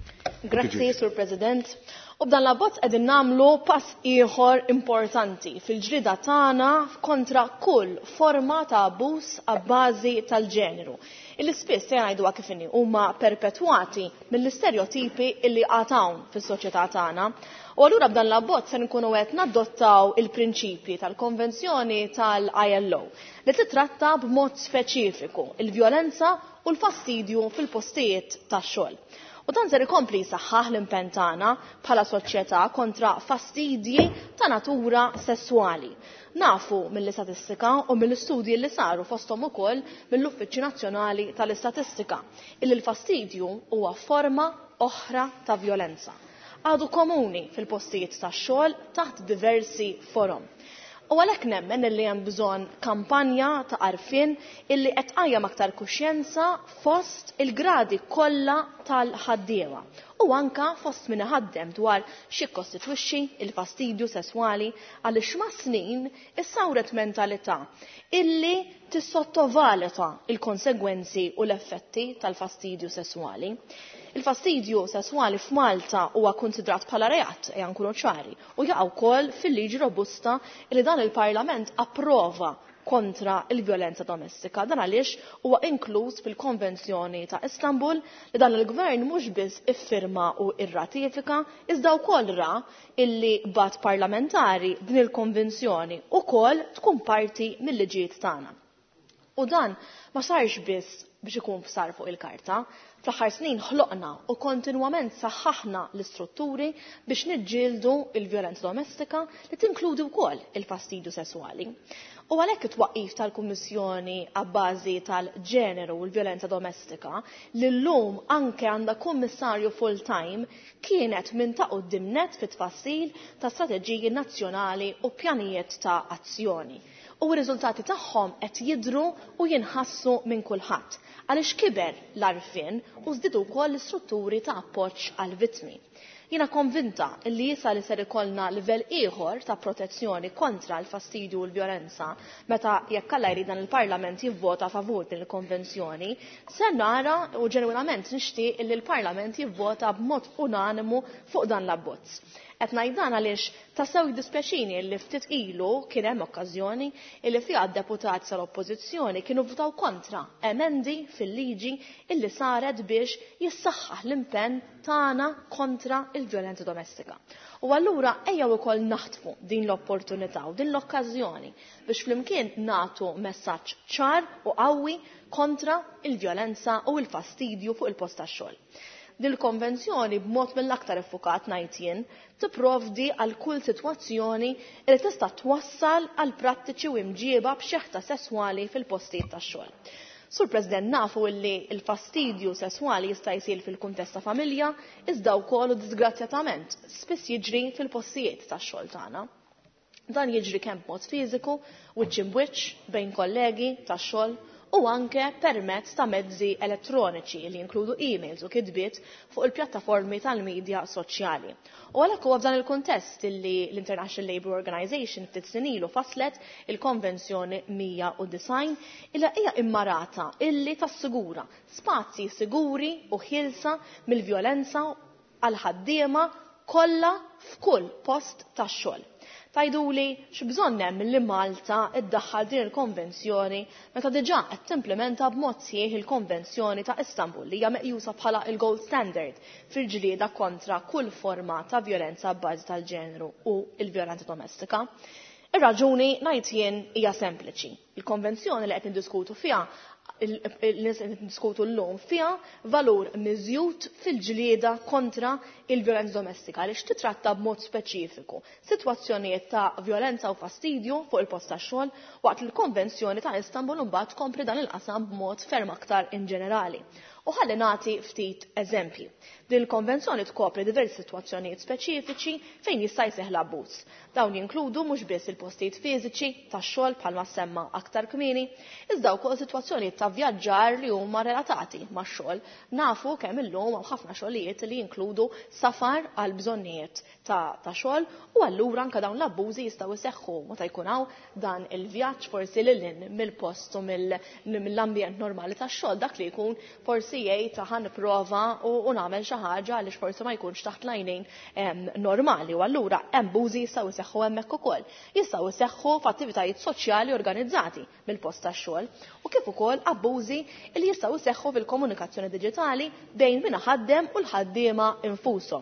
Grazzi, Sur President. U b'dan l-abbozz qegħdin nagħmlu pass ieħor importanti fil-ġrida tagħna kontra kull forma ta' abbuż abbażi tal-ġeneru. Illi spiss se ngħiduha kif inhi huma perpetwati mill-istereotipi illi għatawn fis-soċjetà tagħna. U allura b'dan l-abbozz se nkunu qed nadottaw il-prinċipji tal-Konvenzjoni tal-I L O li titratta b'mod speċifiku il-vjolenza u l-fastidju fil-postijiet tax-xogħol. U dan ser ikompli jsaħħaħ l-impenn tagħna bħala soċjetà kontra fastidji ta' natura sessuali. Nafu mill-istatistika u mill-istudji li saru fosthom ukoll mill-Uffiċċju Nazzjonali tal-Istatistika illi l-fastidju huwa forma oħra ta' vjolenza. Għadu komuni fil-postijiet tax-xogħol taħt diversi forom. U għalhekk nemmen illi hemm bżonn kampanja ta' għarfien illi qed tqajjem aktar kuxjenza fost il-gradi kollha tal-ħaddiema u anka fost min iħaddem dwar x'ikkostitwixxi il-fastidju sesswali għaliex ma' snin issawret mentalità illi tissottovaluta il-konsegwenzi u l-effetti tal-fastidju sesswali. Il-fastidju sesswali f'Malta huwa konsidrat bħala reat ejja nkunu ċari u jaqa' wkoll fil-liġi robusta li dan il-Parlament approva kontra il-vjolenza domestika. Dan għaliex huwa inkluż fil-Konvenzjoni ta' Istanbul li dan il-Gvern mhux biss iffirma u irratifika iżda wkoll ra illi b'att parlamentari din il-konvenzjoni wkoll tkun parti mill-liġijiet tagħna. U dan ma sarx biss biex ikun sar fuq il-karta, fl-aħħar snin ħloqna u kontinwament saħħaħna l-istrutturi biex niġġieldu il-vjolenza domestika li tinkludi wkoll il-fastidju sesswali. U għalhekk it-twaqqif tal-Kummissjoni għabbażi tal-ġeneru u l-vjolenza domestika li llum anke għandha kummissarju full-time kienet minn ta' qudiemnet fit-tfassil ta' strateġiji nazzjonali u pjanijiet ta' azzjoni. U r-riżultati tagħhom qed jidhru u jinħassu minn kulħadd għaliex kiber l-arfien u żdiedu wkoll l-istrutturi ta' appoġġ għall-vittmi. Jiena konvinta li issa li ser ikollna livell ieħor ta' protezzjoni kontra l-fastidju u l-vjolenza meta jekk alla jrid dan il-Parlament jivvota favur din il-konvenzjoni, se nara u ġenwinament nixtieq li l-Parlament jivvota b'mod unanimu fuq dan l-abbozz. Qed ngħid dan għaliex tassew jiddispjaċini li ftit ilu kien hemm okkażjoni li fiha d-deputati tal-Oppożizzjoni kienu votaw kontra emendi fil-liġi illi saret biex jissaħħaħ l-impenn tagħna kontra il-vjolenza domestika. U allura ejjew ukoll naħtfu din l-opportunità u din l-okkażjoni biex flimkien nagħtu messaġġ ċar u qawwi kontra il-vjolenza u l-fastidju fuq il-post tax-xogħol. Din il-konvenzjoni b'mod mill-aktar effukat ngħid jien tipprovdi għal kull sitwazzjoni li tista' twassal għal prattiċi u imġieba b'xeħta sesswali fil-postijiet tax-xogħol. Sur President, nafu li l-fastidju sesswali jista' jsir fil-kuntest ta' familja iżda wkoll u disgrazzjatament spiss jiġri fil-postijiet tax-xogħol tagħna. Dan jiġri kemm b'mod fiżiku, wiċċ imwiċċ bejn kollegi tax-xogħol u anke permezz ta' mezzi elettroniċi li jinkludu emails u kitbiet fuq il-pjattaformi tal-medja soċjali. U għalhekk huwa f'dan il-kuntest li l-International Labour Organization ftit snin ilu faslet il-Konvenzjoni mija u design ilha hija immarata illi tassigura spazji siguri u ħielsa mill-vjolenza għal ħaddiema kollha f'kull post tax-xogħol. Tajduli x'bżonn hemm li Malta iddaħħal din il-konvenzjoni meta diġà qed timplementa b'mod sħiħ il-Konvenzjoni ta' Istanbul li hija meqjusa bħala il-gold standard fil-ġlieda kontra kull forma ta' vjolenza bbażi tal-ġeneru u l-vjolenza domestika. Ir-raġuni ngħid jien hija sempliċi. Il-konvenzjoni li qed niddiskutu fiha diskutu l-lum fija valur miżjud fil-ġlieda kontra il-vjolenza domestika li titratta b'mod speċifiku sitwazzjonijiet ta' vjolenza u fastidju fuq il-post tax-xogħol waqt il-Konvenzjoni ta' Istanbul imbagħad tkompli dan il-qasam b'mod ferm aktar in ġenerali. U ħalli nagħti ftit eżempji. Din il-konvenzjoni tkopri diversi sitwazzjonijiet speċifiċi fejn jista' jseħħ l-abbuż. Dawn jinkludu mhux biss il-postijiet fiżiċi tax-xogħol bħalma semma aktar kmieni, iżda wkoll sitwazzjonijiet ta' vjaġġar li huma relatati max-xogħol. Nafu kemm illum hawn ħafna xogħlijiet li jinkludu safar għal bżonnijiet ta' xogħol u allura anke dawn l-abbużi jistgħu jseħħu meta jkun hawn dan il-vjaġġ forsi lil mill-post u mill-ambjent normali tax-xogħol dak li jkun forsi jgħid ta' ħanipprova u nagħmel xi ħaġa għaliex forsi ma jkunx taħt l-għajnejn normali u allura hemm abbużi jistgħu jseħħu hemmhekk ukoll. Jistgħu jseħħu f'attivitajiet soċjali organizzati mill-post tax-xogħol u kif ukoll abbużi li jistgħu jseħħu fil-komunikazzjoni diġitali bejn min ħaddem u l-ħaddiema infushom.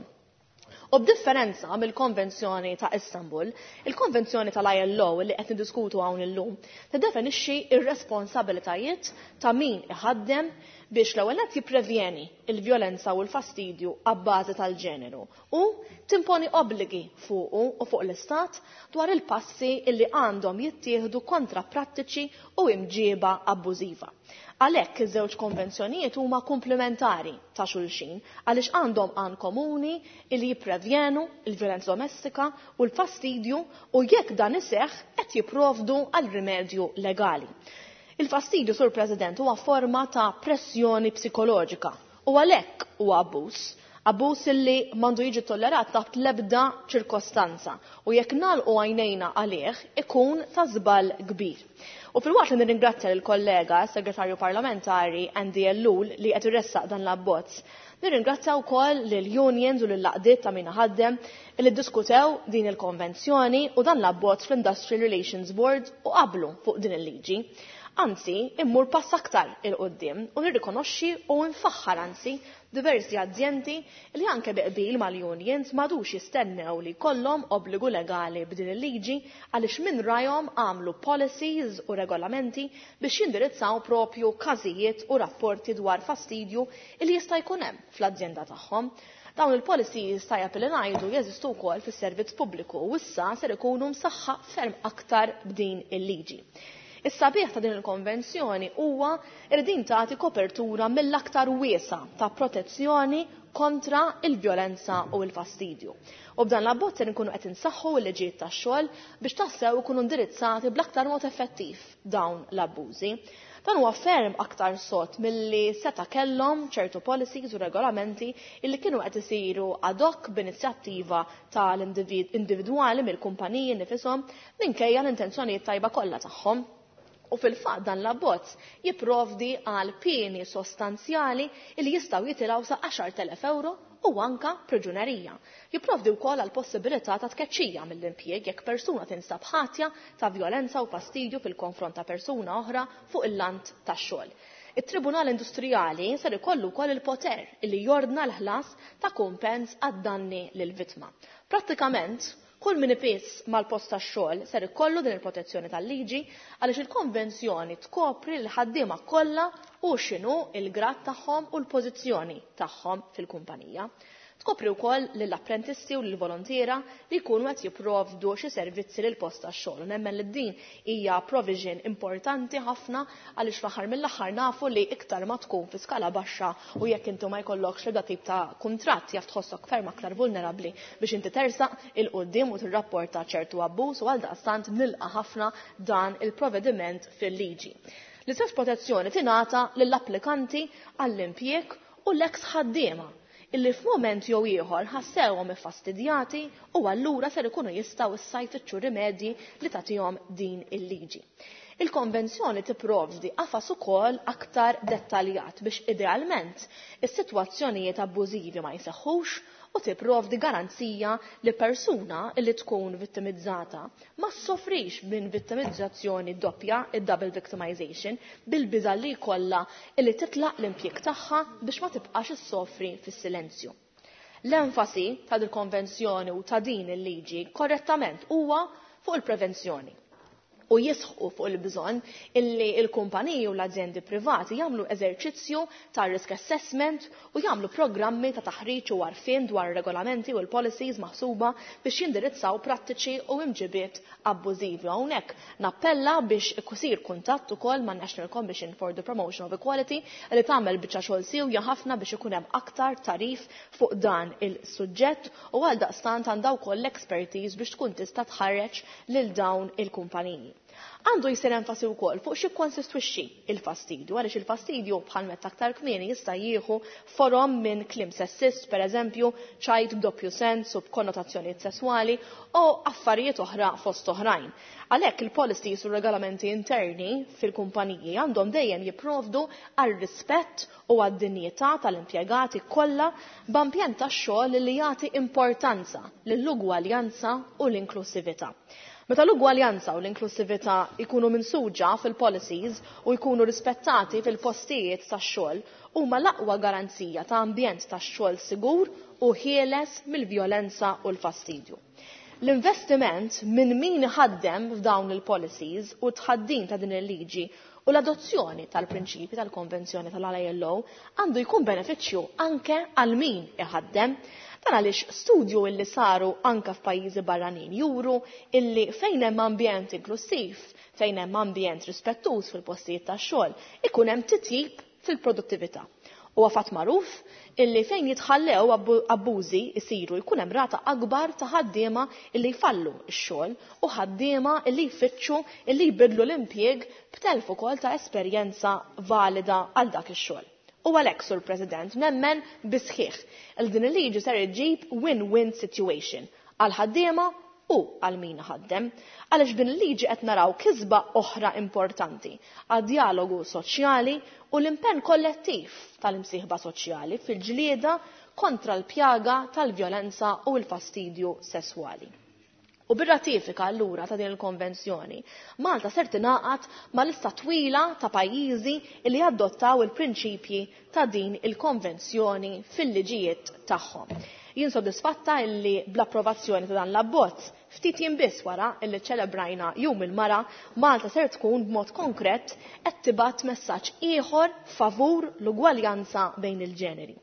U b'differenza mill-Konvenzjoni ta' Istanbul, il-Konvenzjoni tal-I L O li qed niddiskutu hawn illum tiddefinixxi ir-responsabbiltajiet ta' min iħaddem biex l-ewwel qed jipprevjeni il-vjolenza u l-fastidju abbażi tal-ġeneru u timponi obbligi fuqu u fuq l-Istat dwar il-passi illi għandhom jittieħdu kontra prattiċi u imġieba abbużiva. Għalhekk iż-żewġ konvenzjonijiet huma komplementari ta' xulxin għaliex għandhom għan komuni li jipprevjenu il-vjolenza domestika u l-fastidju u jekk dan iseħħ qed jipprovdu għal rimedju legali. Il-fastidju, Sur President, huwa forma ta' pressjoni psikoloġika u għalhekk huwa abbuż. Abbuż illi m'għandu jiġi tollerat taħt l-ebda ċirkostanza u jekk nagħlqu għajnejna għalih ikun ta' żball kbir. U fil-waqt li nirringrazzja lill-kollega segretarju parlamentari Andy Ellul li qed irressaq dan l-abbozz. Nirringrazzja wkoll lill-unions u lill-laqdiet ta' min ħaddem li ddiskutew din il-konvenzjoni u dan l-abbozz fl-Industrial Relations Board u qablu fuq din il-liġi. Anzi, immur pass aktar il-qoddim u nirrikonoxxi u nfaħħar anzi diversi azzjendi li anke biqbil mal-unions m'għadux jistennew li jkollhom obbligu legali b'din il-liġi għaliex minn rajhom għamlu policies u regolamenti biex jindirizzaw propju każijiet u rapporti dwar fastidju li jista' jkun hemm fl-azzjenda tagħhom. Dawn il-policies tajjeb li ngħidu jeżistu wkoll fis-servizz pubbliku u issa ser ikunu msaħħa ferm aktar b'din il-liġi. Is-sabiħ ta' din il-konvenzjoni huwa irdin tagħti kopertura mill-aktar wiesa ta' protezzjoni kontra il-vjolenza u l-fastidju. U b'dan l-abbozz se nkunu qed insaħħu l-liġijiet tax-xogħol biex tassew ikunu indirizzati bl-aktar mod effettiv dawn l-abbużi. Dan huwa ferm aktar sod milli seta kellhom ċertu policies u regolamenti illi kienu qed isiru ad hoc b'inizjattiva tal-individwali mill-kumpaniji nifisom minkejja l-intenzjonijiet tajba kollha tagħhom. U fil-fatt dan l-abbozz jipprovdi għal pieni sostanzjali li jistgħu jitilgħu sa għaxar telef euro u anka priġunerija. Jipprovdi wkoll għal possibilità ta' tkeċċija mill-impjieg jekk persuna tinsab ħatja ta' vjolenza u fastidju fil-konfront ta' persuna oħra fuq il-lant tax-xogħol. Il-Tribunal Industrijali ser ikollu wkoll il-poter li jordna l-ħlas ta' kumpens għad-danni lill-vittma. Prattikament, kull min ipiss mal-post tax-xogħol ser ikollu din il-protezzjoni tal-liġi għaliex il-konvenzjoni tkopri l-ħaddiema kollha u x'inhu il-grad tagħhom u l-pożizzjoni tagħhom fil-kumpanija. Tkopri wkoll lill-apprentissi u lill-volontiera li jkunu qed jipprovdu xi servizzi lil post tax-xogħol. Nemmen li din hija provision importanti ħafna għaliex fl-aħħar mill-aħħar nafu li iktar ma tkun fi skala baxxa u jekk intu ma jkollokx l-ebda tip ta' kuntratt jaf tħossok ferm aktar vulnerabbli biex inti tersaq il-qudiem u tirrapporta ċertu abbuż u għaldaqstant nilqa' ħafna dan il-provvediment fil-liġi. L-istess protezzjoni tingħata lill-applikanti għall-impjieg u l-eks ħaddiema illi f'mument jew ieħor ħassewhom iffastidjati u allura ser ikunu jistgħu issajfittxu rimedji li tagħtihom din il-liġi. Il-konvenzjoni tipprovdi qafas ukoll aktar dettaljat biex idealment is-sitwazzjonijiet abbużivi ma jseħħux u tipprovdi garanzija li persuna li tkun vittimizzata ma ssofrix minn vittimizzazzjoni doppja, id-double victimization, bil-biża li jkollha li titlaq l-impjieg tagħha biex ma tibqax issofri fis-silenzju. L-enfasi ta' il-konvenzjoni u ta' din il-liġi korrettament huwa fuq il-prevenzjoni u jisħu fuq il-bżonn illi il-kumpaniji u l-azzjendi privati jagħmlu eżerċizzju ta' risk assessment u jagħmlu programmi ta' taħriġ u għarfien dwar regolamenti u l-policies maħsuba biex jindirizzaw prattiċi u imġibiet abbużivi. Hawnhekk nappella biex ikusir kuntatt ukoll man National Commission for the Promotion of Equality li tagħmel biċċa xogħol sewja ħafna biex ikun hemm aktar tarif fuq dan il-suġġett u għaldaqstant għandha wkoll l-expertise biex tkun tista' tħarreġ lil dawn il-kumpaniji. Għandu jsir enfasi wkoll fuq xi konsistwixxi il-fastidju, għaliex il-fastidju bħal meta aktar kmieni jista' jieħu forom minn kliem sessist, pereżempju ċajt b'doppju sens u b'konnotazzjonijiet sesswali u affarijiet oħra fost oħrajn. Għalhekk il-policies u regolamenti interni fil-kumpaniji għandhom dejjem jipprovdu għal rispett u għad-dinjità tal-impjegati kollha b'ambjent tax-xogħol li jagħti importanza lill-ugwaljanza u l-inklusività. Meta l-ugwaljanza u l-inklusività jkunu minsuġa fil-policies u jkunu rispettati fil-postijiet tax-xogħol huma l-aqwa garanzija ta' ambjent tax-xogħol sigur u ħieles mill-vjolenza u l-fastidju. L-investiment minn min ħaddem f'dawn il-policies u tħaddin ta' din il-liġi u l-adozzjoni tal-prinċipi tal-konvenzjoni tal-I L O għandu jkun benefiċċju anke għal min iħaddem. Dan għaliex studju illi saru anke f'pajjiżi barranin juru illi fejn hemm ambjent inklusiv, fejn hemm ambjent rispettuż fil-postijiet tax-xogħol, ikun hemm titjib fil-produttività. U għafat magħruf illi fejn jitħallew abbużi jsiru jkun hemm rata akbar ta' ħaddiema illi jfallu x-xogħol u ħaddiema illi jfittxu illi jbidlu l-impjieg b'telf ukoll ta' esperjenza valida għal dak ix-xogħol. U għalhekk, Sur President, nemmen bisħiħ il din il-liġi ser iġib win-win situation għal ħaddiema u għal min ħaddem, għaliex din il-liġi qed naraw kisba oħra importanti għad-dialogu soċjali u l-impenn kollettiv tal-imsieħba soċjali fil-ġlieda kontra l-pjaga tal-vjolenza u l-fastidju sesswali. U bir-ratifika allura ta' din il-konvenzjoni, Malta ser tingħaqad ma' lista twila ta' pajjiżi li adottaw il-prinċipji ta' din il-konvenzjoni fil-liġijiet tagħhom. Jien sodisfatta illi bl-approvazzjoni ta' dan l-abbozz ftit jiem biss wara illi ċelebrajna Jum il-Mara, Malta ser tkun b'mod konkret qed tibgħat messaġġ ieħor favur l-ugwaljanza bejn il-ġeneri.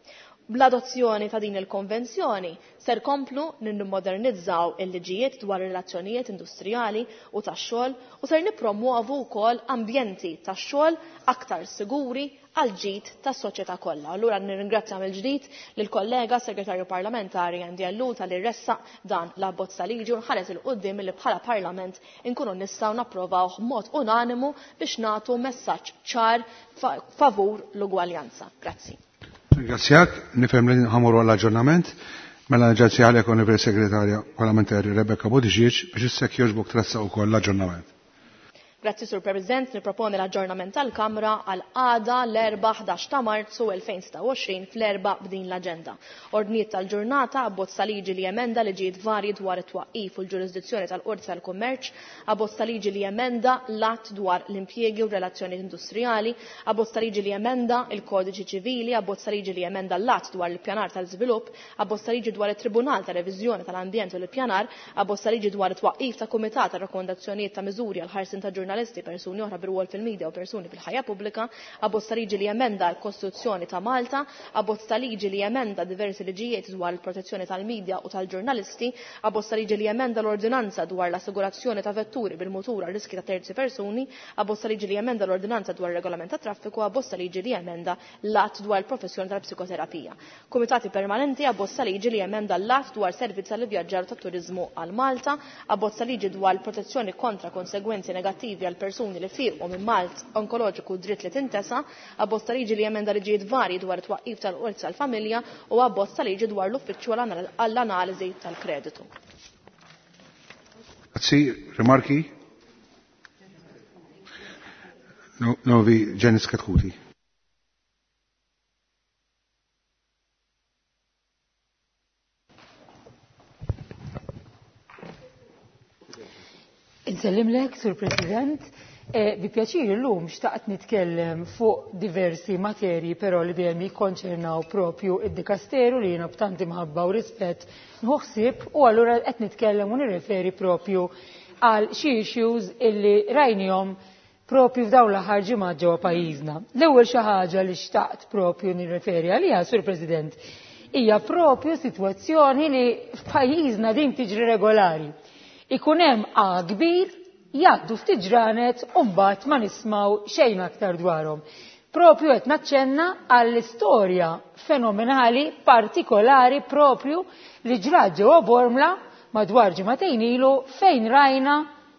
Bl-adozzjoni ta' din il-konvenzjoni ser komplu nimmodernizzaw il-liġijiet dwar relazzjonijiet industrijali u tax-xogħol u ser nippromuovu wkoll ambjenti tax-xogħol aktar siguri għal ġid tas-soċjetà kollha. Allura nirringrazzja mill-ġdid lill-kollega Segretarju Parlamentari Andy Alluta li ressaq dan l-abbozz ta' liġi u nħares il quddiem li bħala Parlament inkunu nistgħu napprovawh b'mod unanimu biex nagħtu messaġġ ċar favur l-ugwaljanza. Grazzi. Ringrazzjak, nifhem li nħamuru għall-aġġornament, mela nġazzi għalek Onorevoli Segretarja Parlamentari Rebecca Buttigieg biex issek jogħġbok tressaq ukoll l-aġġornament. Grazzi, Sur President, niproponi l-aġġornament tal-Kamra għal għada l-erba' ħdax ta' Marzu elfejn u tlieta fl-erba' b'din l-aġenda. Ordnijiet tal-ġurnata, abbozz ta' liġi li emenda liġijiet varji dwar it-twaqqif u l-ġurisdizzjoni tal-Qorti tal-Kummerċ, abbozz ta' liġi li emenda l-att dwar l-impjiegi u relazzjonijiet industrijali, abbozz ta' liġi li emenda il-Kodiċi Ċivili, abbozz ta' liġi li emenda l-att dwar l-ippjanar tal-żvilupp, abbozz ta' liġi dwar it-Tribunal ta' Reviżjoni tal-Ambjent u l-Ippjanar, abbozz ta' liġi dwar it-twaqqif ta' Kumitat ta' Rakkomandazzjonijiet ta' Miżuri għal ħarsin ta' ġurnalisti, persuni oħra bir-rwol fil-medja u persuni fil-ħajja pubblika, abbozz ta' liġi li emenda l-Kostituzzjoni ta' Malta, abbozz ta' liġi li emenda diversi liġijiet dwar il-protezzjoni tal-medja u tal-ġurnalisti, abbozz ta' liġi li emenda l-Ordinanza dwar l-assigurazzjoni ta' vetturi bil-mutur għal riski ta' terzi persuni, abbozz ta' liġi li emenda l-Ordinanza dwar regolament ta' traffiku, abbozz ta' liġi li emenda l-att dwar il-professjoni tal-psikoterapija. Kumitati permanenti, abbozz ta' liġi li emenda l-att dwar servizz għall vjaġġar ta' turizmu għal Malta, abbozz ta' liġi dwar protezzjoni kontra konsegwenzi negattivi għal persuni li firqu minn Malt onkoloġiku dritt li tintesa, abbozz ta' liġi li emenda liġijiet varji dwar it-twaqqif tal-qorti tal-familja u abbozz ta' liġi dwar l-uffiċċju għall-analiżi tal-kreditu. Grazzi, rimarki? Novi Ġenis Katkuti. Insellimlek, Sur President, bi pjaċir illum xtaqt nitkellem fuq diversi materji però li dejjem jikkonċernaw propju id-Dikasteru li jiena b'tanti mħabba u rispett nħossib u allura qed nitkellem u nirreferi propju għal xi issues illi rajnihom propju f'dawn l-aħħar ġimgħat ġewwa pajjiżna. L-ewwel xi ħaġa li xtaqt propju nirreferi għaliha, Sur President, hija propju sitwazzjoni li f'pajjiżna din tiġri regolari. Ikun hemm għa kbir jgħaddu ftit ġranet u mbagħad ma nismaw xejn aktar dwarhom. Propju qed naċċenna għall-istorja fenomenali partikolari propju li ġrat ġewwa Bormla madwar ġimagħtejn ilu fejn rajna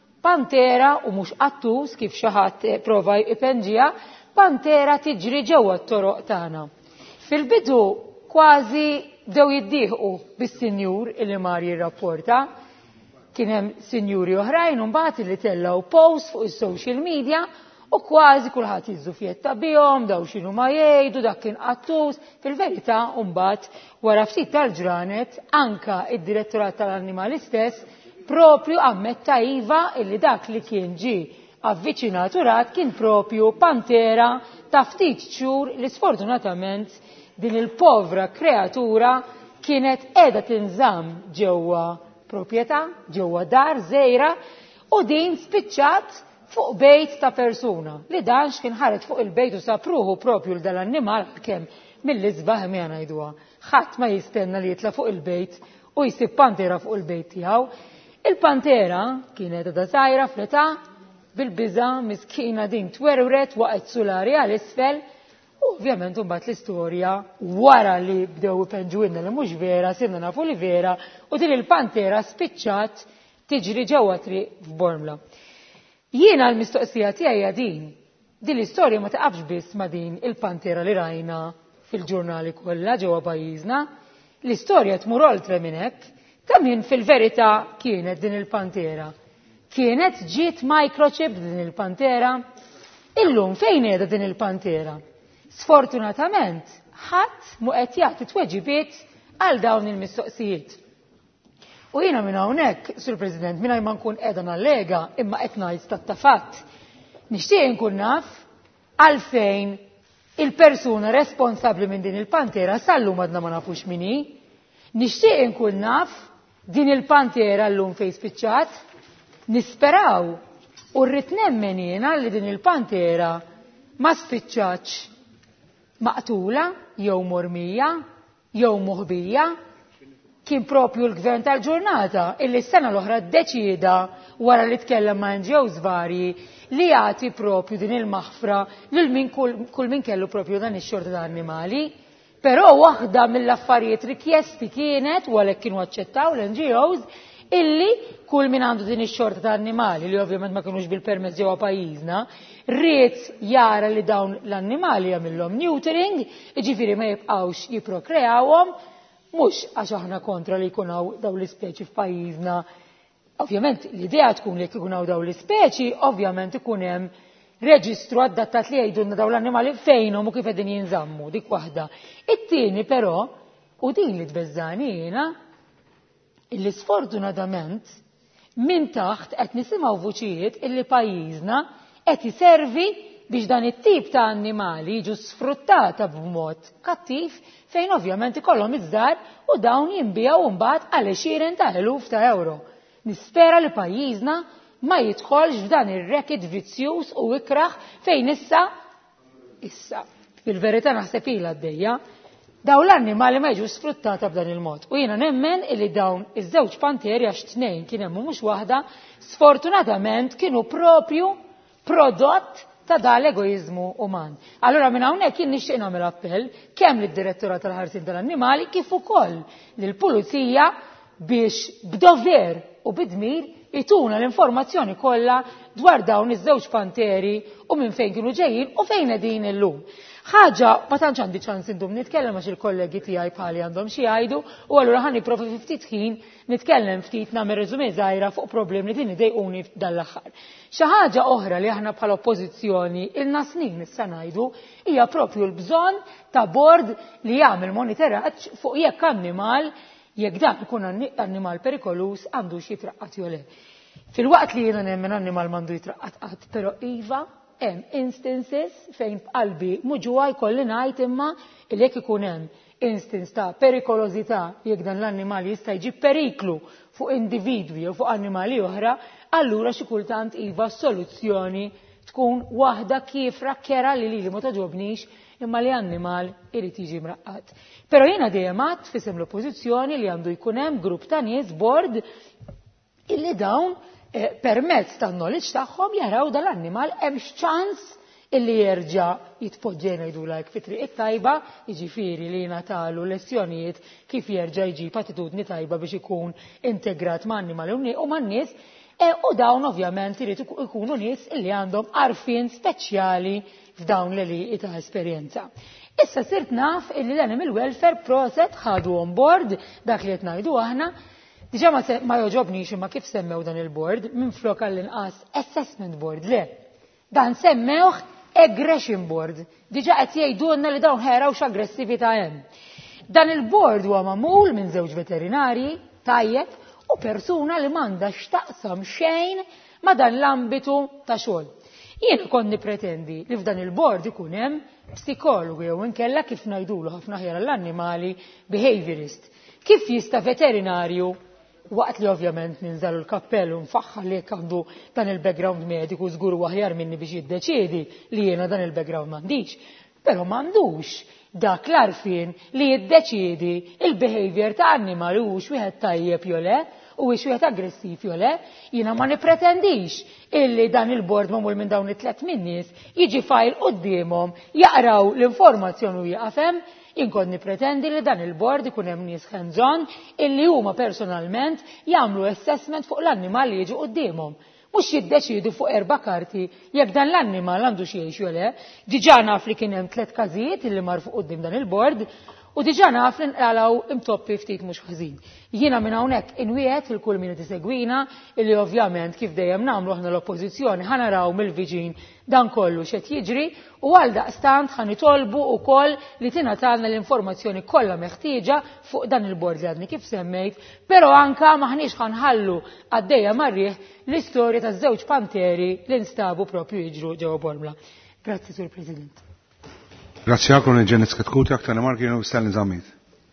pantera u mhux qattus kif xi ħadd prova jpenġiha, pantera tiġri ġewwa t-toroq tagħna. Fil-bidu kważi bdew jiddieħqu bis-sinjur illi mar jirrapporta. Kien hemm sinjuri oħrajn u mbagħad li tellgħu post fuq is-social media u kważi kulħadd jiżżufjetta bihom, daw x'inhu ma jgħidu dak kien qattus. Fil-verità mbagħad wara ftit tal-ġranet anka id-Direttorat tal-Annimali stess propju ammetta iva illi dak li kien ġie avviċinat u rat kien propju pantera ta' ftit xhur li sfortunatament din il-povra kreatura kienet qiegħda tinżamm ġewwa proprjetà ġewwa dar żgħira u din spiċċat fuq bejt ta' persuna li dan x'kien ħaret fuq il-bejt u sapruħu propju l dal-annimal kemm mill-isbaħ mija ngħiduha. Ħadd ma jistenna li jitla fuq il-bejt u jsib pantera fuq il-bejt tiegħu. Il-pantera kienet da żgħira fl-età bil-biża' miskina din twerwret waqgħet sulari għal isfel. Ovvjament mbagħad l-istorja wara li bdew ipenġuilna li mhux vera, sirna nafu li vera u din il-pantera spiċċat tiġri ġewwa triq f'Bormla. Jiena l-mistoqsija tiegħi din, din l-istorja ma taqafx biss ma' din il-pantera li rajna fil-ġurnali kollha ġewwa pajjiżna. L-istorja tmur oltre minn hekk. Ta' min fil-verità kienet din il-pantera? Kienet ġiet microchip din il-pantera? Illum fejn qiegħda din il-pantera? Sfortunatament, ħadd mu qed jagħti tweġibiet għal dawn il-mistoqsijiet. U jiena minn hawnhekk, Sur President, mingħajr ma nkun qiegħda nallega imma qed ngħid stat-tafatt. Nixtieq inkun naf għalfejn il-persuna responsabbli minn din il-pantera sallum għadna ma nafux min hi. Nixtieq inkun naf din il-pantera llum fejn spiċċat. Nisperaw u rrid nemmen jiena li din il-pantera ma spiċċatx maqtula jew mormija jew moħbija kien propju l-gvern tal-ġurnata illi s-sena l-oħra ddeċieda wara li tkellem ma' N G Os varji li jagħti propju din il-maħfra lil min kull min kellu propju dan ix-xorta ta' annimali. Però waħda mill-affarijiet rikjesti kienet u għalhekk kienu aċċettaw l-N G Os illi kull min għandu din ix-xorta ta' annimali li ovvjament ma kinux bil-permess ġewwa pajjiżna, rrid jara li dawn l-annimali jagħmilhom neutering, jiġifieri ma jibqgħux jipprokreawhom, mhux għax aħna kontra li jkun hawn dawn l-ispeċi f'pajjiżna. Ovvjament l-idea tkun li jekk ikun hawn dawn l-ispeċi, ovvjament ikun hemm reġistru adattat li jgħidulna dawn l-annimali fejnhom u kif qegħdin jinżammu, dik waħda. It-tieni però, u din li tbeżżani jiena, illi sfortunatament minn taħt qed nisimgħu vuċijiet illi pajjiżna qed iservi biex dan it-tip ta' annimali jiġu sfruttata b'mod kattiv fejn ovvjament ikollhom iż-żgħar u dawn jinbiegħu mbagħad għal għexieren ta' eluf ta' euro. Nispera li pajjiżna ma jidħolx f'dan ir-rekit vizzjuż u ikraħ fejn issa issa fil-verità naħseb ilha għaddejja dawn l-annimali ma jiġu sfruttata b'dan il-mod. U jiena nemmen illi dawn iż-żewġ panteri għax tnejn kien hemm mhux waħda, sfortunatament kienu propju prodott ta' da l-egoizmu uman. Allora minn hawnhekk kien nixtieq nagħmel appell kemm lid-Direttorat tal-Ħarsien tal-Annimali kif ukoll lill-Pulizija biex b'dover u bidmir ituna l-informazzjoni kollha dwar dawn iż-żewġ panteri u minn fejn kienu ġejjin u fejn qegħdin illum. Ħaġa ma tantx għandi ċans indum nitkellem għax il-kollegi tiegħi bħali għandhom xi jgħidu u allura ħa nipprovi fi ftit ħin nitkellem ftit nagħmel reżumé żgħira fuq problemi li din idejquni dan l-aħħar. Xi ħaġa oħra li aħna bħala oppożizzjoni ilna snin issa ngħidu hija proprju l-bżonn ta' bord li jagħmel monitoraġġ fuq jekk annimal jekk dan ikun annimal perikolus għandu xi jitraqqat jew le. Fil-waqt li jiena nemmen annimal m'għandu jitraqqat qatt, però iva hemm instances fejn qalbi muġuwa jkolli ngħid imma li jekk ikun hemm instance ta' perikolosità jekk dan l-annimal jista' jġib periklu fuq individwi u fuq annimali oħra, allura xi kultant iva soluzzjoni tkun waħda kifra kera li li ma toġobnix imma li annimal irid jiġi mraqqat. Però jiena dejjem għadt fisem l-oppożizzjoni li għandu jkun hemm grupp ta' nies board illi dawn permezz tan-knowledge tagħhom jaraw dal-annimal hemm x'ċans illi jerġa' jitpoġġej ngħidulek fi triq it-tajba, jiġifieri li jingħatalu lezzjonijiet kif jerġa' jġib attitudni tajba biex ikun integrat ma' annimali u man-nies u dawn ovvjament irid ikunu nies illi għandhom għarfien speċjali f'dawn l-li ta' esperjenza. Issa sirt naf illi l-animal welfare proset ħadu on board dak li qed ngħidu aħna. Diġà ma joġobnix imma kif semmew dan il-board minn flok għall-inqas assessment board le. Dan semmewh aggression board. Diġà qed jgħidulna li dawn ħeraw x'aggressività hemm. Dan il-board huwa magħmul minn żewġ veterinarji tajjeb u persuna li m'għandha x'taqsam xejn ma' dan l-ambitu ta' xogħol. Jien kont nippretendi li f'dan il-board ikun hemm psikologu jew inkella kif ngħidulu ħafna ħjar għall-annimali behaviorist. Kif jista' veterinarju waqt li ovvjament ninżalu l-kappell u nfaħħar li għandu dan il-background mediku żgur aħjar minni biex jiddeċiedi li jiena dan il-background m'għandix. Però m'għandux dak l-arfien li jiddeċiedi il-behavior ta' annimali u wieħed tajjeb jew le u wieħed aggressiv jew le, jiena ma nippretendix illi dan il-bord magħmul minn dawn it-tlet min-nies jiġi fajl qudiemhom jaqraw l-informazzjoni u jaqafhem. Inkun nippretendi li dan il-bord ikun hemm nies hands-on illi huma personalment jagħmlu assessment fuq l-annimal li jiġu qudiemhom. Mhux jiddeċidu fuq erba' karti jekk dan l-annimal għandu xi jgħix jew le. Diġà naf li kien hemm tliet każijiet illi marfu quddiem dan il-bord u diġà naf li nqalgħu imtoppi ftit mhux ħażin. Jiena minn hawnhekk inwiegħed il-kull min tisegwina illi ovvjament kif dejjem nagħmlu aħna l-oppożizzjoni ħanaraw mill-viġin dan kollu x'qed jiġri u għal daqstant ħanitolbu wkoll li tingħatalna l-informazzjoni kollha meħtieġa fuq dan il-bord li għadni kif semmejt, però anke maħniex ħanħallu għaddejja marrieħ l-istorja taż-żewġ panteri li nstabu propju jiġru ġewwa Bormla. Grazzi, Sur President. Grazzi għakun il-ġenitz katkuti għaktar marki jenu Stalin Zamit.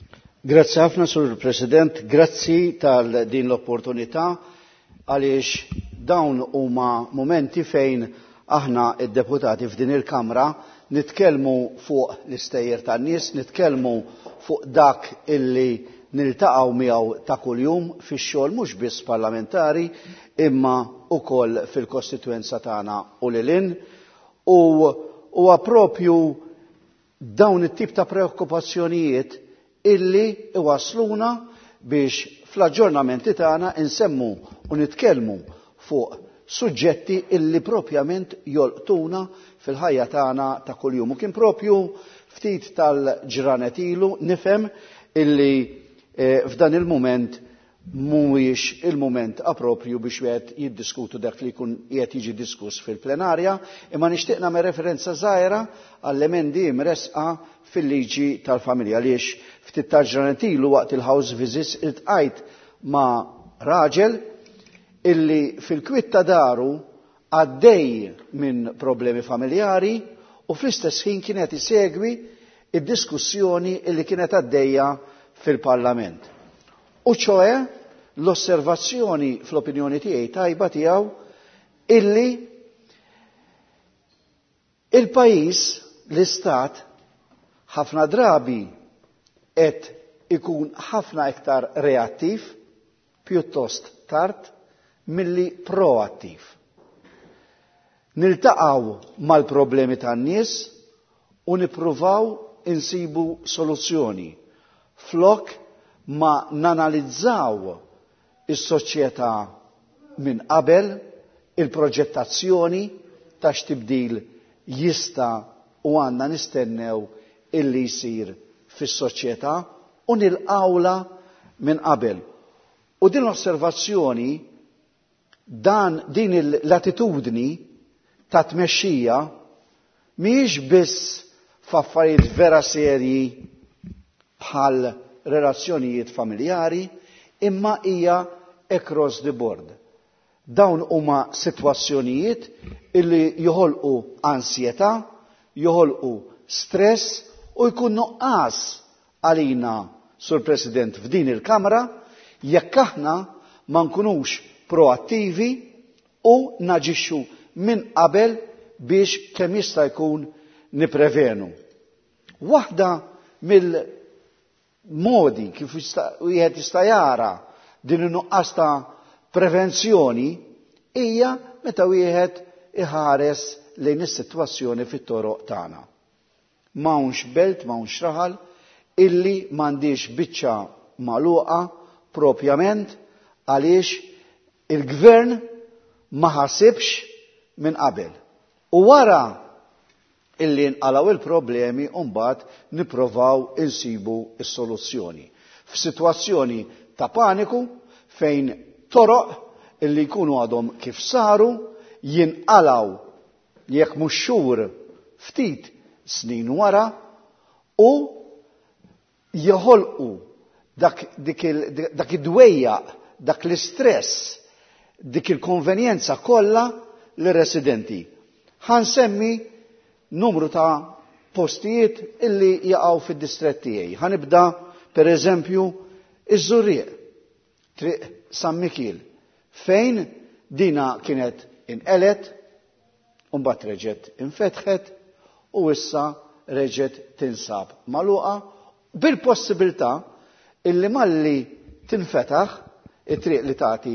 Grazzi ħafna, Sur President, grazzi tal din l-opportunità għaliex dawn huma momenti fejn aħna id-deputati f'din il-Kamra nitkellmu fuq l-istejjer tan-nies, nitkellmu fuq dak illi niltaqgħu miegħu ta' kuljum fix-xogħol mhux biss parlamentari imma wkoll fil-kostitwenza tagħna u lilin u huwa proprju dawn it-tip ta' preokkupazzjonijiet illi iwasluna biex fl-aġġornamenti tagħna insemmu u nitkellmu fuq suġġetti illi propjament jolqtuna fil-ħajja tagħna ta' kuljum. U kien propju ftit tal-ġranet ilu nifhem illi eh, f'dan il-mument mhuwiex il-mument appropju biex wieħed jiddiskutu dak li jkun qiegħed jiġi diskuss fil-plenarja, imma nixtieq nagħmel referenza żgħira għall-emendi mresqa fil-liġi tal-familja għaliex ftit tal-ġranet ilu waqt il-house visits iltqajt ma' raġel illi fil-kwitt ta' daru għaddej minn problemi familjari u fl-istess ħin kienet isegwi id-diskussjoni illi kienet għaddejja fil-Parlament. U ċoe l-osservazzjoni fl-opinjoni tiegħi tajba tiegħu illi il-pajjiż l-istat ħafna drabi qed ikun ħafna iktar reattiv pjuttost tard milli proattiv. Niltaqgħu mal-problemi tan-nies u nippruvaw insibu soluzzjoni. Flok ma nanalizzaw is-soċjetà minn qabel il-proġettazzjoni ta' x'tibdil jista' u għandna nistennew illi jsir fis-soċjetà u nilqawla minn qabel. U din l-osservazzjoni dan din l-attitudni ta' tmexxija mhijiex biss f'affarijiet vera serji bħal relazzjonijiet familjari, imma hija across the board. Dawn huma sitwazzjonijiet illi joħolqu ansjetà, joħolqu stress u jkun nuqqas għalina, Sur President, f'din il-Kamra jekk aħna ma nkunux proattivi u naġixxu minn qabel biex kemm jista' jkun nipprevenu. Waħda mill-modi kif wieħed jista' jara din in-nuqqas ta' prevenzjoni hija meta wieħed iħares lejn is-sitwazzjoni fit-toroq tagħna. M'hawnx belt, m'hawnx raħal illi m'għandix biċċa magħluqa propjament għaliex il-gvern ma ħasibx minn qabel. U wara illi nqalgħu il-problemi u mbagħad nipprovaw insibu s-soluzzjoni. F'sitwazzjoni ta' paniku fejn toroq illi jkunu għadhom kif saru jinqalgħu jekk mhux xhur ftit snin wara u joħolqu dak dak id-dwejjaq, dak l-istress, dik il-konvenjenza kollha l-residenti. Ħansemmi numru ta' postijiet illi jaqgħu fid-distret tiegħi. Ħanibda pereżempju iż-Żurrieq, triq San Mikiel, fejn dina kienet inqelet u mbagħad reġgħet infetħet u issa reġgħet tinsab magħluqa bil-possibilità illi malli tinfetaħ it-triq li tagħti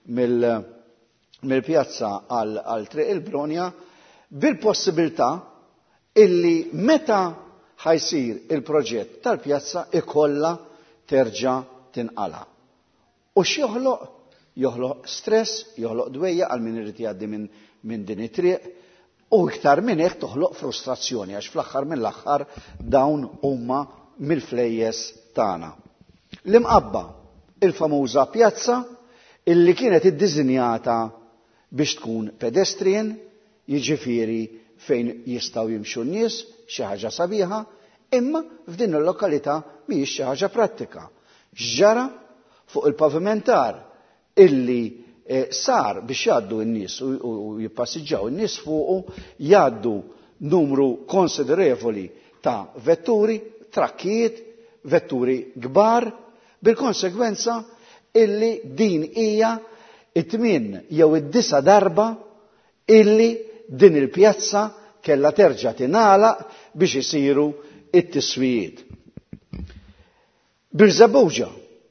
mill-pjazza għal triq il-Bronja bil-possibilità illi meta ħajsir il-proġett tal-pjazza ikolla terġa' tinqala. U x'joħloq? Joħloq stress, joħloq dwejja għal min irid jgħaddi minn min din it-triq u iktar minn hekk toħloq frustrazzjoni għax fl-aħħar mill-aħħar dawn huma mill-flejjes tagħna. L-imqabba, il-famuża pjazza illi kienet iddiżinjata biex tkun pedestrian, jiġifieri fejn jistgħu jimxu n-nies, xi ħaġa sabiħa, imma f'din il-lokalità mhijiex xi ħaġa prattika. X'ġara fuq il-pavimentar illi eh, sar biex jgħaddu n-nies u, u, u jippassiġġaw n-nies fuqu jgħaddu numru konsiderevoli ta' vetturi, trakkijiet, vetturi kbar, bil-konsekwenza illi din hija it-tmien jew id-disa darba illi din il-pjazza kellha terġa' tingħalaq biex isiru it-tiswijiet. Birżebbuġa,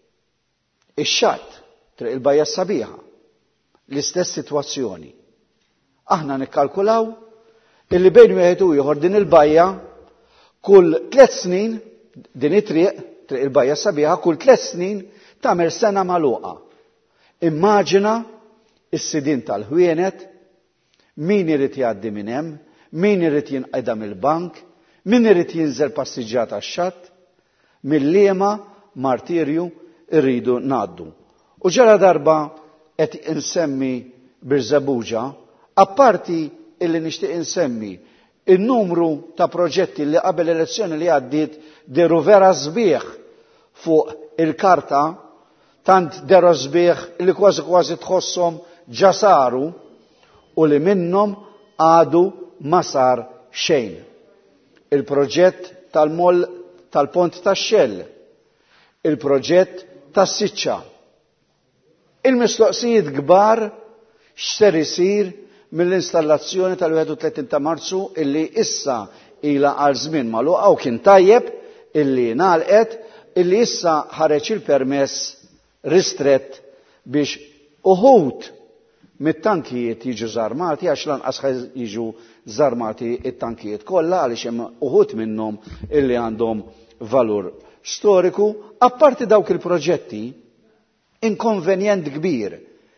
ix-Xatt, triq il-Bajja Sabiħa, l-istess sitwazzjoni. Aħna nikkalkulaw illi bejn wieħed u ieħor din il-bajja kull tliet snin din it-triq, triq il-Bajja Sabiħa, kull tliet snin tagħmel sena magħluqa. Immaġina is-sidin tal-ħwienet, min irid jgħaddi minn hemm, min irid jinqeda mill-bank, min irid jinżel passiġġjat għax-xatt, mill-liema martirju rridu ngħaddu. U ġara darba qed insemmi Birżebbuġa, apparti illi nixtieq insemmi in-numru ta' proġetti li qabel elezzjoni li għaddiet deru vera sbieħ fuq il-karta, tant deru sbieħ li kważi kważi tħosshom ġa saru u li minnhom għadu ma sar xejn. Il-proġett tal-moll tal-pont tax-Xell, il-proġett tas-Siċċa. Il-mistoqsijiet kbar x'ser isir mill-installazzjoni tal-wieħed u tletin ta' Marzu illi issa ilha għal żmien magħluqa u kien tajjeb illi ngħalqet illi issa ħareġ il-permess ristrett biex uħud mit-tankijiet jiġu żarmati għax lanqas jiġu żarmati it-tankijiet kollha għaliex hemm uħud minnhom illi għandhom valur storiku, apparti dawk il-proġetti inkonvenjent kbir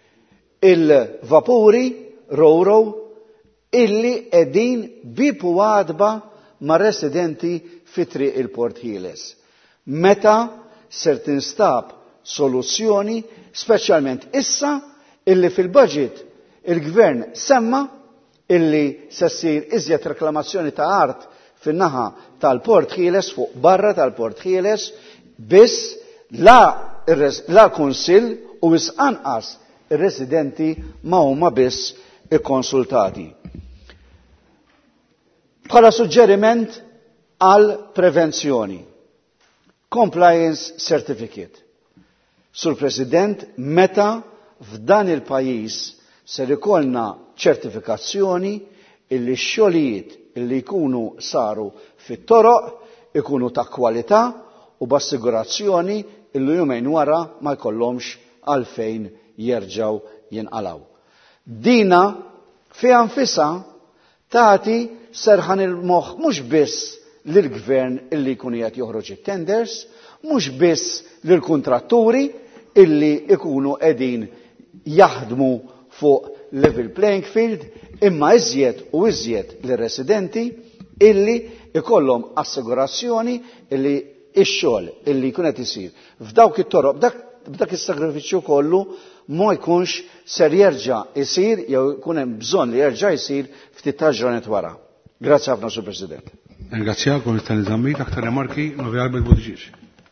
il-vapuri Ro-Ro illi qegħdin bib u għadba ma' residenti fi triq il-Port Ħieles. Meta ser tinstab soluzzjoni, speċjalment issa illi fil-budget il-Gvern semma illi se ssir iżjed reklamazzjoni ta' art fin-naħa tal-Port Ħieles fuq barra tal-Port Ħieles biss la la kunsill u wisqanqas ir-residenti ma huma biss ikkonsultati. Bħala suġġeriment għal prevenzjoni. Compliance Certificate. Sur President, meta f'dan il-pajjiż ser ikollna ċertifikazzjoni illi x-xogħlijiet illi jkunu saru fit-toroq ikunu ta' kwalità u b'assigurazzjoni illi jumejn wara ma jkollhomx għalfejn jerġgħu jinqalgħu. Dina fiha nfisha tagħti serħan il-moħħ mhux biss lill-Gvern illi jkun qed joħroġ it-tenders, mhux biss lill-kuntratturi illi ikunu qegħdin jaħdmu fuq level playing field, imma iżjed u iżjed lir-residenti illi ikollhom assigurazzjoni illi ix-xogħol illi jkun qed isir f'dawk it-toroq b'dak is-sagrifiċċju kollu ma jkunx ser jerġa' isir jew jkun hemm bżonn li jerġa' jsir ftit ta' ġranet wara. Grazzi ħafna, Sur President. Ringrazzjak u nistani żammik aktar remarki Novi Albert Buttigieg.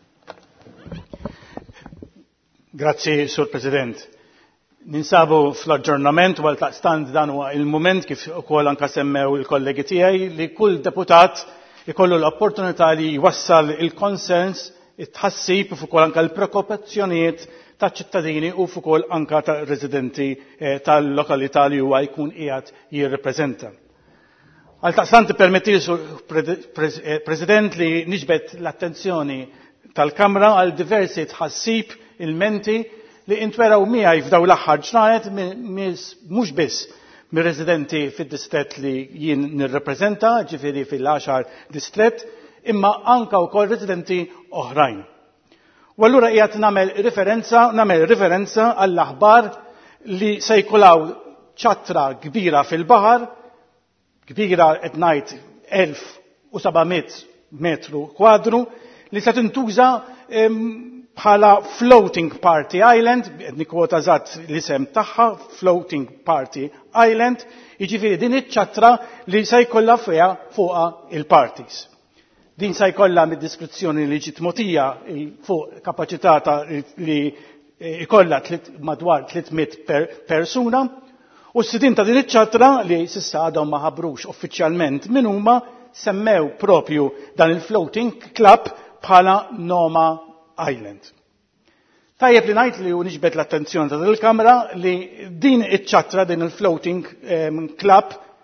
Grazzi, Sur President. Ninsabu fl-aġġornament u għal-taqstand dan huwa il-moment kif ukoll anke semmew il-kollegi tiegħi li kull deputat ikollu l-opportunità li jwassal il-konsens, it-tħassib u fuq anke l-preokkupazzjonijiet ta' ċittadini u fuq anke ta' residenti tal-lokalità li huwa jkun qiegħed jirrepreżenta. Għal-taqstant permetti Sur President li niġbed l-attenzjoni tal-Kamra għal diversi tħassib il-menti li intweraw miegħi f'daw l-aħħar ġranet mhux biss mir-residenti fid-distrett li jien nirrepreżenta, ġifieri fil-għaxar distrett, imma anke wkoll residenti oħrajn. U allura qiegħed nagħmel referenza, nagħmel referenza għall-aħbar li se jkulaw ċatra kbira fil-baħar, kbira qed ngħid elf u saba'miet metru kwadru, li se tintuża bħala Floating Party Island, nikwota żatt l-isem tagħha, Floating Party Island, jiġifieri din iċ-ċatra li se jkollha fiha fuqha il-parties. Din se jkollha mid-diskrizzjoni li ġiet mogħtija fuq kapaċità li jkollha madwar tlietmiet persuna u s-sidin ta' din iċ-ċatra li s'issa għadhom ma ħabrux uffiċjalment min huma semmew propju dan il-Floating Club bħala Noma Island. Tajjeb li ngħid li hu niġbed l-attenzjoni ta' il-Kamra li din iċ-ċatra din il-Floating um, Club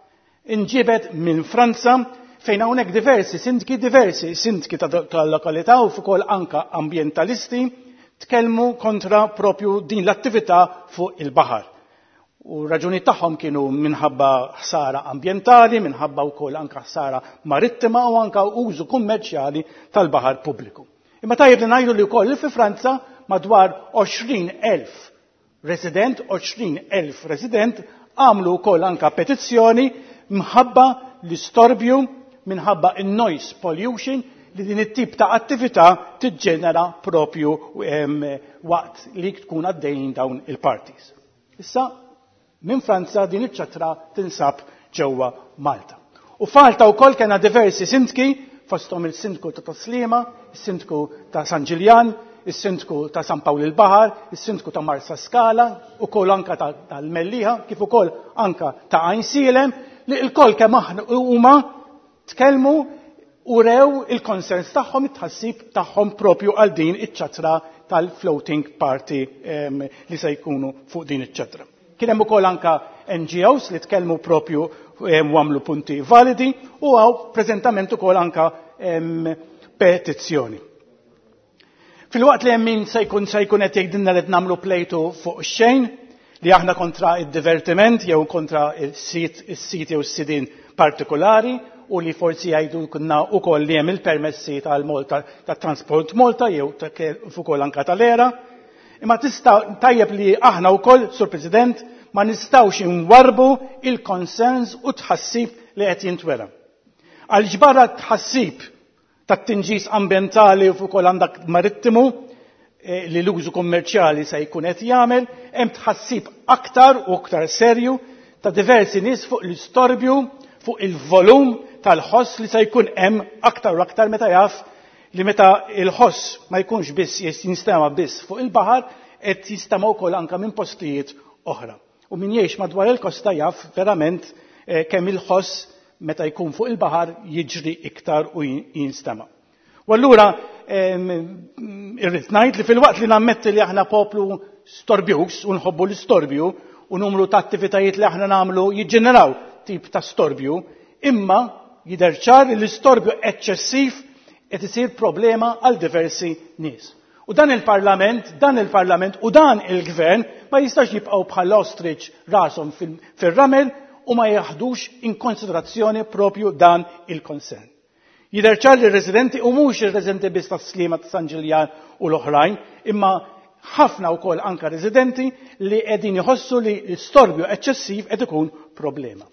inġibet minn Franza fejn hawnhekk diversi sindki diversi sindki tal-lokalità u fuq anka ambjentalisti tkellmu kontra propju din l-attività fuq il-baħar. U raġuni tagħhom kienu minħabba ħsara ambjentali, minħabba wkoll anka ħsara marittima u anka użu kummerċjali tal-baħar pubbliku. Imma tajjeb li ngħidu li wkoll fi Franza madwar għoxrin elf resident, għoxrin elf resident għamlu wkoll anka petizzjoni minħabba l-istorbju, minħabba in-noise pollution li din it-tip ta' attività tiġġenera propju waqt li tkun għaddejjin dawn il-parties. Issa minn Franza din iċ-ċatra tinsab ġewwa Malta. U Falta wkoll kena diversi sindki fosthom il-sindku ta' Taslima, is-sindku ta' San Ġiljan, is-sindku ta' San Pawl il-Baħar, is-sindku ta' Marsa Skala, ukoll anka tal-Melliħa, kif ukoll anka ta' Għajn Silem, li l-koll kemm aħna huma tkellmu u rew il-konsens tagħhom it-tħassib tagħhom propju għal din iċ-ċatra tal-floating party li se jkunu fuq din iċ-ċatra. Kien hemm ukoll anka N G Os li tkellmu propju għamlu punti validi u għaw preżentament ukoll anka petizzjoni. Fil-waqt li hemm min se jkun se jkun qed jgħidilna li nagħmlu plejtu fuq ix-xejn li aħna kontra id-divertiment jew kontra is-sit is-sit jew s-sidin partikolari u li forsi jgħidu kunna ukoll li hemm il-permessi tal-Malta tat-Transport Malta jew ukoll anka tal-era. Imma tista' tajjeb li aħna wkoll, Sur President, ma nistgħux inwarbu il-concerns u tħassib li qed jintwera. Għaliex barra tħassib tat-tinġis ambjentali u fuq ukoll għandak marittimu li l-użu kummerċjali se jkun qed jagħmel, hemm tħassib aktar u aktar serju ta' diversi nies fuq l-istorbju, fuq il-volum tal-ħoss li se jkun hemm aktar u aktar meta jaf li meta il-ħoss ma jkunx biss jinstema biss fuq il-baħar qed jistema' wkoll anke minn postijiet oħra. U min jgħix madwar il-kosta jaf verament kemm il-ħoss meta jkun fuq il-baħar jiġri iktar u jinstema'. U allura irrid ngħid li fil-waqt li nammetti li aħna poplu storbjuż u nħobbu l-istorbju u numru ta' attivitajiet li aħna nagħmlu jiġġeneraw tip ta' storbju, imma jidher ċar li l-istorbju eċċessiv qed isir problema għal diversi nies. U dan il-Parlament, dan il-Parlament u dan il-Gvern ma jistax jibqgħu bħal ostrich rashom fir-ramel u ma jaħdux in konsiderazzjoni propju dan il-konsern. Jidher ċar li residenti u mhux ir-residenti biss ta' Slima ta' San Ġiljan u l-oħrajn, imma ħafna wkoll anke residenti li qegħdin iħossu li l-istorbju eċċessiv qed ikun problema.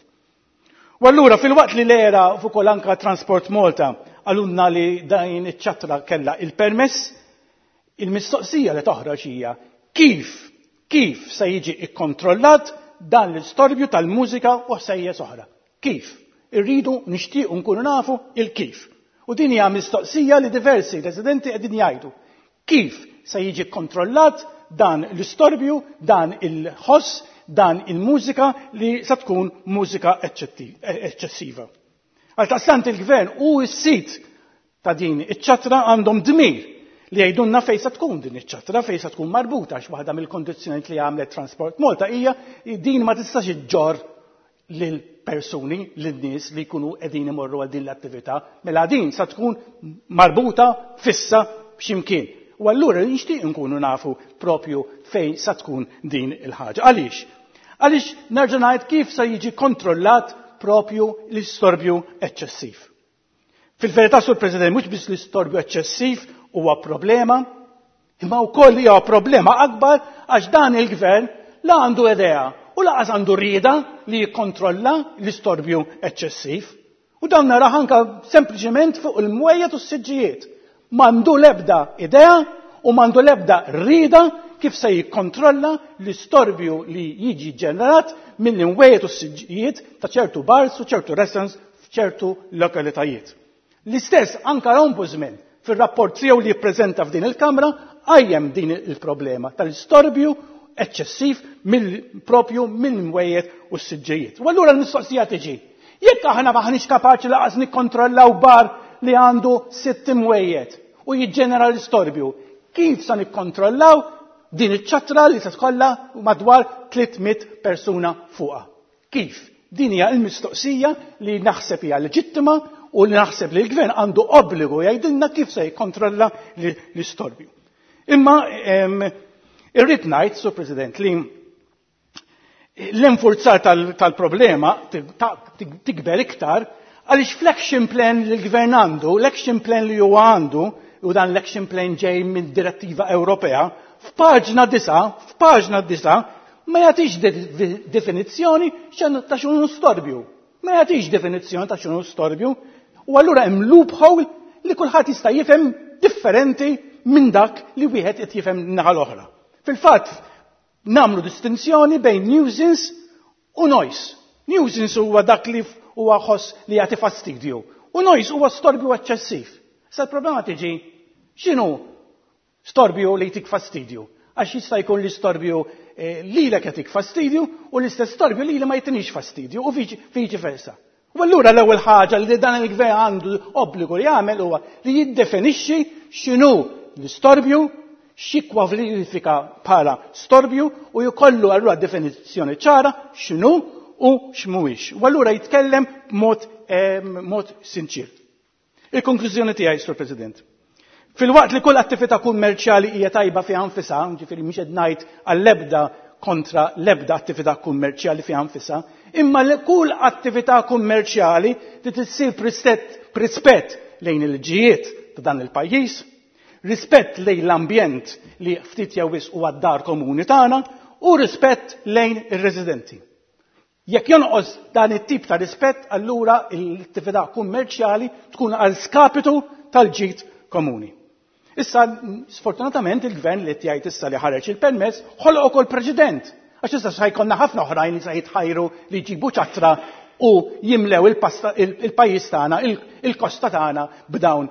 U allura fil-waqt li l-era fuq ukoll anke Transport Malta għalunna li dan iċ-ċatra kellha il-permess, il-mistoqsija li toħroġ hija kif kif se jiġi ikkontrollat dan l-istorbju tal-mużika u ħsejjes oħra. Kif? Irridu nixtiequ nkunu nafu il-kif. U din hija mistoqsija li diversi residenti qegħdin jgħidu. Kif se jiġi kontrollat dan l-istorbju, dan il-ħoss, dan il-mużika li se tkun mużika eċċessiva. Għaltaqstant il-Gvern u s-sit ta' din iċ-ċatra għandhom dmir li jgħidulna fejn se tkun din iċ-ċatra, fejn se tkun marbuta għax waħda mill-kondizzjonijiet li għamlet Transport Malta hija din ma tistax iġġor lil persuni, lil nies li jkunu qegħdin imorru għal din l-attività, mela din se tkun marbuta fissa b'ximkien. U allura nixtieq nkunu nafu propju fejn se tkun din il-ħaġa. Għaliex? Għaliex nerġa' ngħid kif se jiġi kontrollat propju l-istorbju eċċessiv. Fil-verità, Sur President, mhux biss l-istorbju eċċessiv huwa problema, imma wkoll hija problema akbar għax dan il-Gvern la għandu idea u laqas għandu rieda li jikkontrolla l-istorbju eċċessiv. U dan naraħ anke sempliċement fuq il-mwejjed u s-siġġijiet. M'għandu l-ebda idea u m'għandu l-ebda rieda kif se jikkontrolla l-istorbju li jiġi ġenerat mill-imwejjed u s-siġġijiet ta' ċertu bars u ċertu restaurants f'ċertu lokalitajiet. L-istess anke l-Ombudsman fir-rapport tiegħu li jippreżenta f'din il-Kamra għajjem din il-problema tal-istorbju eċċessiv mill-propju mill-imwejjed u s-siġġijiet. U allura l-mistoqsija tiġi, jekk aħna maħniex kapaċi laqas nikkontrollaw bar li għandu sitt imwejjed u jiġġenera l-istorbju, kif se nikkontrollaw din iċ-ċatra li se tkollha madwar tlietmiet persuna fuqha? Kif? Din hija l-mistoqsija li naħseb hija leġittima u li naħseb li l-gvern għandu obbligu jgħidilna kif se jikkontrolla l-istorbju. Imma irrid ngħid, Sur President, li l-infurzar tal-problema tikber iktar għaliex fl-action plan li l-gvern għandu, l-action plan li huwa għandu, u dan l-action plan ġej minn direttiva Ewropea, f'paġna disa, f'paġna disa, ma jagħtix definizzjoni ta' x'inhu storbju. Ma jagħtix definizzjoni ta' x'inhu storbju, u allura hemm loophole li kulħadd jista' jifhem differenti minn dak li wieħed qed jifhem naħa l-oħra. Fil-fatt nagħmlu distinzjoni bejn nuisance u noise. Nuisance huwa dak li huwa ħoss li jagħti fastidju, u noise huwa storbju eċċessiv. Sa l-problema tiġi x'inhu storbju li jtik fastidju? Għax jista' jkun li storbju lilek jagħtik fastidju u l-istess storbju lili ma jtinix fastidju u viċi versa. U allura l-ewwel ħaġa li dan il-gvern għandu obbligu li jagħmel huwa li jiddefinixxi x'inhu l-istorbju, x'ikkwalifika bħala storbju u jkollu allura definizzjoni ċara x'inhu u x'mhuwiex. U allura jitkellem b'mod sinċir. Il-konklużjoni tiegħi, Sur President. Fil-waqt li kull attività kummerċjali hija tajba fiha nfisha, ġifieri mhux qed ngħid għall-ebda kontra l-ebda attività kummerċjali fiha nfisha, imma kull attività kummerċjali li tissir b'rispett lejn il-ġijiet ta' dan il-pajjiż, rispett lejn l-ambjent li ftit jew wisq huwa d-dar komuni tagħna u rispett lejn ir-residenti. Jekk jonqos dan it-tip ta' rispett, allura l-attività kummerċjali tkun għal skapitu tal-ġid komuni. Issa, sfortunatament, il-gvern li jgħid issa li ħareġ il-permess ħoloq ukoll preċedent. Għax issa se jkollna ħafna oħrajn li se jitħajru li jġibu ċatra u jimlew il-pajjiż tagħna, il-kosta tagħna b'dawn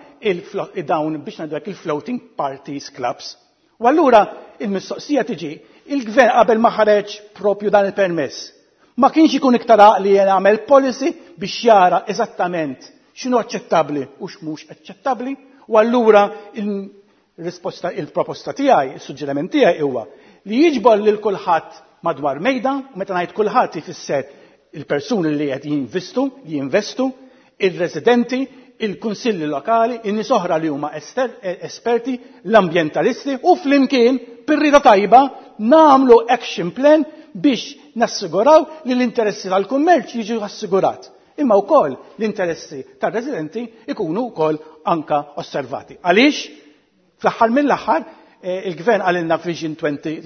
dawn biex ngħidlek il-floating parties clubs. U allura il-mistoqsija tiġi, il-gvern qabel ma ħareġ propju dan il-permess ma kienx ikun iktar għaqli jagħmel policy biex jara eżattament x'inhu aċċettabbli u x'mhux aċċettabbli. U allura il-risposta il-proposta tiegħi, is-suġġeriment tiegħi huwa li jiġbor lil kulħadd madwar mejda, u meta ngħid kulħadd ifisser il-persuni li qed jinvestu, jinvestu, il-residenti, il-kunsilli lokali, in-nies oħra li huma esperti, l-ambjentalisti u flimkien bir-rida tajba nagħmlu action plan biex nassiguraw li l-interessi tal-kummerċ jiġu assigurat. Imma wkoll l-interessi tar-residenti ikunu wkoll anka osservati. Għaliex fl-aħħar mill-aħħar il-gvern għalilna Vision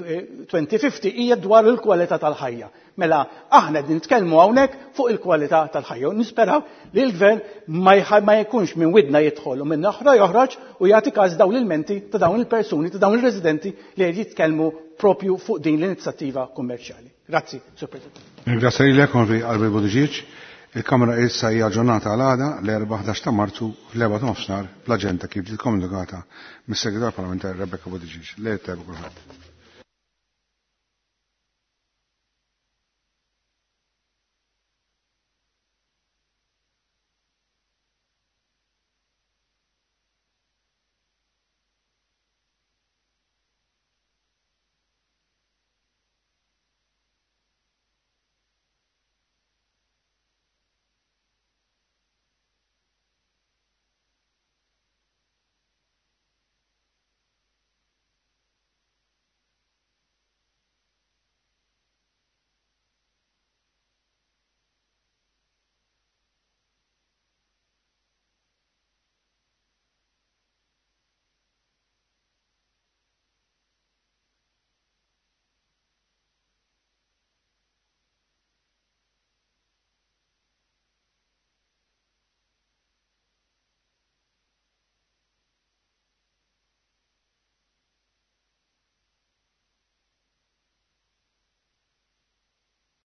twenty fifty hija dwar il-kwalità tal-ħajja. Mela aħna qed nitkellmu hawnhekk fuq il-kwalità tal-ħajja u nisperaw li l-gvern ma jkunx minn widna jidħol u minn oħra joħroġ u jagħti każ dawn l-ilmenti ta' dawn il-persuni ta' dawn ir-residenti li qed jitkellmu propju fuq din l-inizjattiva kummerċjali. Grazzi, Sur President. Grazzi lilek, Onorevoli Albert Buttigieg. Il-Kamra issa hija ġurnata għal-għada l-erba' ħdax ta' Marzu fl-erba' nofsinhar bl-aġenda kif ġiet komunikata mis-Segretar Parlamentari Rebecca Buttigieg. Lejl tajba kulħadd.